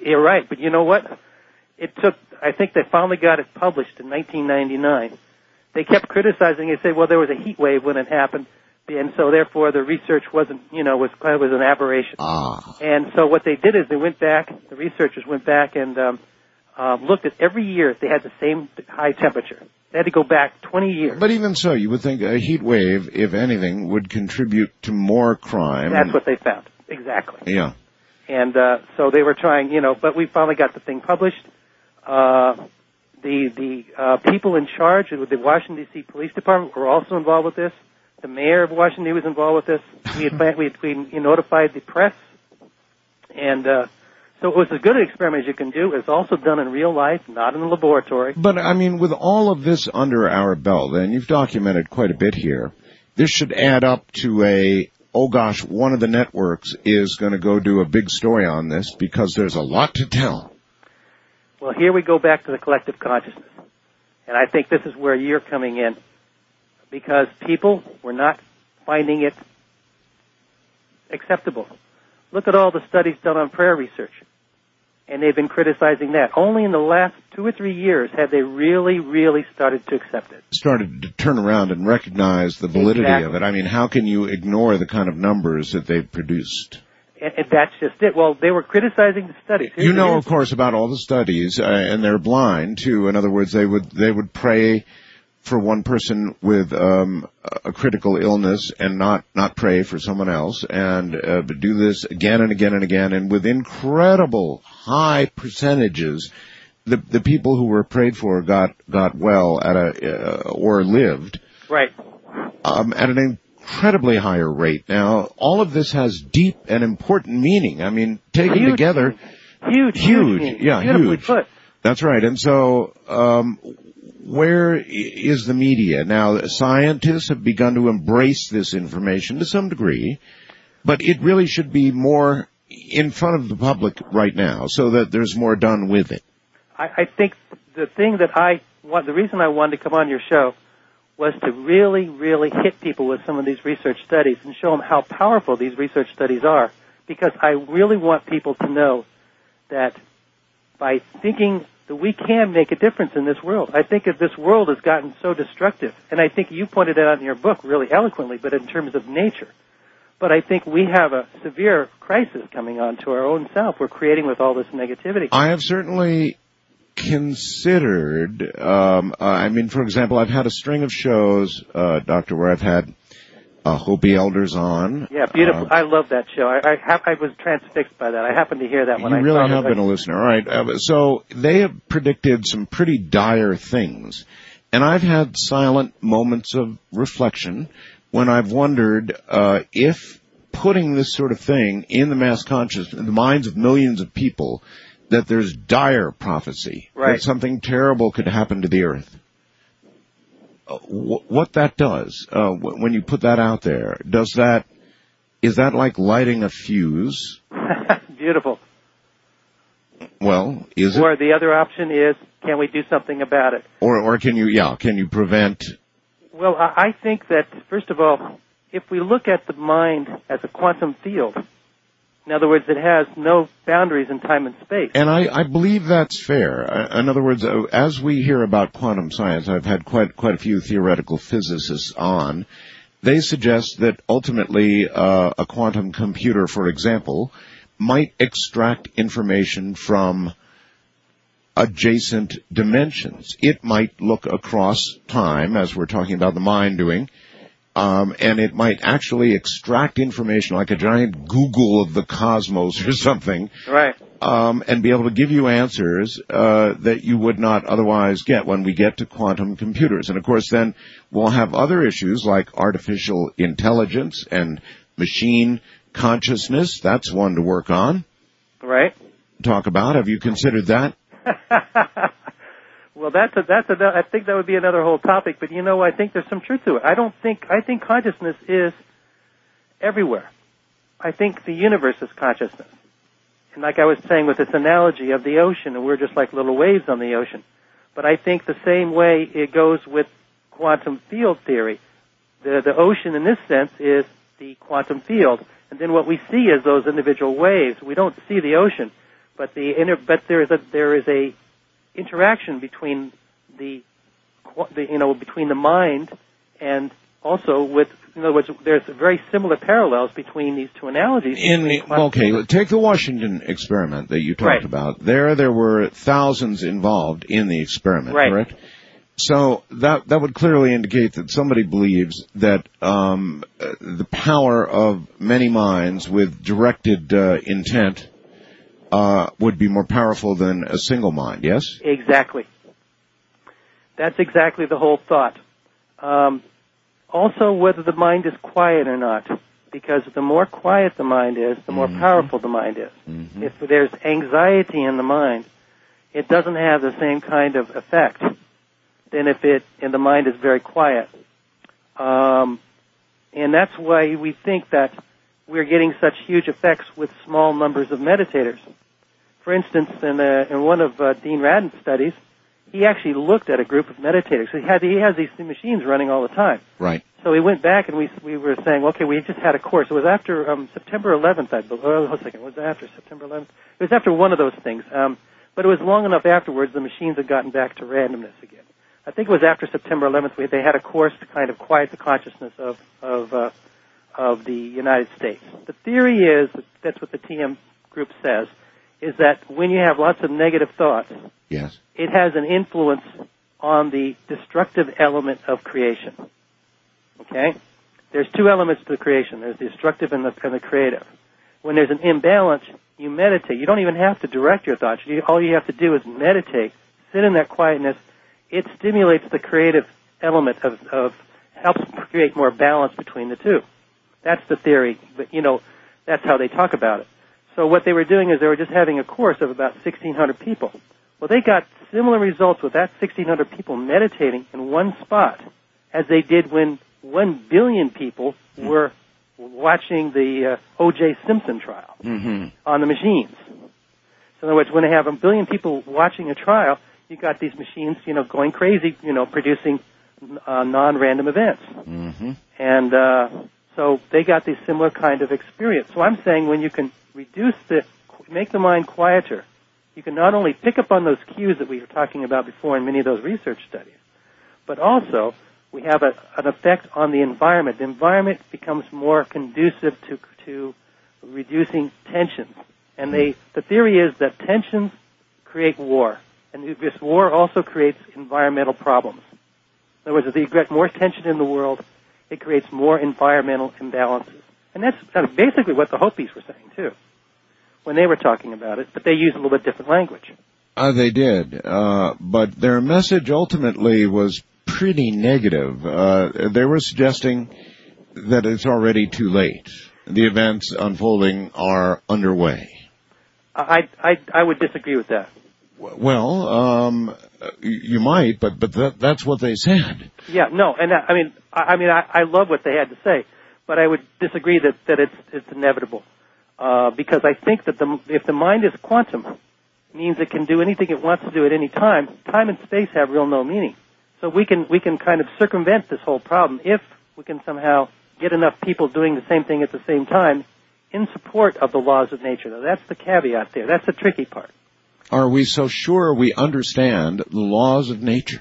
You're right, but you know what? It took, I think they finally got it published in nineteen ninety-nine. They kept criticizing it, said, well, there was a heat wave when it happened, and so therefore the research wasn't, you know, was was an aberration. Ah. And so what they did is they went back, the researchers went back and um, um, looked at every year if they had the same high temperature. They had to go back twenty years. But even so, you would think a heat wave, if anything, would contribute to more crime. That's what they found. Exactly. Yeah. And uh, so they were trying, you know, but we finally got the thing published. Uh, the the uh, people in charge of the Washington, D C Police Department were also involved with this. The mayor of Washington, D C was involved with this. We had we, had, we notified the press. And uh, so it was as good an experiment as you can do. It's also done in real life, not in the laboratory. But, I mean, with all of this under our belt, and you've documented quite a bit here, this should add up to a, oh gosh, one of the networks is going to go do a big story on this because there's a lot to tell. Well, here we go back to the collective consciousness. And I think this is where you're coming in because people were not finding it acceptable. Look at all the studies done on prayer research. And they've been criticizing that. Only in the last two or three years have they really, really started to accept it. Started to turn around and recognize the validity Exactly. of it. I mean, how can you ignore the kind of numbers that they've produced? And, and that's just it. Well, they were criticizing the studies. Here's You know, the of course, about all the studies, uh, and they're blind too. In other words, they would they would pray for one person with um, a critical illness and not not pray for someone else, and uh, but do this again and again and again, and with incredible high percentages, the the people who were prayed for got got well at a uh, or lived Right. um, at an incredibly higher rate. Now, all of this has deep and important meaning. I mean, taken Huge together, Huge, huge, huge. yeah, Beautifully huge. put. That's right. And so, um, where is the media? Now, scientists have begun to embrace this information to some degree, but it really should be more in front of the public right now so that there's more done with it. I, I think the thing that I want, the reason I wanted to come on your show was to really, really hit people with some of these research studies and show them how powerful these research studies are, because I really want people to know that by thinking that we can make a difference in this world. I think that this world has gotten so destructive, and I think you pointed it out in your book really eloquently, but in terms of nature. But I think we have a severe crisis coming on to our own self. We're creating with all this negativity. I have certainly considered, um, uh, I mean, for example, I've had a string of shows, uh, Doctor, where I've had uh, Hopi elders on. Yeah, beautiful. Uh, I love that show. I, I, ha- I was transfixed by that. I happened to hear that when you I really saw have that. been a listener. All right. Uh, so they have predicted some pretty dire things. And I've had silent moments of reflection when I've wondered uh, if putting this sort of thing in the mass consciousness, in the minds of millions of people, that there's dire prophecy, Right. that something terrible could happen to the earth. Uh, wh- what that does, uh, w- when you put that out there, does that, is that like lighting a fuse? Beautiful. Well, is it? Or the other option is, can we do something about it? Or, or can you, yeah, can you prevent? Well, I I think that, first of all, if we look at the mind as a quantum field, in other words, it has no boundaries in time and space. And I, I believe that's fair. Uh, In other words, uh, as we hear about quantum science, I've had quite quite a few theoretical physicists on. They suggest that ultimately uh, a quantum computer, for example, might extract information from adjacent dimensions. It might look across time, as we're talking about the mind doing, Um, and it might actually extract information like a giant Google of the cosmos or something, Right. um, and be able to give you answers uh, that you would not otherwise get when we get to quantum computers. And of course, then we'll have other issues like artificial intelligence and machine consciousness. That's one to work on. Right. Talk about. Have you considered that? Well, that's a, that's a, I think that would be another whole topic, but you know, I think there's some truth to it. I don't think, I think consciousness is everywhere. I think the universe is consciousness. And like I was saying with this analogy of the ocean, and we're just like little waves on the ocean. But I think the same way it goes with quantum field theory. The, the ocean in this sense is the quantum field. And then what we see is those individual waves. We don't see the ocean. But the inter, but there is a there is a interaction between the, the you know between the mind and also with, in other words, there's very similar parallels between these two analogies. In the, okay, take the Washington experiment that you talked right. about. There, there were thousands involved in the experiment, right. correct? So that that would clearly indicate that somebody believes that um, the power of many minds with directed uh, intent uh, would be more powerful than a single mind. Yes? Exactly. That's exactly the whole thought. Um, also, whether the mind is quiet or not, because the more quiet the mind is, the more mm-hmm. powerful the mind is. Mm-hmm. If there's anxiety in the mind, it doesn't have the same kind of effect than if it and the mind is very quiet. Um, and that's why we think that we're getting such huge effects with small numbers of meditators. For instance, in, a, in one of uh, Dean Radin's studies, he actually looked at a group of meditators. So he had he has these machines running all the time. Right. So we went back and we we were saying, okay, we just had a course. It was after um, September eleventh, I believe. Oh, hold a second. Was it after September eleventh? It was after one of those things. Um, but it was long enough afterwards, the machines had gotten back to randomness again. I think it was after September eleventh. We, they had a course to kind of quiet the consciousness of of uh, of the United States. The theory is that that's what the T M group says, is that when you have lots of negative thoughts, yes, it has an influence on the destructive element of creation. Okay, there's two elements to the creation. There's the destructive and the, and the creative. When there's an imbalance, you meditate. You don't even have to direct your thoughts. You, all you have to do is meditate, sit in that quietness. It stimulates the creative element of, of helps create more balance between the two. That's the theory, but you know, that's how they talk about it. So what they were doing is they were just having a course of about sixteen hundred people. Well, they got similar results with that sixteen hundred people meditating in one spot as they did when one billion people were watching the uh, O J Simpson trial mm-hmm. on the machines. So in other words, when they have a billion people watching a trial, you got these machines, you know, going crazy, you know, producing uh, non-random events. Mm-hmm. And uh, so they got this similar kind of experience. So I'm saying when you can reduce the, make the mind quieter, you can not only pick up on those cues that we were talking about before in many of those research studies, but also we have a, an effect on the environment. The environment becomes more conducive to to reducing tensions. And they, the theory is that tensions create war. And this war also creates environmental problems. In other words, if you get more tension in the world, it creates more environmental imbalances. And that's basically what the Hopis were saying, too, when they were talking about it, but they used a little bit different language. Uh, they did, uh, but their message ultimately was pretty negative. Uh, they were suggesting that it's already too late. The events unfolding are underway. I, I, I would disagree with that. Well, um, you might, but but that, that's what they said. Yeah, no, and I, I mean, I, I mean, I, I love what they had to say, but I would disagree that that it's it's inevitable, uh, because I think that the if the mind is quantum, it means it can do anything it wants to do at any time. Time and space have real no meaning, so we can we can kind of circumvent this whole problem if we can somehow get enough people doing the same thing at the same time in support of the laws of nature. Now, that's the caveat there. That's the tricky part. Are we so sure we understand the laws of nature?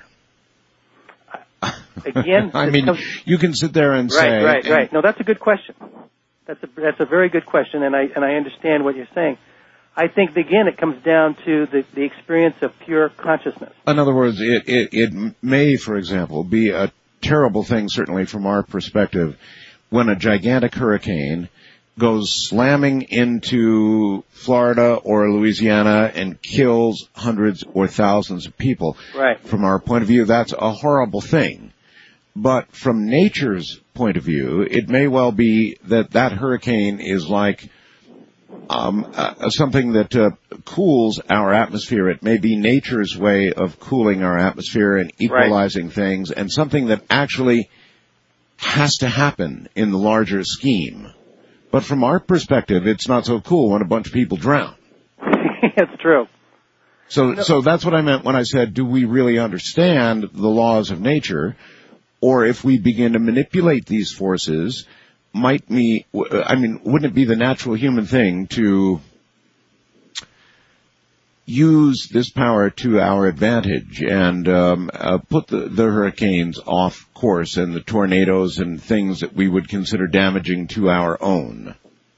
Again, I mean, comes, you can sit there and right, say, right, right. No, that's a good question. That's a that's a very good question, and I and I understand what you're saying. I think again, it comes down to the the experience of pure consciousness. In other words, it it, it may, for example, be a terrible thing, certainly from our perspective, when a gigantic hurricane goes slamming into Florida or Louisiana and kills hundreds or thousands of people. Right. From our point of view, that's a horrible thing. But from nature's point of view, it may well be that that hurricane is like um, uh, something that uh, cools our atmosphere. It may be nature's way of cooling our atmosphere and equalizing right. things, and something that actually has to happen in the larger scheme. But from our perspective, it's not so cool when a bunch of people drown. It's true. So, no. so that's what I meant when I said, do we really understand the laws of nature? Or if we begin to manipulate these forces, might we, I mean, wouldn't it be the natural human thing to use this power to our advantage and um, uh, put the, the hurricanes off course and the tornadoes and things that we would consider damaging to our own?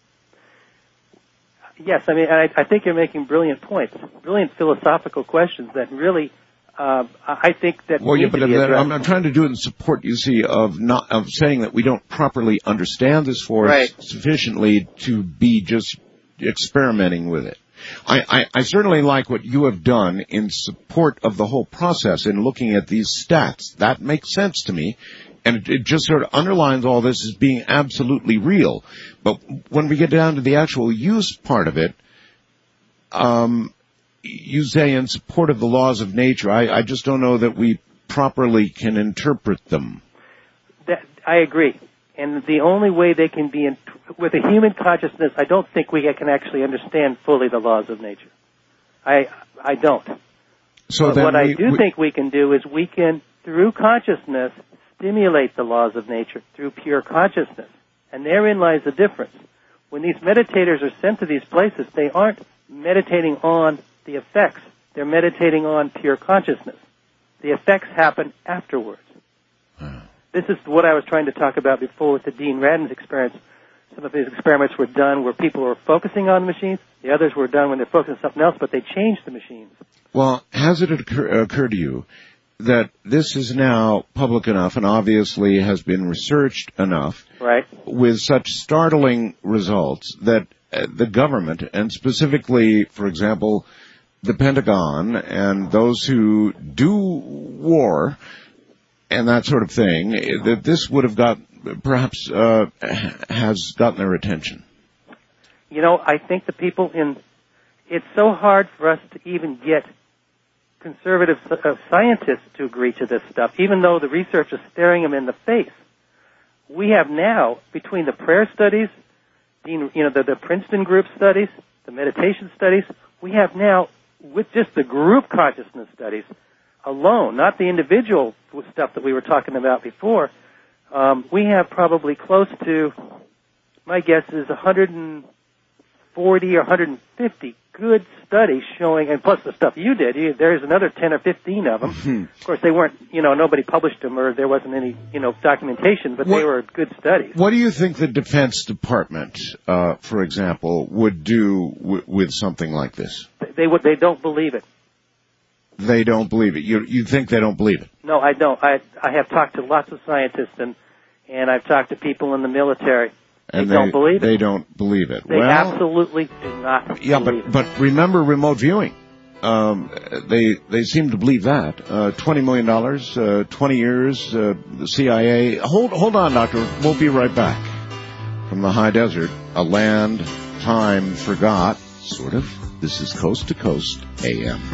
Yes, I mean, I, I think you're making brilliant points, brilliant philosophical questions that really, uh, I think that well, need yeah, but to be I'm, I'm trying to do it in support, you see, of not of saying that we don't properly understand this force right. sufficiently to be just experimenting with it. I, I, I certainly like what you have done in support of the whole process in looking at these stats. That makes sense to me, and it, it just sort of underlines all this as being absolutely real. But when we get down to the actual use part of it, um, you say in support of the laws of nature, I, I just don't know that we properly can interpret them. That, I agree. And the only way they can be, in, with a human consciousness, I don't think we can actually understand fully the laws of nature. I I don't. So but then what we, I do we, think we can do is we can, through consciousness, stimulate the laws of nature through pure consciousness. And therein lies the difference. When these meditators are sent to these places, they aren't meditating on the effects. They're meditating on pure consciousness. The effects happen afterwards. This is what I was trying to talk about before with the Dean Radin's experience. Some of his experiments were done where people were focusing on the machines. The others were done when they're focusing on something else, but they changed the machines. Well, has it occur, occurred to you that this is now public enough and obviously has been researched enough right. with such startling results that uh, the government, and specifically, for example, the Pentagon and those who do war and that sort of thing, that this would have got, perhaps, uh, has gotten their attention? You know, I think the people in, it's so hard for us to even get conservative uh, scientists to agree to this stuff, even though the research is staring them in the face. We have now, between the prayer studies, you know, the, the Princeton group studies, the meditation studies, we have now, with just the group consciousness studies alone, not the individual stuff that we were talking about before, um, we have probably close to, my guess is one hundred forty or one hundred fifty good studies showing, and plus the stuff you did, you, there's another ten or fifteen of them. Mm-hmm. Of course, they weren't, you know, nobody published them or there wasn't any, you know, documentation, but what, they were good studies. What do you think the Defense Department, uh, for example, would do w- with something like this? They would, they don't believe it. They don't believe it. You you think they don't believe it? No, I don't. I I have talked to lots of scientists and and I've talked to people in the military. They, and they don't believe it. They don't believe it. They well, absolutely do not. Yeah, believe but it. but remember remote viewing. Um, they they seem to believe that. Uh, Twenty million dollars, uh, twenty years. Uh, the C I A. Hold hold on, Doctor. We'll be right back from the high desert, a land time forgot. Sort of. This is Coast to Coast A M.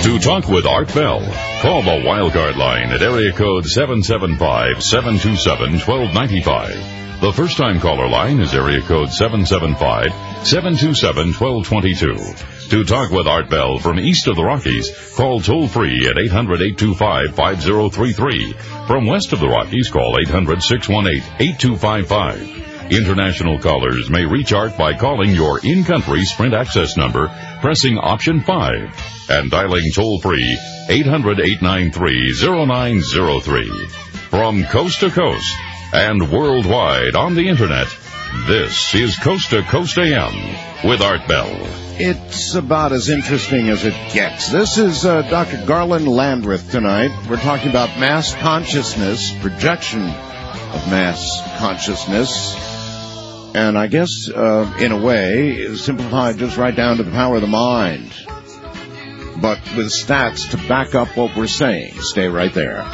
To talk with Art Bell, call the Wildcard line at area code seven seven five, seven two seven, one two nine five. The first-time caller line is area code seven seven five, seven two seven, one two two two. To talk with Art Bell from east of the Rockies, call toll-free at eight hundred, eight two five, five zero three three. From west of the Rockies, call eight hundred, six one eight, eight two five five. International callers may reach Art by calling your in-country Sprint access number, pressing option five, and dialing toll-free eight hundred, eight nine three, zero nine zero three. From coast to coast and worldwide on the Internet, this is Coast to Coast A M with Art Bell. It's about as interesting as it gets. This is uh, Doctor Garland Landreth tonight. We're talking about mass consciousness, projection of mass consciousness, and I guess, uh, in a way, simplified just right down to the power of the mind, but with stats to back up what we're saying. Stay right there.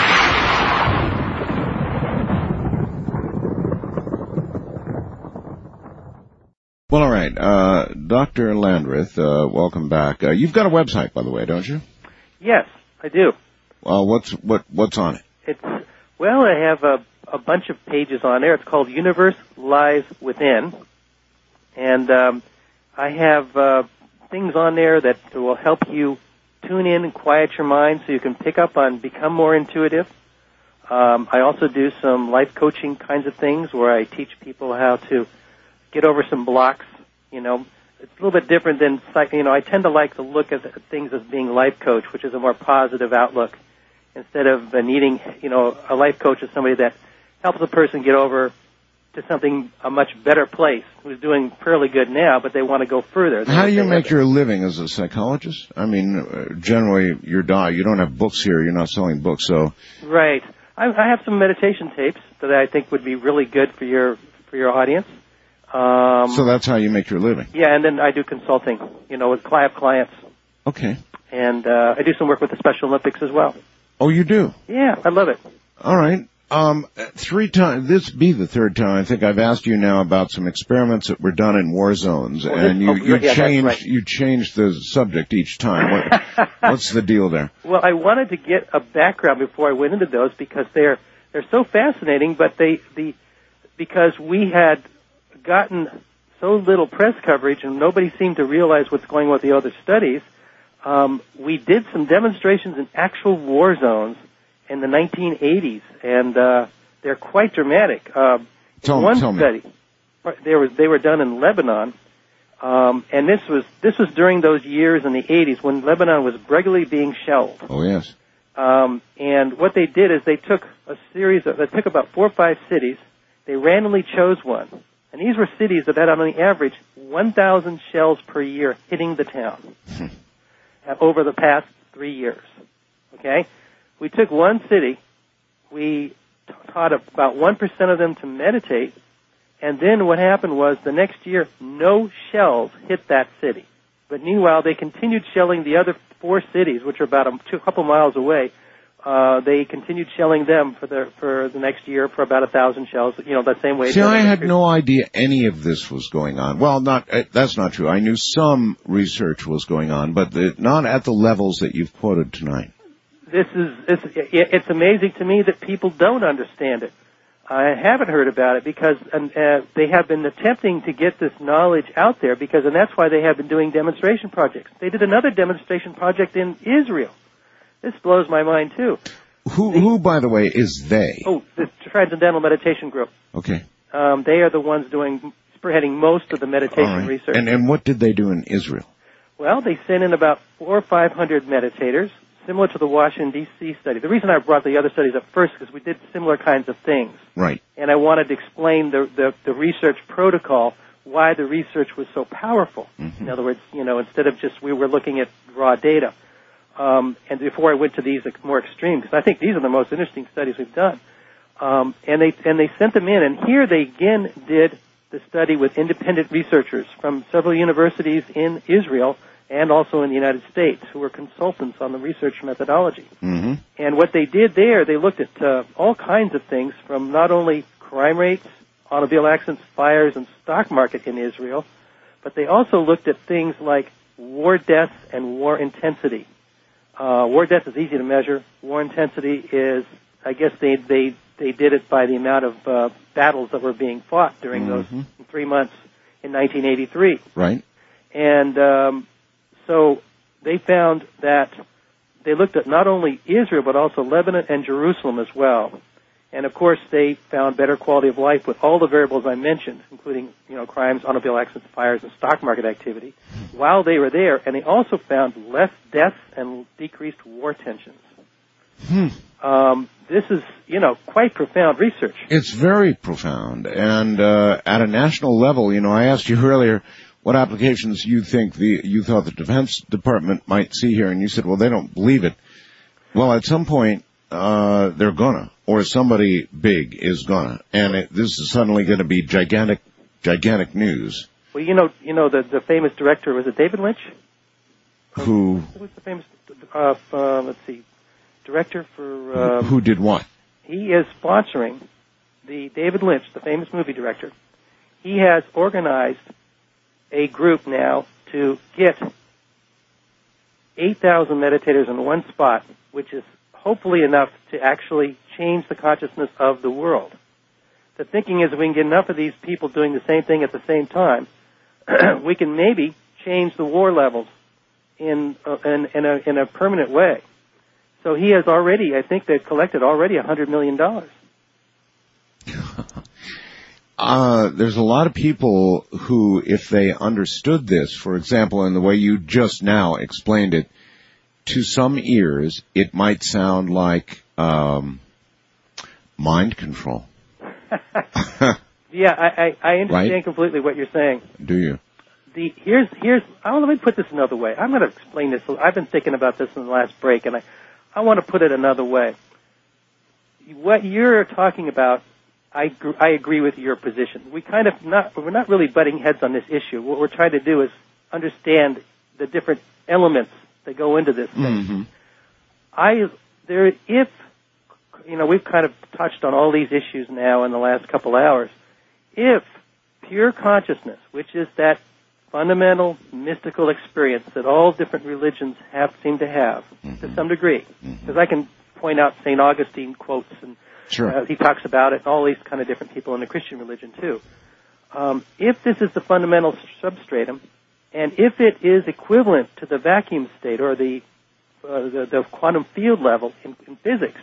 Well, all right. Uh, Doctor Landreth, uh, welcome back. Uh, you've got a website, by the way, don't you? Yes, I do. Well, what's what what's on it? It's well, I have a, a bunch of pages on there. It's called Universe Lies Within, and um, I have uh, things on there that will help you tune in and quiet your mind so you can pick up on become more intuitive. Um, I also do some life coaching kinds of things where I teach people how to get over some blocks. You know, it's a little bit different than, you know, I tend to like to look at things as being life coach, which is a more positive outlook, instead of uh, needing, you know, a life coach is somebody that helps a person get over to something, a much better place, who's doing fairly good now, but they want to go further. How do you make your living as a psychologist? I mean, uh, generally, you're die. You don't have books here. You're not selling books, so. Right. I, I have some meditation tapes that I think would be really good for your for your audience. Um, so that's how you make your living? Yeah, and then I do consulting, you know, with client clients. Okay. And uh, I do some work with the Special Olympics as well. Oh, you do? Yeah, I love it. All right. Um, three times, this be the third time, I think I've asked you now about some experiments that were done in war zones, oh, and you, oh, you yeah, changed, right. you changed the subject each time. What, what's the deal there? Well, I wanted to get a background before I went into those because they're, they're so fascinating, but they, the, because we had gotten so little press coverage and nobody seemed to realize what's going on with the other studies, um, we did some demonstrations in actual war zones in the nineteen eighties, and uh, they're quite dramatic. Uh, tell one me, tell study, me. There was, they were done in Lebanon, um, and this was this was during those years in the eighties when Lebanon was regularly being shelled. Oh yes. Um, and what they did is they took a series of, they took about four or five cities, they randomly chose one, and these were cities that had on the average one thousand shells per year hitting the town over the past three years. Okay? We took one city, we taught about one percent of them to meditate, and then what happened was the next year no shells hit that city. But meanwhile, they continued shelling the other four cities, which are about a two, couple miles away. Uh, they continued shelling them for the for the next year for about a thousand shells. You know, that same way. See, I had no idea any of this was going on. Well, not uh, that's not true. I knew some research was going on, but the, not at the levels that you've quoted tonight. This is it's, it's amazing to me that people don't understand it. I haven't heard about it because uh, they have been attempting to get this knowledge out there because, and that's why they have been doing demonstration projects. They did another demonstration project in Israel. This blows my mind too. Who, the, who, by the way, is they? Oh, the Transcendental Meditation Group. Okay. Um, they are the ones doing, spearheading most of the meditation right. research. And, and what did they do in Israel? Well, they sent in about four or five hundred meditators, similar to the Washington, D C study. The reason I brought the other studies up first is because we did similar kinds of things. Right. And I wanted to explain the, the, the research protocol, why the research was so powerful. Mm-hmm. In other words, you know, instead of just we were looking at raw data. Um, and before I went to these more extreme, because I think these are the most interesting studies we've done. Um, and they and they sent them in, and here they again did the study with independent researchers from several universities in Israel and also in the United States who were consultants on the research methodology. Mm-hmm. And what they did there, they looked at uh, all kinds of things from not only crime rates, automobile accidents, fires, and stock market in Israel, but they also looked at things like war deaths and war intensity. Uh, war death is easy to measure. War intensity is, I guess they they they did it by the amount of uh, battles that were being fought during Mm-hmm. those three months in nineteen eighty-three. Right. And um, so they found that they looked at not only Israel but also Lebanon and Jerusalem as well. And of course, they found better quality of life with all the variables I mentioned, including, you know, crimes, automobile accidents, fires, and stock market activity, while they were there. And they also found less deaths and decreased war tensions. Hmm. Um, this is, you know, quite profound research. It's very profound. And uh, at a national level, you know, I asked you earlier what applications you think the you thought the Defense Department might see here, and you said, well, they don't believe it. Well, at some point, uh, they're gonna. Or somebody big is gonna, and it, this is suddenly going to be gigantic, gigantic news. Well, you know, you know the the famous director, was it David Lynch? Who? Who was the famous? Uh, uh, let's see, director for. Um, who did what? He is sponsoring the David Lynch, the famous movie director. He has organized a group now to get eight thousand meditators in one spot, which is hopefully enough to actually change the consciousness of the world. The thinking is if we can get enough of these people doing the same thing at the same time, we can maybe change the war levels in, uh, in, in, a, in a permanent way. So he has already, I think they've collected already one hundred million dollars. Uh, there's a lot of people who, if they understood this, for example, in the way you just now explained it, to some ears, it might sound like um, mind control. Yeah, I, I, I understand Right? completely what you're saying. Do you? The here's here's. Oh, let me put this another way. I'm going to explain this. I've been thinking about this in the last break, and I I want to put it another way. What you're talking about, I gr- I agree with your position. We kind of not we're not really butting heads on this issue. What we're trying to do is understand the different elements that go into this thing. Mm-hmm. I there if you know we've kind of touched on all these issues now in the last couple hours. If pure consciousness, which is that fundamental mystical experience that all different religions have seem to have mm-hmm. to some degree, because I can point out Saint Augustine quotes and Sure. uh, he talks about it, and all these kind of different people in the Christian religion too. Um, if this is the fundamental substratum, and if it is equivalent to the vacuum state or the uh, the, the quantum field level in, in physics,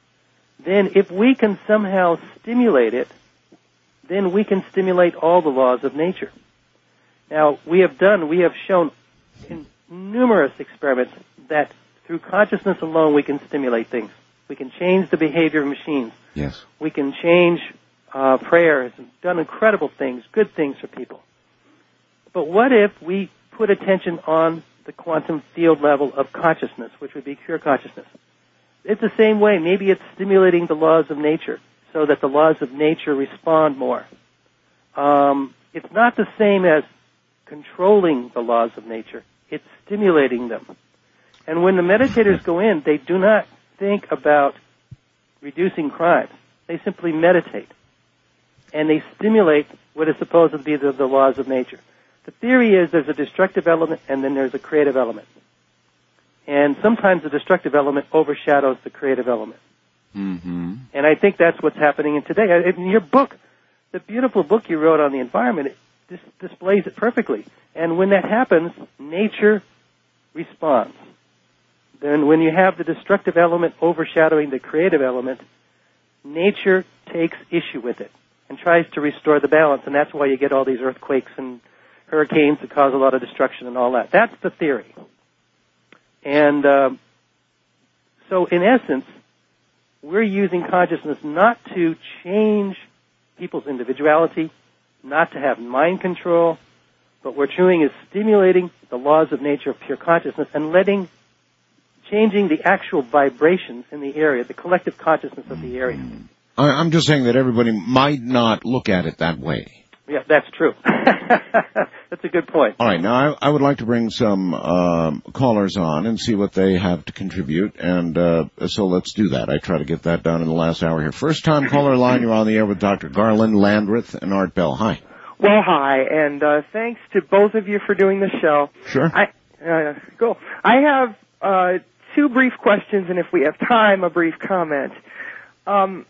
then if we can somehow stimulate it, then we can stimulate all the laws of nature. Now, we have done, we have shown in numerous experiments that through consciousness alone we can stimulate things. We can change the behavior of machines. Yes. We can change uh, prayers and done incredible things, good things for people. But what if we put attention on the quantum field level of consciousness, which would be pure consciousness? It's the same way. Maybe it's stimulating the laws of nature so that the laws of nature respond more. Um, it's not the same as controlling the laws of nature. It's stimulating them. And when the meditators go in, they do not think about reducing crimes. They simply meditate. And they stimulate what is supposed to be the, the laws of nature. The theory is there's a destructive element and then there's a creative element. And sometimes the destructive element overshadows the creative element. Mm-hmm. And I think that's what's happening in today. In your book, the beautiful book you wrote on the environment, it dis- displays it perfectly. And when that happens, nature responds. Then when you have the destructive element overshadowing the creative element, nature takes issue with it and tries to restore the balance. And that's why you get all these earthquakes and hurricanes that cause a lot of destruction and all that. That's the theory. And uh, so in essence, we're using consciousness not to change people's individuality, not to have mind control, but what we're doing is stimulating the laws of nature of pure consciousness and letting, changing the actual vibrations in the area, the collective consciousness of the area. I, I'm just saying that everybody might not look at it that way. Yeah, that's true. That's a good point. All right, now I, I would like to bring some um, callers on and see what they have to contribute, and uh, so let's do that. I try to get that done in the last hour here. First time caller line, you're on the air with Doctor Garland Landreth and Art Bell. Hi. Well, hi, and uh, thanks to both of you for doing the show. Sure. I uh, cool. I have uh, two brief questions, and if we have time, a brief comment. Um,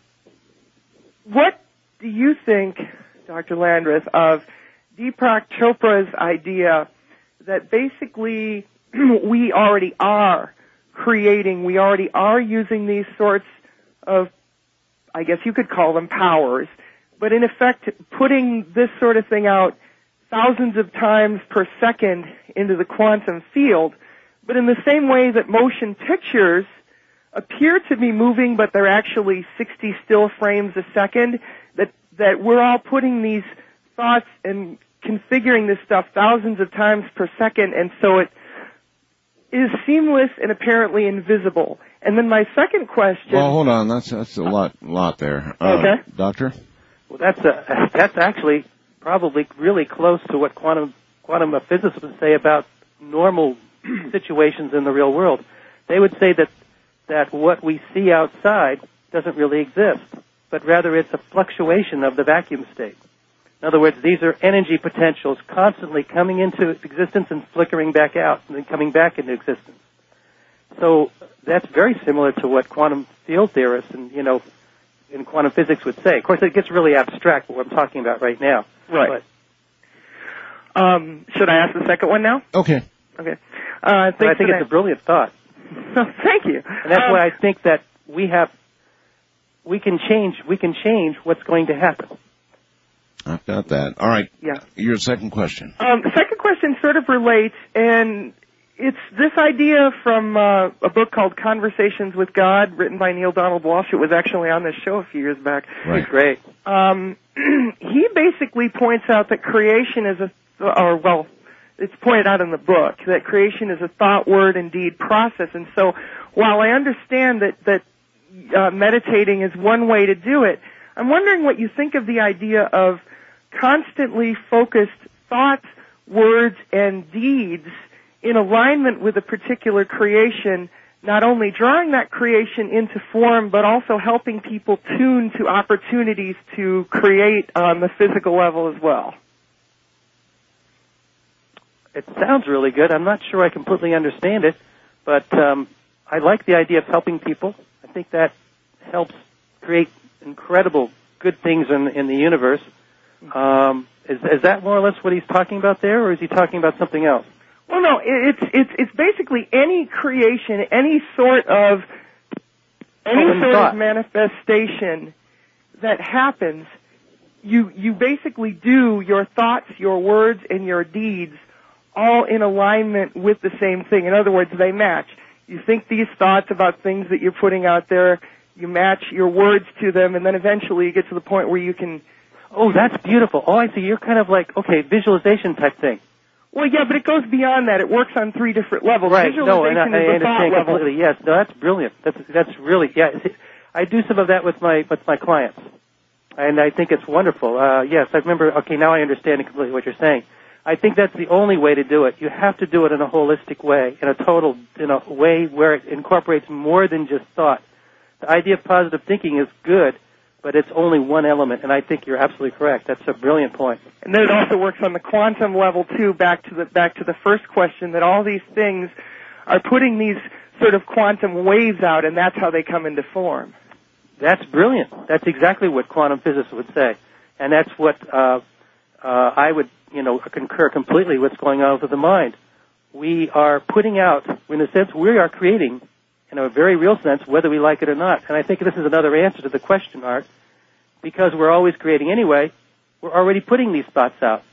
what do you think, Doctor Landreth, of Deepak Chopra's idea that basically we already are creating, we already are using these sorts of, I guess you could call them powers, but in effect putting this sort of thing out thousands of times per second into the quantum field, but in the same way that motion pictures appear to be moving, but they're actually sixty still frames a second, that, that we're all putting these thoughts and configuring this stuff thousands of times per second, and so it is seamless and apparently invisible. And then my second question... Well, hold on. That's that's a lot lot there. Uh, okay. Doctor? Well, that's a, that's actually probably really close to what quantum quantum physicists would say about normal situations in the real world. They would say that that what we see outside doesn't really exist, but rather it's a fluctuation of the vacuum state. In other words, these are energy potentials constantly coming into existence and flickering back out and then coming back into existence. So that's very similar to what quantum field theorists and, you know, in quantum physics would say. Of course, it gets really abstract, what I'm talking about right now. Right. But, um, should I ask the second one now? Okay. Okay. Uh, but I think it's that. a brilliant thought. Thank you. And that's um, why I think that we have, we can change, we can change what's going to happen. I've got that. All right. Yeah. Your second question. Um, the second question sort of relates, and it's this idea from uh, a book called Conversations with God, written by Neil Donald Walsh. It was actually on this show a few years back. Right. Great. Um, he basically points out that creation is a, or well, it's pointed out in the book that creation is a thought, word, and deed process. And so, while I understand that that uh, meditating is one way to do it, I'm wondering what you think of the idea of constantly focused thoughts, words, and deeds in alignment with a particular creation, not only drawing that creation into form, but also helping people tune to opportunities to create on the physical level as well. It sounds really good. I'm not sure I completely understand it, but um, I like the idea of helping people. I think that helps create incredible good things in, in the universe. Um, is, is that more or less what he's talking about there, or is he talking about something else? Well, no, it's it's it's basically any creation, any sort of any Open sort thought. of manifestation that happens. You you basically do your thoughts, your words, and your deeds all in alignment with the same thing. In other words, they match. You think these thoughts about things that you're putting out there. You match your words to them, and then eventually you get to the point where you can... Oh, that's beautiful. Oh, I see. You're kind of like, okay, visualization type thing. Well, yeah, but it goes beyond that. It works on three different levels. Right. No, and I, Visualization I is the understand thought level. completely. Yes. No, that's brilliant. That's that's really, yeah. I do some of that with my with my clients, and I think it's wonderful. Uh, yes, I remember. Okay, now I understand completely what you're saying. I think that's the only way to do it. You have to do it in a holistic way, in a total, in a way where it incorporates more than just thought. The idea of positive thinking is good, but it's only one element, and I think you're absolutely correct. That's a brilliant point. And then it also works on the quantum level too. Back to the back to the first question, that all these things are putting these sort of quantum waves out, and that's how they come into form. That's brilliant. That's exactly what quantum physicists would say, and that's what uh, uh, I would, you know, concur completely. What's going on with the mind? We are putting out, in a sense, we are creating. In a very real sense, whether we like it or not. And I think this is another answer to the question, Art. Because we're always creating anyway, we're already putting these thoughts out.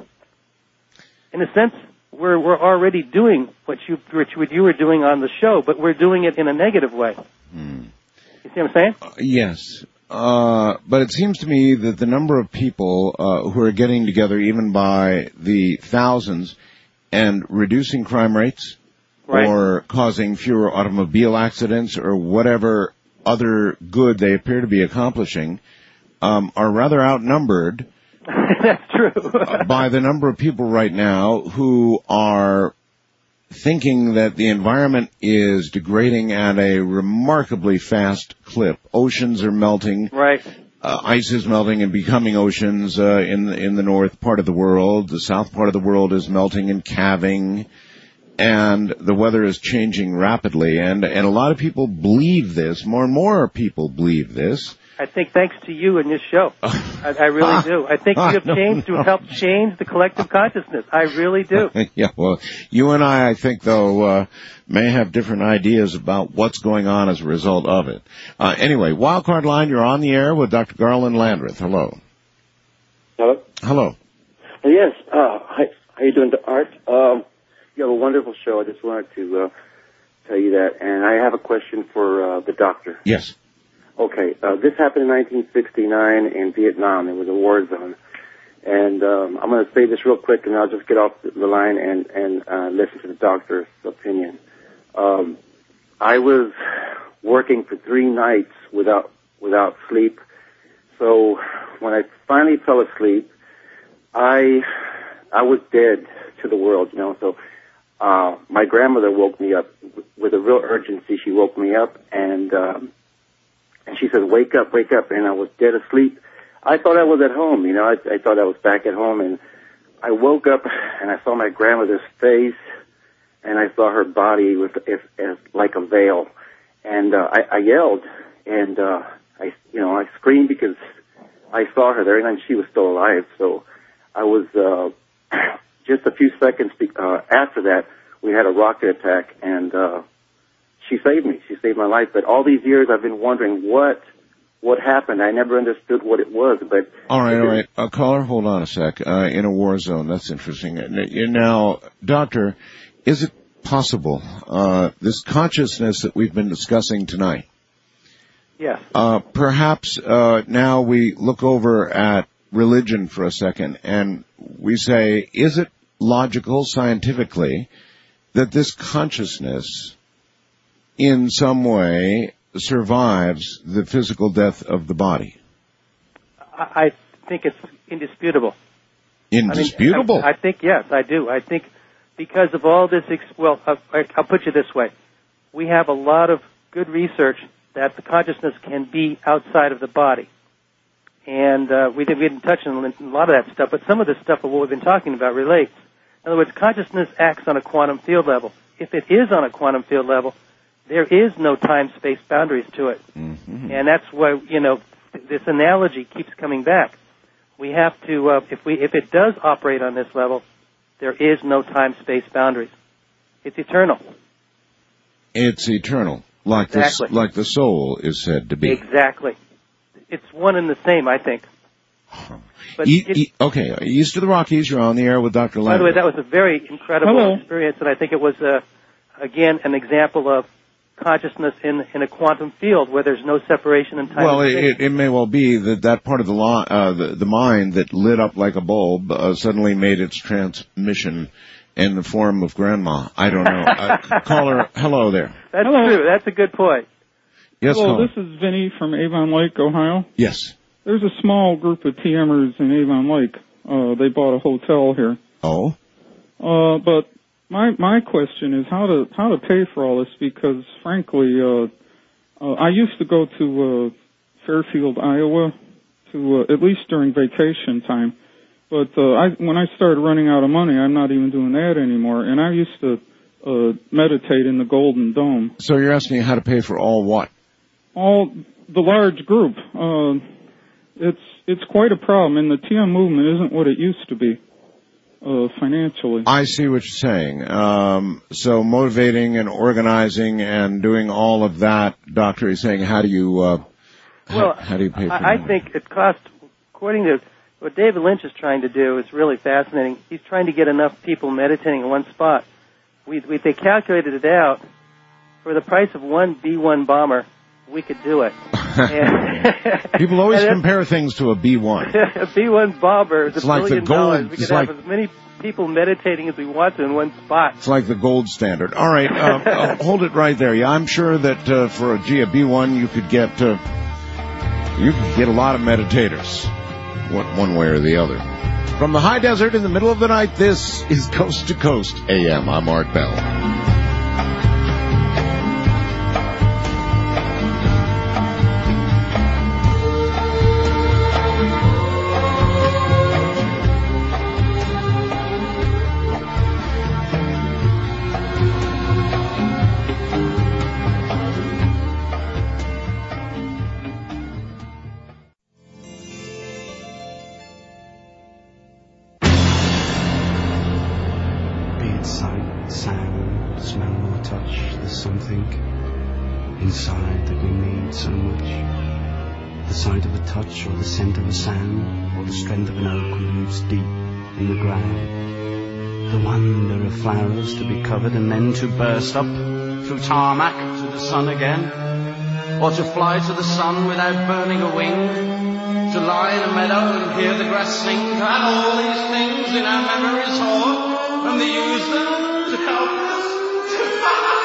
In a sense, we're we're already doing what you what you were doing on the show, but we're doing it in a negative way. Hmm. You see what I'm saying? Uh, yes. Uh, but it seems to me that the number of people uh, who are getting together, even by the thousands, and reducing crime rates, right, or causing fewer automobile accidents, or whatever other good they appear to be accomplishing, um, are rather outnumbered. That's true. uh, by the number of people right now who are thinking that the environment is degrading at a remarkably fast clip. Oceans are melting. Right. Uh, ice is melting and becoming oceans uh, in the, in the north part of the world. The south part of the world is melting and calving. and the weather is changing rapidly, and, and a lot of people believe this. More and more people believe this. I think thanks to you and this show. I, I really do. I think you have No, changed, you no. have helped change the collective consciousness. I really do. Yeah, well, you and I, I think, though, uh, may have different ideas about what's going on as a result of it. Uh, anyway, Wildcard Line, you're on the air with Doctor Garland Landreth. Hello. Hello? Hello. Uh, yes. Uh, hi. How you doing, Art? Um, you have a wonderful show. I just wanted to uh, tell you that. And I have a question for uh, the doctor. Yes. Okay. Uh, this happened in nineteen sixty-nine in Vietnam. It was a war zone. And um, I'm going to say this real quick, and I'll just get off the line and, and uh, listen to the doctor's opinion. Um, I was working for three nights without without sleep. So when I finally fell asleep, I I was dead to the world, you know. So uh, my grandmother woke me up with a real urgency. She woke me up, and um, and she said, "Wake up, wake up!" And I was dead asleep. I thought I was at home, you know. I, I thought I was back at home, and I woke up and I saw my grandmother's face, and I saw her body with as, as like a veil, and uh, I, I yelled, and uh, I, you know, I screamed because I saw her there, and she was still alive. So I was uh, just a few seconds be- uh, after that, we had a rocket attack, and uh, she saved me. She saved my life. But all these years, I've been wondering what what happened. I never understood what it was. But All right, all right. Uh, caller, hold on a sec. Uh, in a war zone, that's interesting. N- Now, doctor, is it possible, uh, this consciousness that we've been discussing tonight, Yes. uh, perhaps uh, now we look over at religion for a second and we say, is it logical scientifically that this consciousness in some way survives the physical death of the body? I, I think it's indisputable. Indisputable? I, mean, I, I think, yes, I do. I think because of all this, ex- well, I, I'll put you this way. We have a lot of good research that the consciousness can be outside of the body. And uh, we, did, we didn't touch on a lot of that stuff, but some of the stuff of what we've been talking about relates. In other words, consciousness acts on a quantum field level. If it is on a quantum field level, there is no time-space boundaries to it. Mm-hmm. And that's why, you know, th- this analogy keeps coming back. We have to, uh, if we, if it does operate on this level, there is no time-space boundaries. It's eternal. It's eternal, like Exactly. the like the soul is said to be. Exactly. It's one and the same, I think. But E- it- e- okay, east of the Rockies, you're on the air with Doctor by the way, Landry. that was a very incredible Hello. experience, and I think it was, uh, again, an example of consciousness in in a quantum field where there's no separation in time. Well, and it, space. it, it may well be that that part of the, lo- uh, the, the mind that lit up like a bulb uh, suddenly made its transmission in the form of grandma. I don't know. uh, caller, hello there. That's Hello. true. That's a good point. Yes, Hello, caller. this is Vinny from Avon Lake, Ohio. Yes. There's a small group of T Mers in Avon Lake. Uh, they bought a hotel here. Oh? Uh, but my my question is how to how to pay for all this, because frankly, uh, uh, I used to go to uh, Fairfield, Iowa, to uh, at least during vacation time. But uh, I, when I started running out of money, I'm not even doing that anymore. And I used to uh, meditate in the Golden Dome. So you're asking how to pay for all what? All the large group. Uh, it's it's quite a problem, and the T M movement isn't what it used to be uh, financially. I see what you're saying. Um, so motivating and organizing and doing all of that, Doctor, is saying how do you uh, Well, how, how do you pay for I, I that? think it costs, according to what David Lynch is trying to do, is really fascinating. He's trying to get enough people meditating in one spot. We, we they calculated it out. For the price of one B one bomber, we could do it. And- People always and compare things to a B one. a B one bomber is It's a like the billion gold- dollars. We it's could have like- as many people meditating as we want to in one spot. It's like the gold standard. All right, uh, uh, hold it right there. Yeah, I'm sure that uh, for a gee, a B one, you could get uh, you could get a lot of meditators, one, one way or the other. From the high desert in the middle of the night, this is Coast to Coast A M. I'm Art Bell. think, inside that we need so much. The sight of a touch or the scent of a sand or the strength of an oak roots deep in the ground. The wonder of flowers to be covered and then to burst up through tarmac to the sun again, or to fly to the sun without burning a wing, to lie in a meadow and hear the grass sing, to have all these things in our memories stored, and to use them to help us to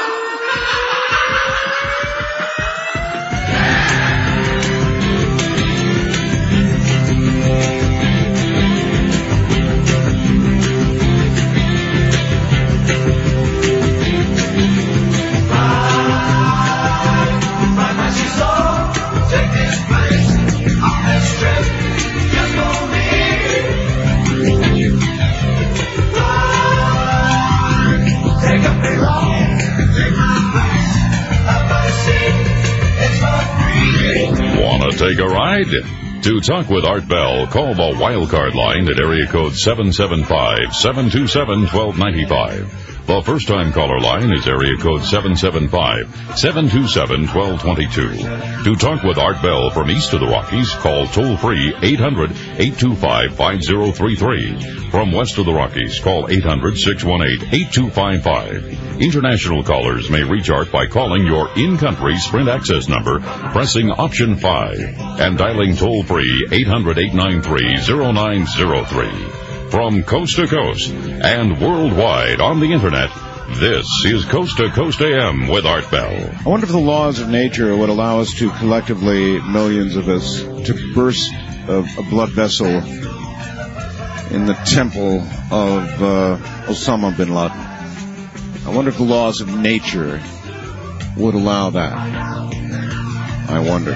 Want to take a ride? To talk with Art Bell, call the Wildcard line at area code seven seven five, seven two seven, one two nine five. The first-time caller line is area code seven seven five, seven two seven, one two two two. To talk with Art Bell from east of the Rockies, call toll-free eight hundred, eight two five, five zero three three. From west of the Rockies, call eight hundred, six one eight, eight two five five. International callers may reach Art by calling your in-country Sprint access number, pressing option five, and dialing toll-free eight hundred, eight nine three, zero nine zero three. From coast to coast and worldwide on the internet, this is Coast to Coast A M with Art Bell. I wonder if the laws of nature would allow us to collectively, millions of us, to burst a, a blood vessel in the temple of uh, Osama bin Laden. I wonder if the laws of nature would allow that. I wonder.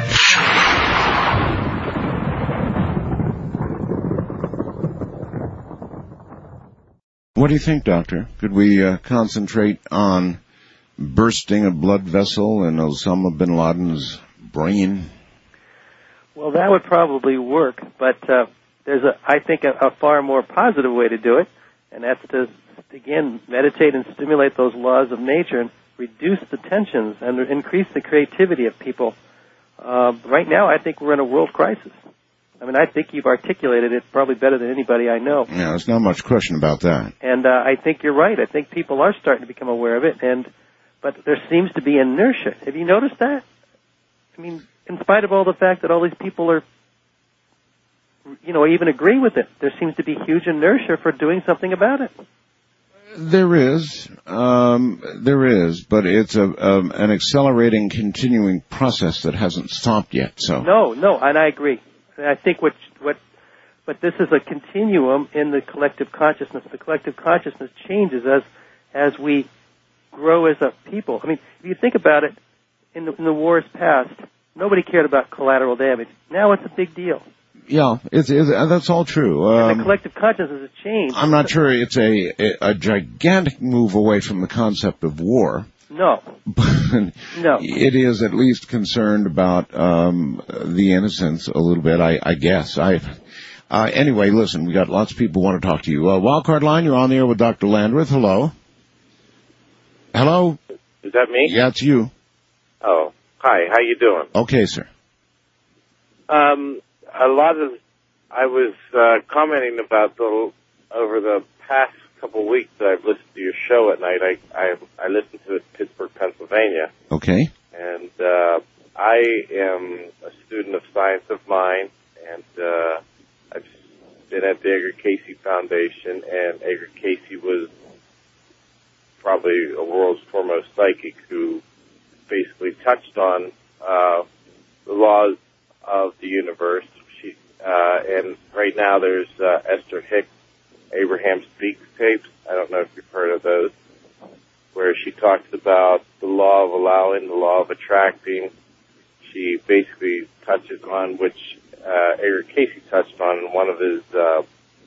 What do you think, Doctor? Could we uh, concentrate on bursting a blood vessel in Osama bin Laden's brain? Well, that would probably work, but uh, there's, a, I think, a, a far more positive way to do it, and that's to, again, meditate and stimulate those laws of nature and reduce the tensions and increase the creativity of people. Uh, right now, I think we're in a world crisis. I mean, I think you've articulated it probably better than anybody I know. Yeah, there's not much question about that. And uh, I think you're right. I think people are starting to become aware of it, and but there seems to be inertia. Have you noticed that? I mean, in spite of all the fact that all these people are, you know, even agree with it, there seems to be huge inertia for doing something about it. There is, um, there is, but it's a um, an accelerating, continuing process that hasn't stopped yet. So no, no, and I agree. I think what what, but this is a continuum in the collective consciousness. The collective consciousness changes as as we grow as a people. I mean, if you think about it, in the, in the wars past, nobody cared about collateral damage. Now it's a big deal. Yeah, it's, it's that's all true. Um, and the collective consciousness has changed. I'm not sure it's a, a a gigantic move away from the concept of war. No. But no. It is at least concerned about um the innocents a little bit, I, I guess. I uh anyway, listen, we got lots of people who want to talk to you. Uh, Wildcard Line, you're on the air with Doctor Landreth. Hello. Hello. Is that me? Yeah, it's you. Oh, hi. How you doing? Okay, sir. Um, a lot of I was uh, commenting about the over the past couple of weeks that I've listened to your show at night. I I, I listened to it in Pittsburgh, Pennsylvania. Okay. And uh, I am a student of science of mind, and uh, I've been at the Edgar Cayce Foundation, and Edgar Cayce was probably a world's foremost psychic who basically touched on uh, the laws of the universe. She, uh, and right now there's uh, Esther Hicks, Abraham Speaks tapes. I don't know if you've heard of those, where she talks about the law of allowing, the law of attracting. She basically touches on, which uh, Edgar Cayce touched on in one of his uh,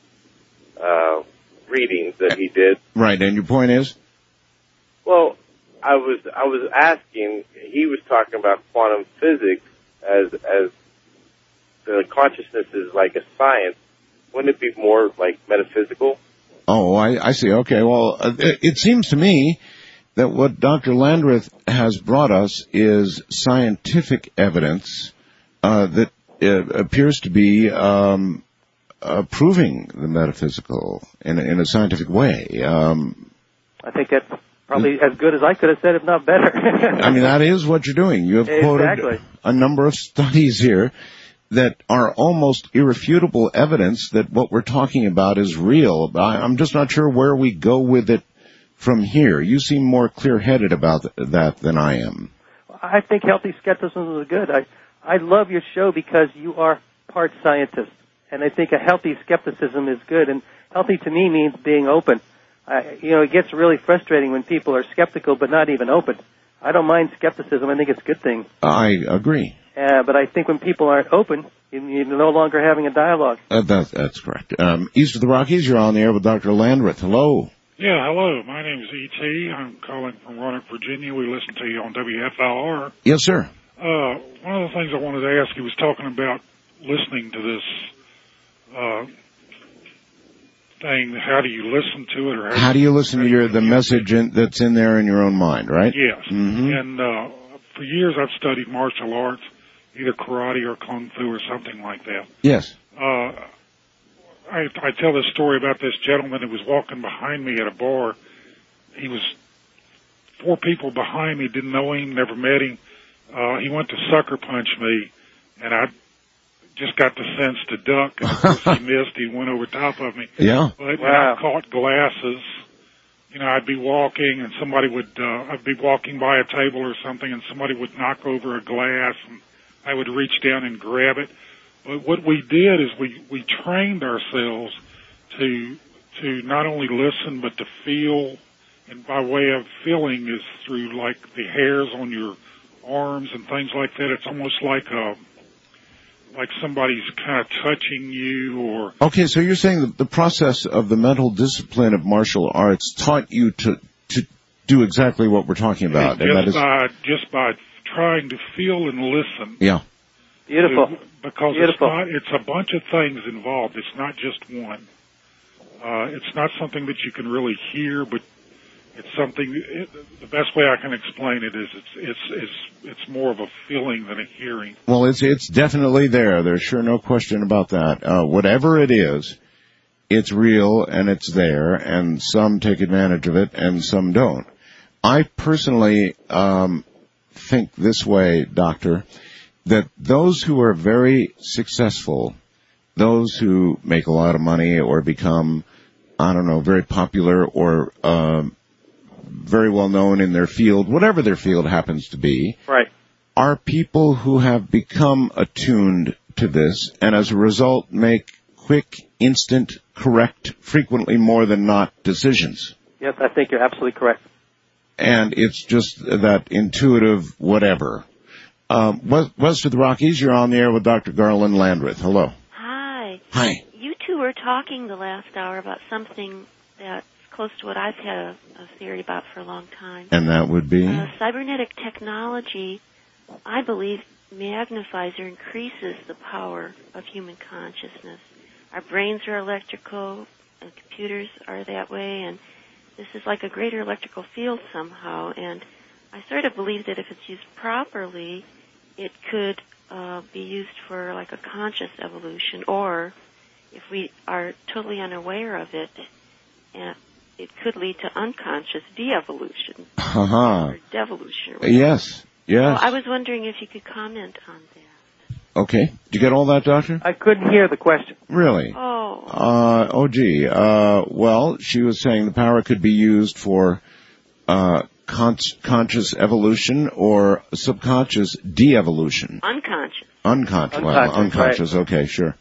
uh, readings that he did. Right, and your point is? Well, I was I was asking. He was talking about quantum physics as as the consciousness is like a science. Wouldn't it be more like metaphysical? Oh, I, I see. Okay, well, uh, it, it seems to me that what Doctor Landreth has brought us is scientific evidence uh, that uh, appears to be um, uh, proving the metaphysical in, a- in a scientific way. Um, I think that's probably as good as I could have said, if not better. I mean, that is what you're doing. You have quoted Exactly. a number of studies here that are almost irrefutable evidence that what we're talking about is real. I, I'm just not sure where we go with it from here. You seem more clear-headed about th- that than I am. I think healthy skepticism is good. I, I love your show because you are part scientist, and I think a healthy skepticism is good. And healthy to me means being open. I, you know, it gets really frustrating when people are skeptical but not even open. I don't mind skepticism. I think it's a good thing. I agree. Uh, but I think when people aren't open, you- you're no longer having a dialogue. Uh, that, that's correct. Um, east of the Rockies, you're on the air with Doctor Landreth. Hello. Yeah, hello. My name is E T. I'm calling from Roanoke, Virginia. We listen to you on W F I R. Yes, sir. Uh, one of the things I wanted to ask you was talking about listening to this uh, thing. How do you listen to it? Or How do you listen to your the message in, that's in there in your own mind, right? Yes. Mm-hmm. And uh, for years I've studied martial arts, either karate or kung fu or something like that. Yes. Uh, I, I tell this story about this gentleman who was walking behind me at a bar. He was four people behind me, didn't know him, never met him. Uh, he went to sucker punch me, and I just got the sense to duck. And of course he missed. He went over top of me. Yeah. But and Wow. I caught glasses. You know, I'd be walking, and somebody would, uh, I'd be walking by a table or something, and somebody would knock over a glass, and I would reach down and grab it. But what we did is we, we trained ourselves to to not only listen but to feel, and by way of feeling is through like the hairs on your arms and things like that. It's almost like a like somebody's kind of touching you, or Okay, so you're saying that the process of the mental discipline of martial arts taught you to to do exactly what we're talking about, and just that is by just by trying to feel and listen. yeah. Beautiful. to- because Beautiful. it's not it's a bunch of things involved. It's not just one. Uh, it's not something that you can really hear, but it's something. It, the best way I can explain it is it's it's it's it's more of a feeling than a hearing. Well, it's it's definitely there. There's sure no question about that. Uh, whatever it is, it's real and it's there, and some take advantage of it and some don't. I personally um, think this way, Doctor, that those who are very successful, those who make a lot of money or become, I don't know, very popular or um, very well known in their field, whatever their field happens to be, Right. are people who have become attuned to this and as a result make quick, instant, correct, frequently more than not decisions. Yes, I think you're absolutely correct. And it's just that intuitive whatever. Um, west, west of the Rockies, you're on the air with Doctor Garland Landreth. Hello. Hi. Hi. You two were talking the last hour about something that's close to what I've had a, a theory about for a long time. And that would be? Uh, cybernetic technology, I believe, magnifies or increases the power of human consciousness. Our brains are electrical, and computers are that way, and this is like a greater electrical field somehow. And I sort of believe that if it's used properly, it could uh, be used for like a conscious evolution, or if we are totally unaware of it, uh, it could lead to unconscious de-evolution Uh-huh. or devolution. Or whatever. Yes, yes. So I was wondering if you could comment on that. Okay. Did you get all that, Doctor? I couldn't hear the question. Really? Oh. Uh, oh, gee. Uh, well, she was saying the power could be used for uh, con- conscious evolution or subconscious de-evolution. Unconscious. Unconscious. Well, Unconscious, unconscious. Okay, sure.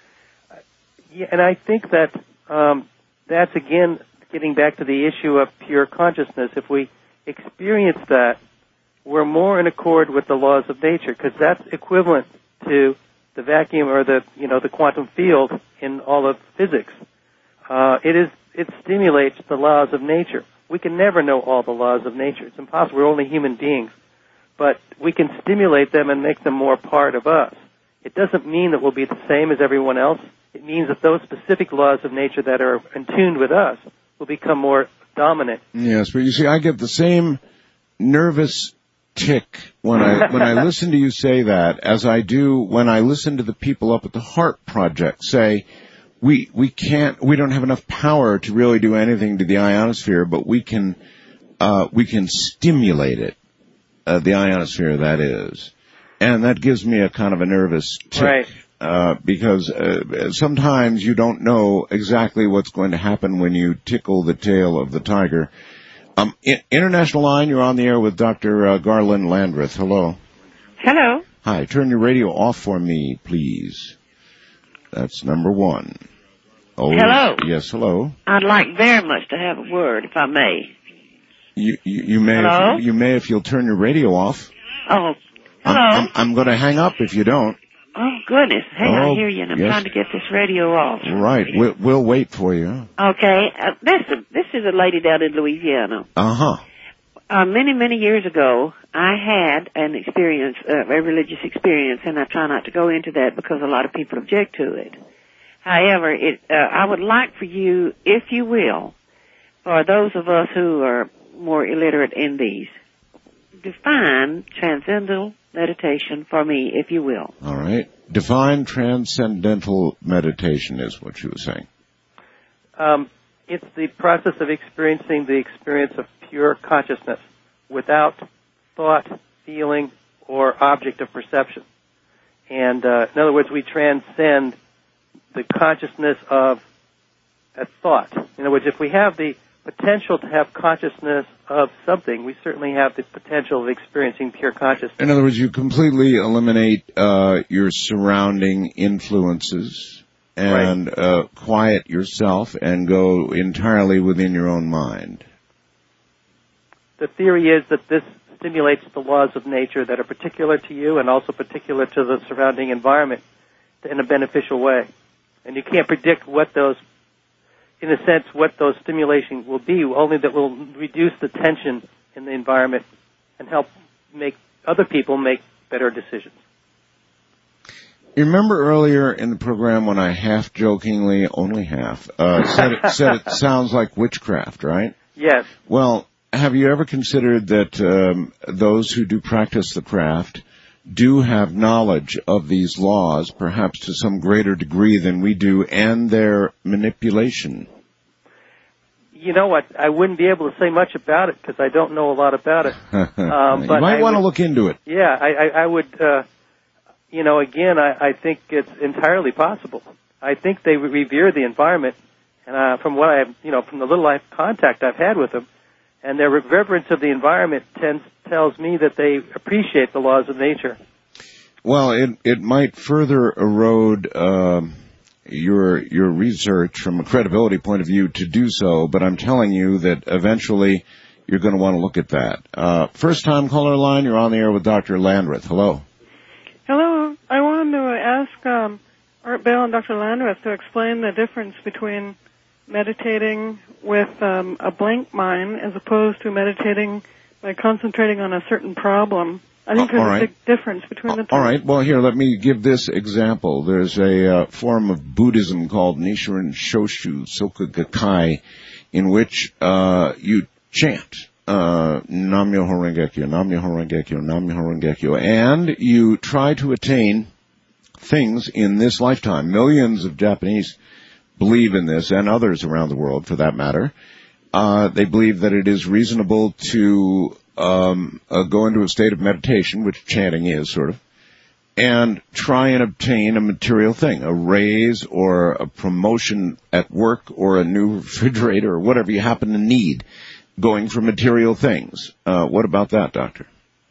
Yeah, and I think that um, that's, again, getting back to the issue of pure consciousness. If we experience that, we're more in accord with the laws of nature, because that's equivalent to the vacuum or the, you know, the quantum field in all of physics. Uh, it is, it stimulates the laws of nature. We can never know all the laws of nature. It's impossible. We're only human beings. But we can stimulate them and make them more part of us. It doesn't mean that we'll be the same as everyone else. It means that those specific laws of nature that are in tune with us will become more dominant. Yes, but you see, I get the same nervous tick when I when I listen to you say that as I do when I listen to the people up at the Heart Project say, we we can't, we don't have enough power to really do anything to the ionosphere, but we can uh, we can stimulate it, uh, the ionosphere, that is, and that gives me a kind of a nervous tick. Right. Uh, because uh, sometimes you don't know exactly what's going to happen when you tickle the tail of the tiger. Um, I- International Line, you're on the air with Doctor Uh, Garland Landreth. Hello. Hello. Hi. Turn your radio off for me, please. That's number one. Oh, Hello. Yes, hello. I'd like very much to have a word, if I may. You you, you may Hello? If, you may if you'll turn your radio off. Oh, hello. I'm, I'm, I'm going to hang up if you don't. Oh, goodness. Hey, I Oh, hear you, and I'm yes. trying to get this radio off. Right. We'll, we'll wait for you. Okay. Uh, this, this is a lady down in Louisiana. Uh-huh. Uh, many, many years ago, I had an experience, uh, a religious experience, and I try not to go into that because a lot of people object to it. However, it, uh, I would like for you, if you will, for those of us who are more illiterate in these, define transcendental meditation for me, if you will. All right. Define transcendental meditation is what you were saying. Um, it's the process of experiencing the experience of pure consciousness without thought, feeling, or object of perception. And uh, in other words, we transcend the consciousness of a thought. In other words, if we have the potential to have consciousness of something, we certainly have the potential of experiencing pure consciousness. In other words, you completely eliminate uh, your surrounding influences and Right. uh, quiet yourself and go entirely within your own mind. The theory is that this stimulates the laws of nature that are particular to you and also particular to the surrounding environment in a beneficial way. And you can't predict what those, in a sense, what those stimulations will be, only that will reduce the tension in the environment and help make other people make better decisions. You remember earlier in the program when I half-jokingly, only half, uh, said, it, said it sounds like witchcraft, right? Yes. Well, have you ever considered that um, those who do practice the craft do have knowledge of these laws, perhaps to some greater degree than we do, and their manipulation? You know what? I wouldn't be able to say much about it because I don't know a lot about it. Um, you but might I want to would- look into it. Yeah, I, I, I would, uh, you know, again, I, I think it's entirely possible. I think they revere the environment, and uh, from what I, you know, from the little life contact I've had with them, and their reverence of the environment tends, tells me that they appreciate the laws of nature. Well, it it might further erode um, your your research from a credibility point of view to do so, but I'm telling you that eventually you're going to want to look at that. Uh, first time caller line, you're on the air with Doctor Landreth. Hello. Hello. I wanted to ask um, Art Bell and Doctor Landreth to explain the difference between meditating with um, a blank mind as opposed to meditating by concentrating on a certain problem. I think Uh, there's all a right. big difference between the two. All right. Well, here, let me give this example. There's a uh, form of Buddhism called Nichiren Shoshu Soka Gakkai, in which uh, you chant uh, Nam-myoho Renge-kyo, Nam-myoho Renge-kyo, Nam-myoho Renge-kyo, and you try to attain things in this lifetime. Millions of Japanese believe in this, and others around the world, for that matter. Uh, they believe that it is reasonable to um, uh, go into a state of meditation, which chanting is, sort of, and try and obtain a material thing, a raise or a promotion at work or a new refrigerator or whatever you happen to need, going for material things. Uh, what about that, Doctor?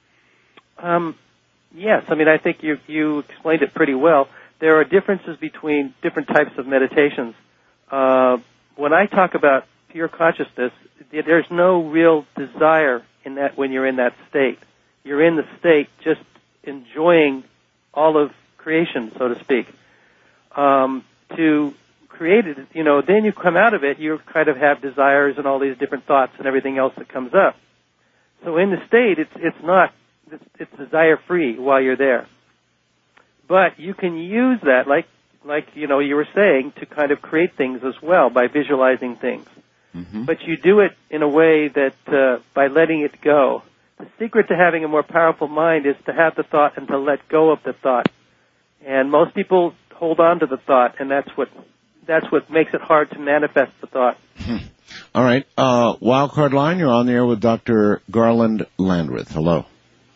Um, yes, I mean, I think you, you explained it pretty well. There are differences between different types of meditations. Uh, when I talk about pure consciousness, there's no real desire in that when you're in that state. You're in the state just enjoying all of creation, so to speak. Um, to create it, you know, then you come out of it, you kind of have desires and all these different thoughts and everything else that comes up. So in the state, it's it's not, it's, it's desire-free while you're there. But you can use that, like, like, you know, you were saying, to kind of create things as well by visualizing things. Mm-hmm. but you do it in a way that uh, by letting it go. The secret to having a more powerful mind is to have the thought and to let go of the thought. And most people hold on to the thought, and that's what that's what makes it hard to manifest the thought. All right. Uh, Wildcard Line, you're on the air with Doctor Garland Landreth. Hello.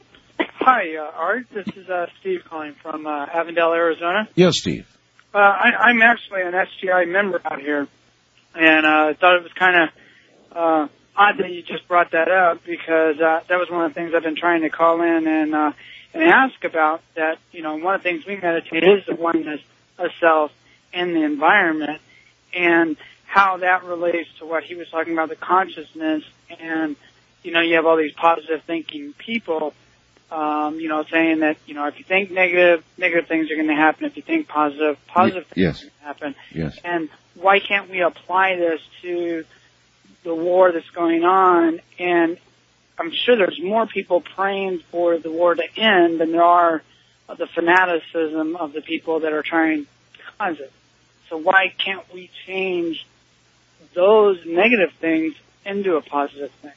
Hi, uh, Art. This is uh, Steve calling from uh, Avondale, Arizona. Yes, Steve. Uh, I, I'm actually an S G I member out here, and uh, I thought it was kind of uh, odd that you just brought that up because uh, that was one of the things I've been trying to call in and uh, and ask about. That you know, one of the things we meditate is the oneness of self in the environment, and how that relates to what he was talking about, the consciousness, and you know, you have all these positive thinking people. Um, you know, saying that, you know, if you think negative, negative things are going to happen. If you think positive, positive things yes. are going to happen. Yes. And why can't we apply this to the war that's going on? And I'm sure there's more people praying for the war to end than there are of the fanaticism of the people that are trying to cause it. So why can't we change those negative things into a positive thing?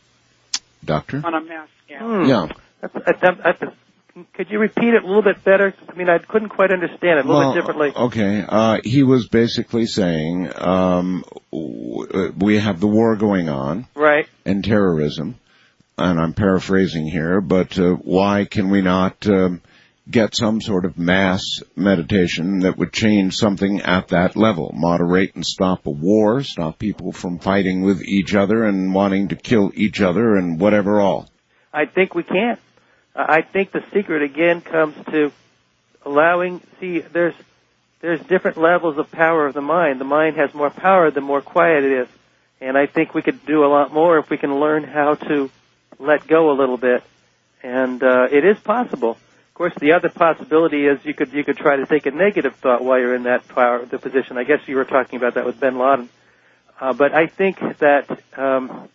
Doctor? On a mass scale. Hmm. Yeah. That's, that's, that's, could you repeat it a little bit better? I mean, I couldn't quite understand it a little well, bit differently. Okay. Uh, he was basically saying um, w- we have the war going on. Right. And terrorism. And I'm paraphrasing here, but uh, why can we not um, get some sort of mass meditation that would change something at that level, moderate and stop a war, stop people from fighting with each other and wanting to kill each other and whatever all? I think we can. I think the secret again comes to allowing, see, there's, there's different levels of power of the mind. The mind has more power the more quiet it is. And I think we could do a lot more if we can learn how to let go a little bit. And, uh, it is possible. Of course, the other possibility is you could, you could try to think a negative thought while you're in that power, the position. I guess you were talking about that with bin Laden. Uh, but I think that, um,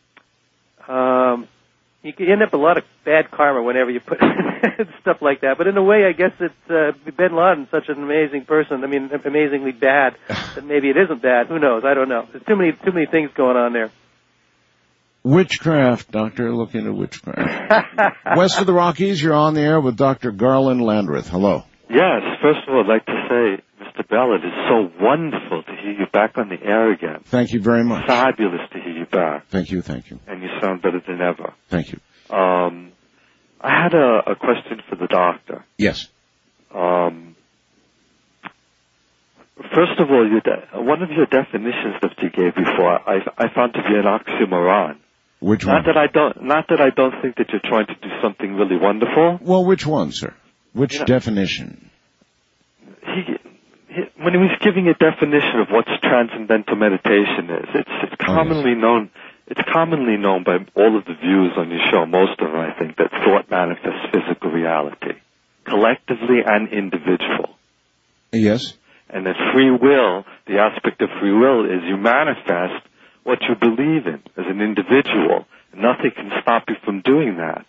um, you can end up a lot of bad karma whenever you put stuff like that. But in a way, I guess it's uh, bin Laden's such an amazing person. I mean, amazingly bad. That maybe it isn't bad. Who knows? I don't know. There's too many too many things going on there. Witchcraft, Doctor. Look into witchcraft. West of the Rockies, you're on the air with Doctor Garland Landreth. Hello. Yes. First of all, I'd like to say, Mister Bell, it is so wonderful to hear you back on the air again. Thank you very much. Fabulous to hear you back. Thank you, thank you. And you sound better than ever. Thank you. Um, I had a, a question for the doctor. Yes. Um, first of all, your de- one of your definitions that you gave before, I, I found to be an oxymoron. Which not one? That I don't, not that I don't think that you're trying to do something really wonderful. Well, which one, sir? Which You know, definition? He, he, when he was giving a definition of what transcendental meditation is, it's, it's commonly known. It's commonly known by all of the views on your show, most of them, I think, that thought manifests physical reality, collectively and individual. Yes. And that free will, the aspect of free will, is you manifest what you believe in as an individual. Nothing can stop you from doing that.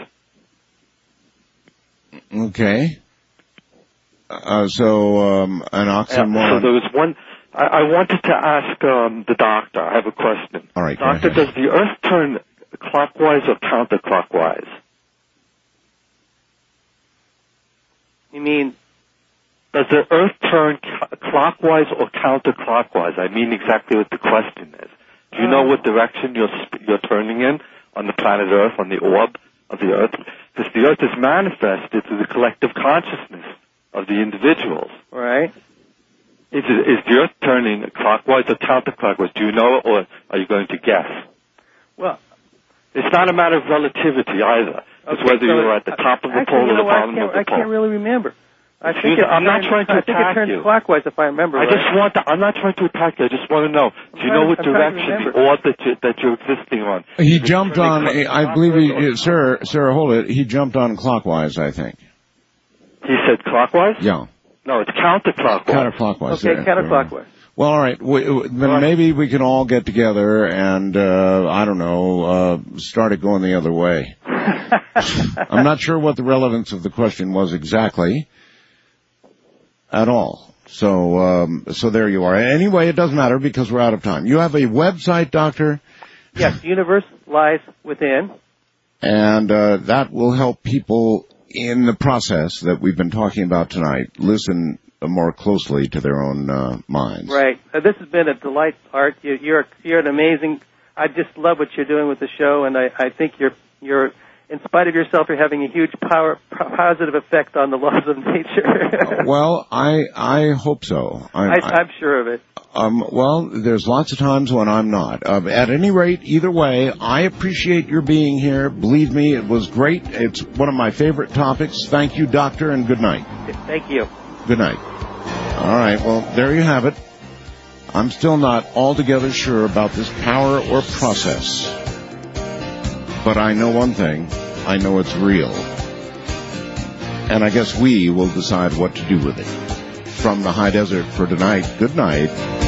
Okay. Uh, so, um, an oxymoron. Yeah, so there was one. I, I wanted to ask um, the doctor. I have a question. All right, go Doctor, ahead. does the Earth turn clockwise or counterclockwise? You mean? Does the Earth turn c- clockwise or counterclockwise? I mean exactly what the question is. Do you know what direction you're sp- you're turning in on the planet Earth, on the orb of the Earth? Because the Earth is manifested through the collective consciousness of the individuals. Right. Is, it, is the Earth turning clockwise or counterclockwise? Do you know, or are you going to guess? Well, it's not a matter of relativity either. It's Okay, whether so you're at the top of the actually, pole you or know the what? bottom I of can't, the I pole. can't really remember. I Excuse think it me, I'm not turns- trying to I think attack it turns you. clockwise, if I remember I right. just want to, I'm not trying to attack you. I just want to know, do you trying know to- what I'm trying to direction the remember. orb that, you, that you're existing on? He Is it jumped turning on, clo- I believe clockwise he, or- sir, sir, hold it. He jumped on clockwise, I think. He said clockwise? Yeah. No, it's counterclockwise. Counterclockwise. Okay, there. counterclockwise. Well, all right. We, we- then maybe we can all get together and, uh, I don't know, uh, start it going the other way. I'm not sure what the relevance of the question was exactly at all. So, um, so there you are. Anyway, it doesn't matter because we're out of time. You have a website, Doctor, Yes, the universe lies within. And uh, that will help people in the process that we've been talking about tonight listen more closely to their own uh, minds. Right. Uh, this has been a delight, Art. You, you're you're an amazing. I just love what you're doing with the show, and I, I think you're you're. In spite of yourself, you're having a huge power, positive effect on the laws of nature. Well, I I hope so. I, I, I'm sure of it. Um, well, there's lots of times when I'm not. Uh, at any rate, either way, I appreciate your being here. Believe me, it was great. It's one of my favorite topics. Thank you, Doctor, and good night. Thank you. Good night. All right, well, there you have it. I'm still not altogether sure about this power or process. But I know one thing. I know it's real. And I guess we will decide what to do with it. From the high desert for tonight, good night.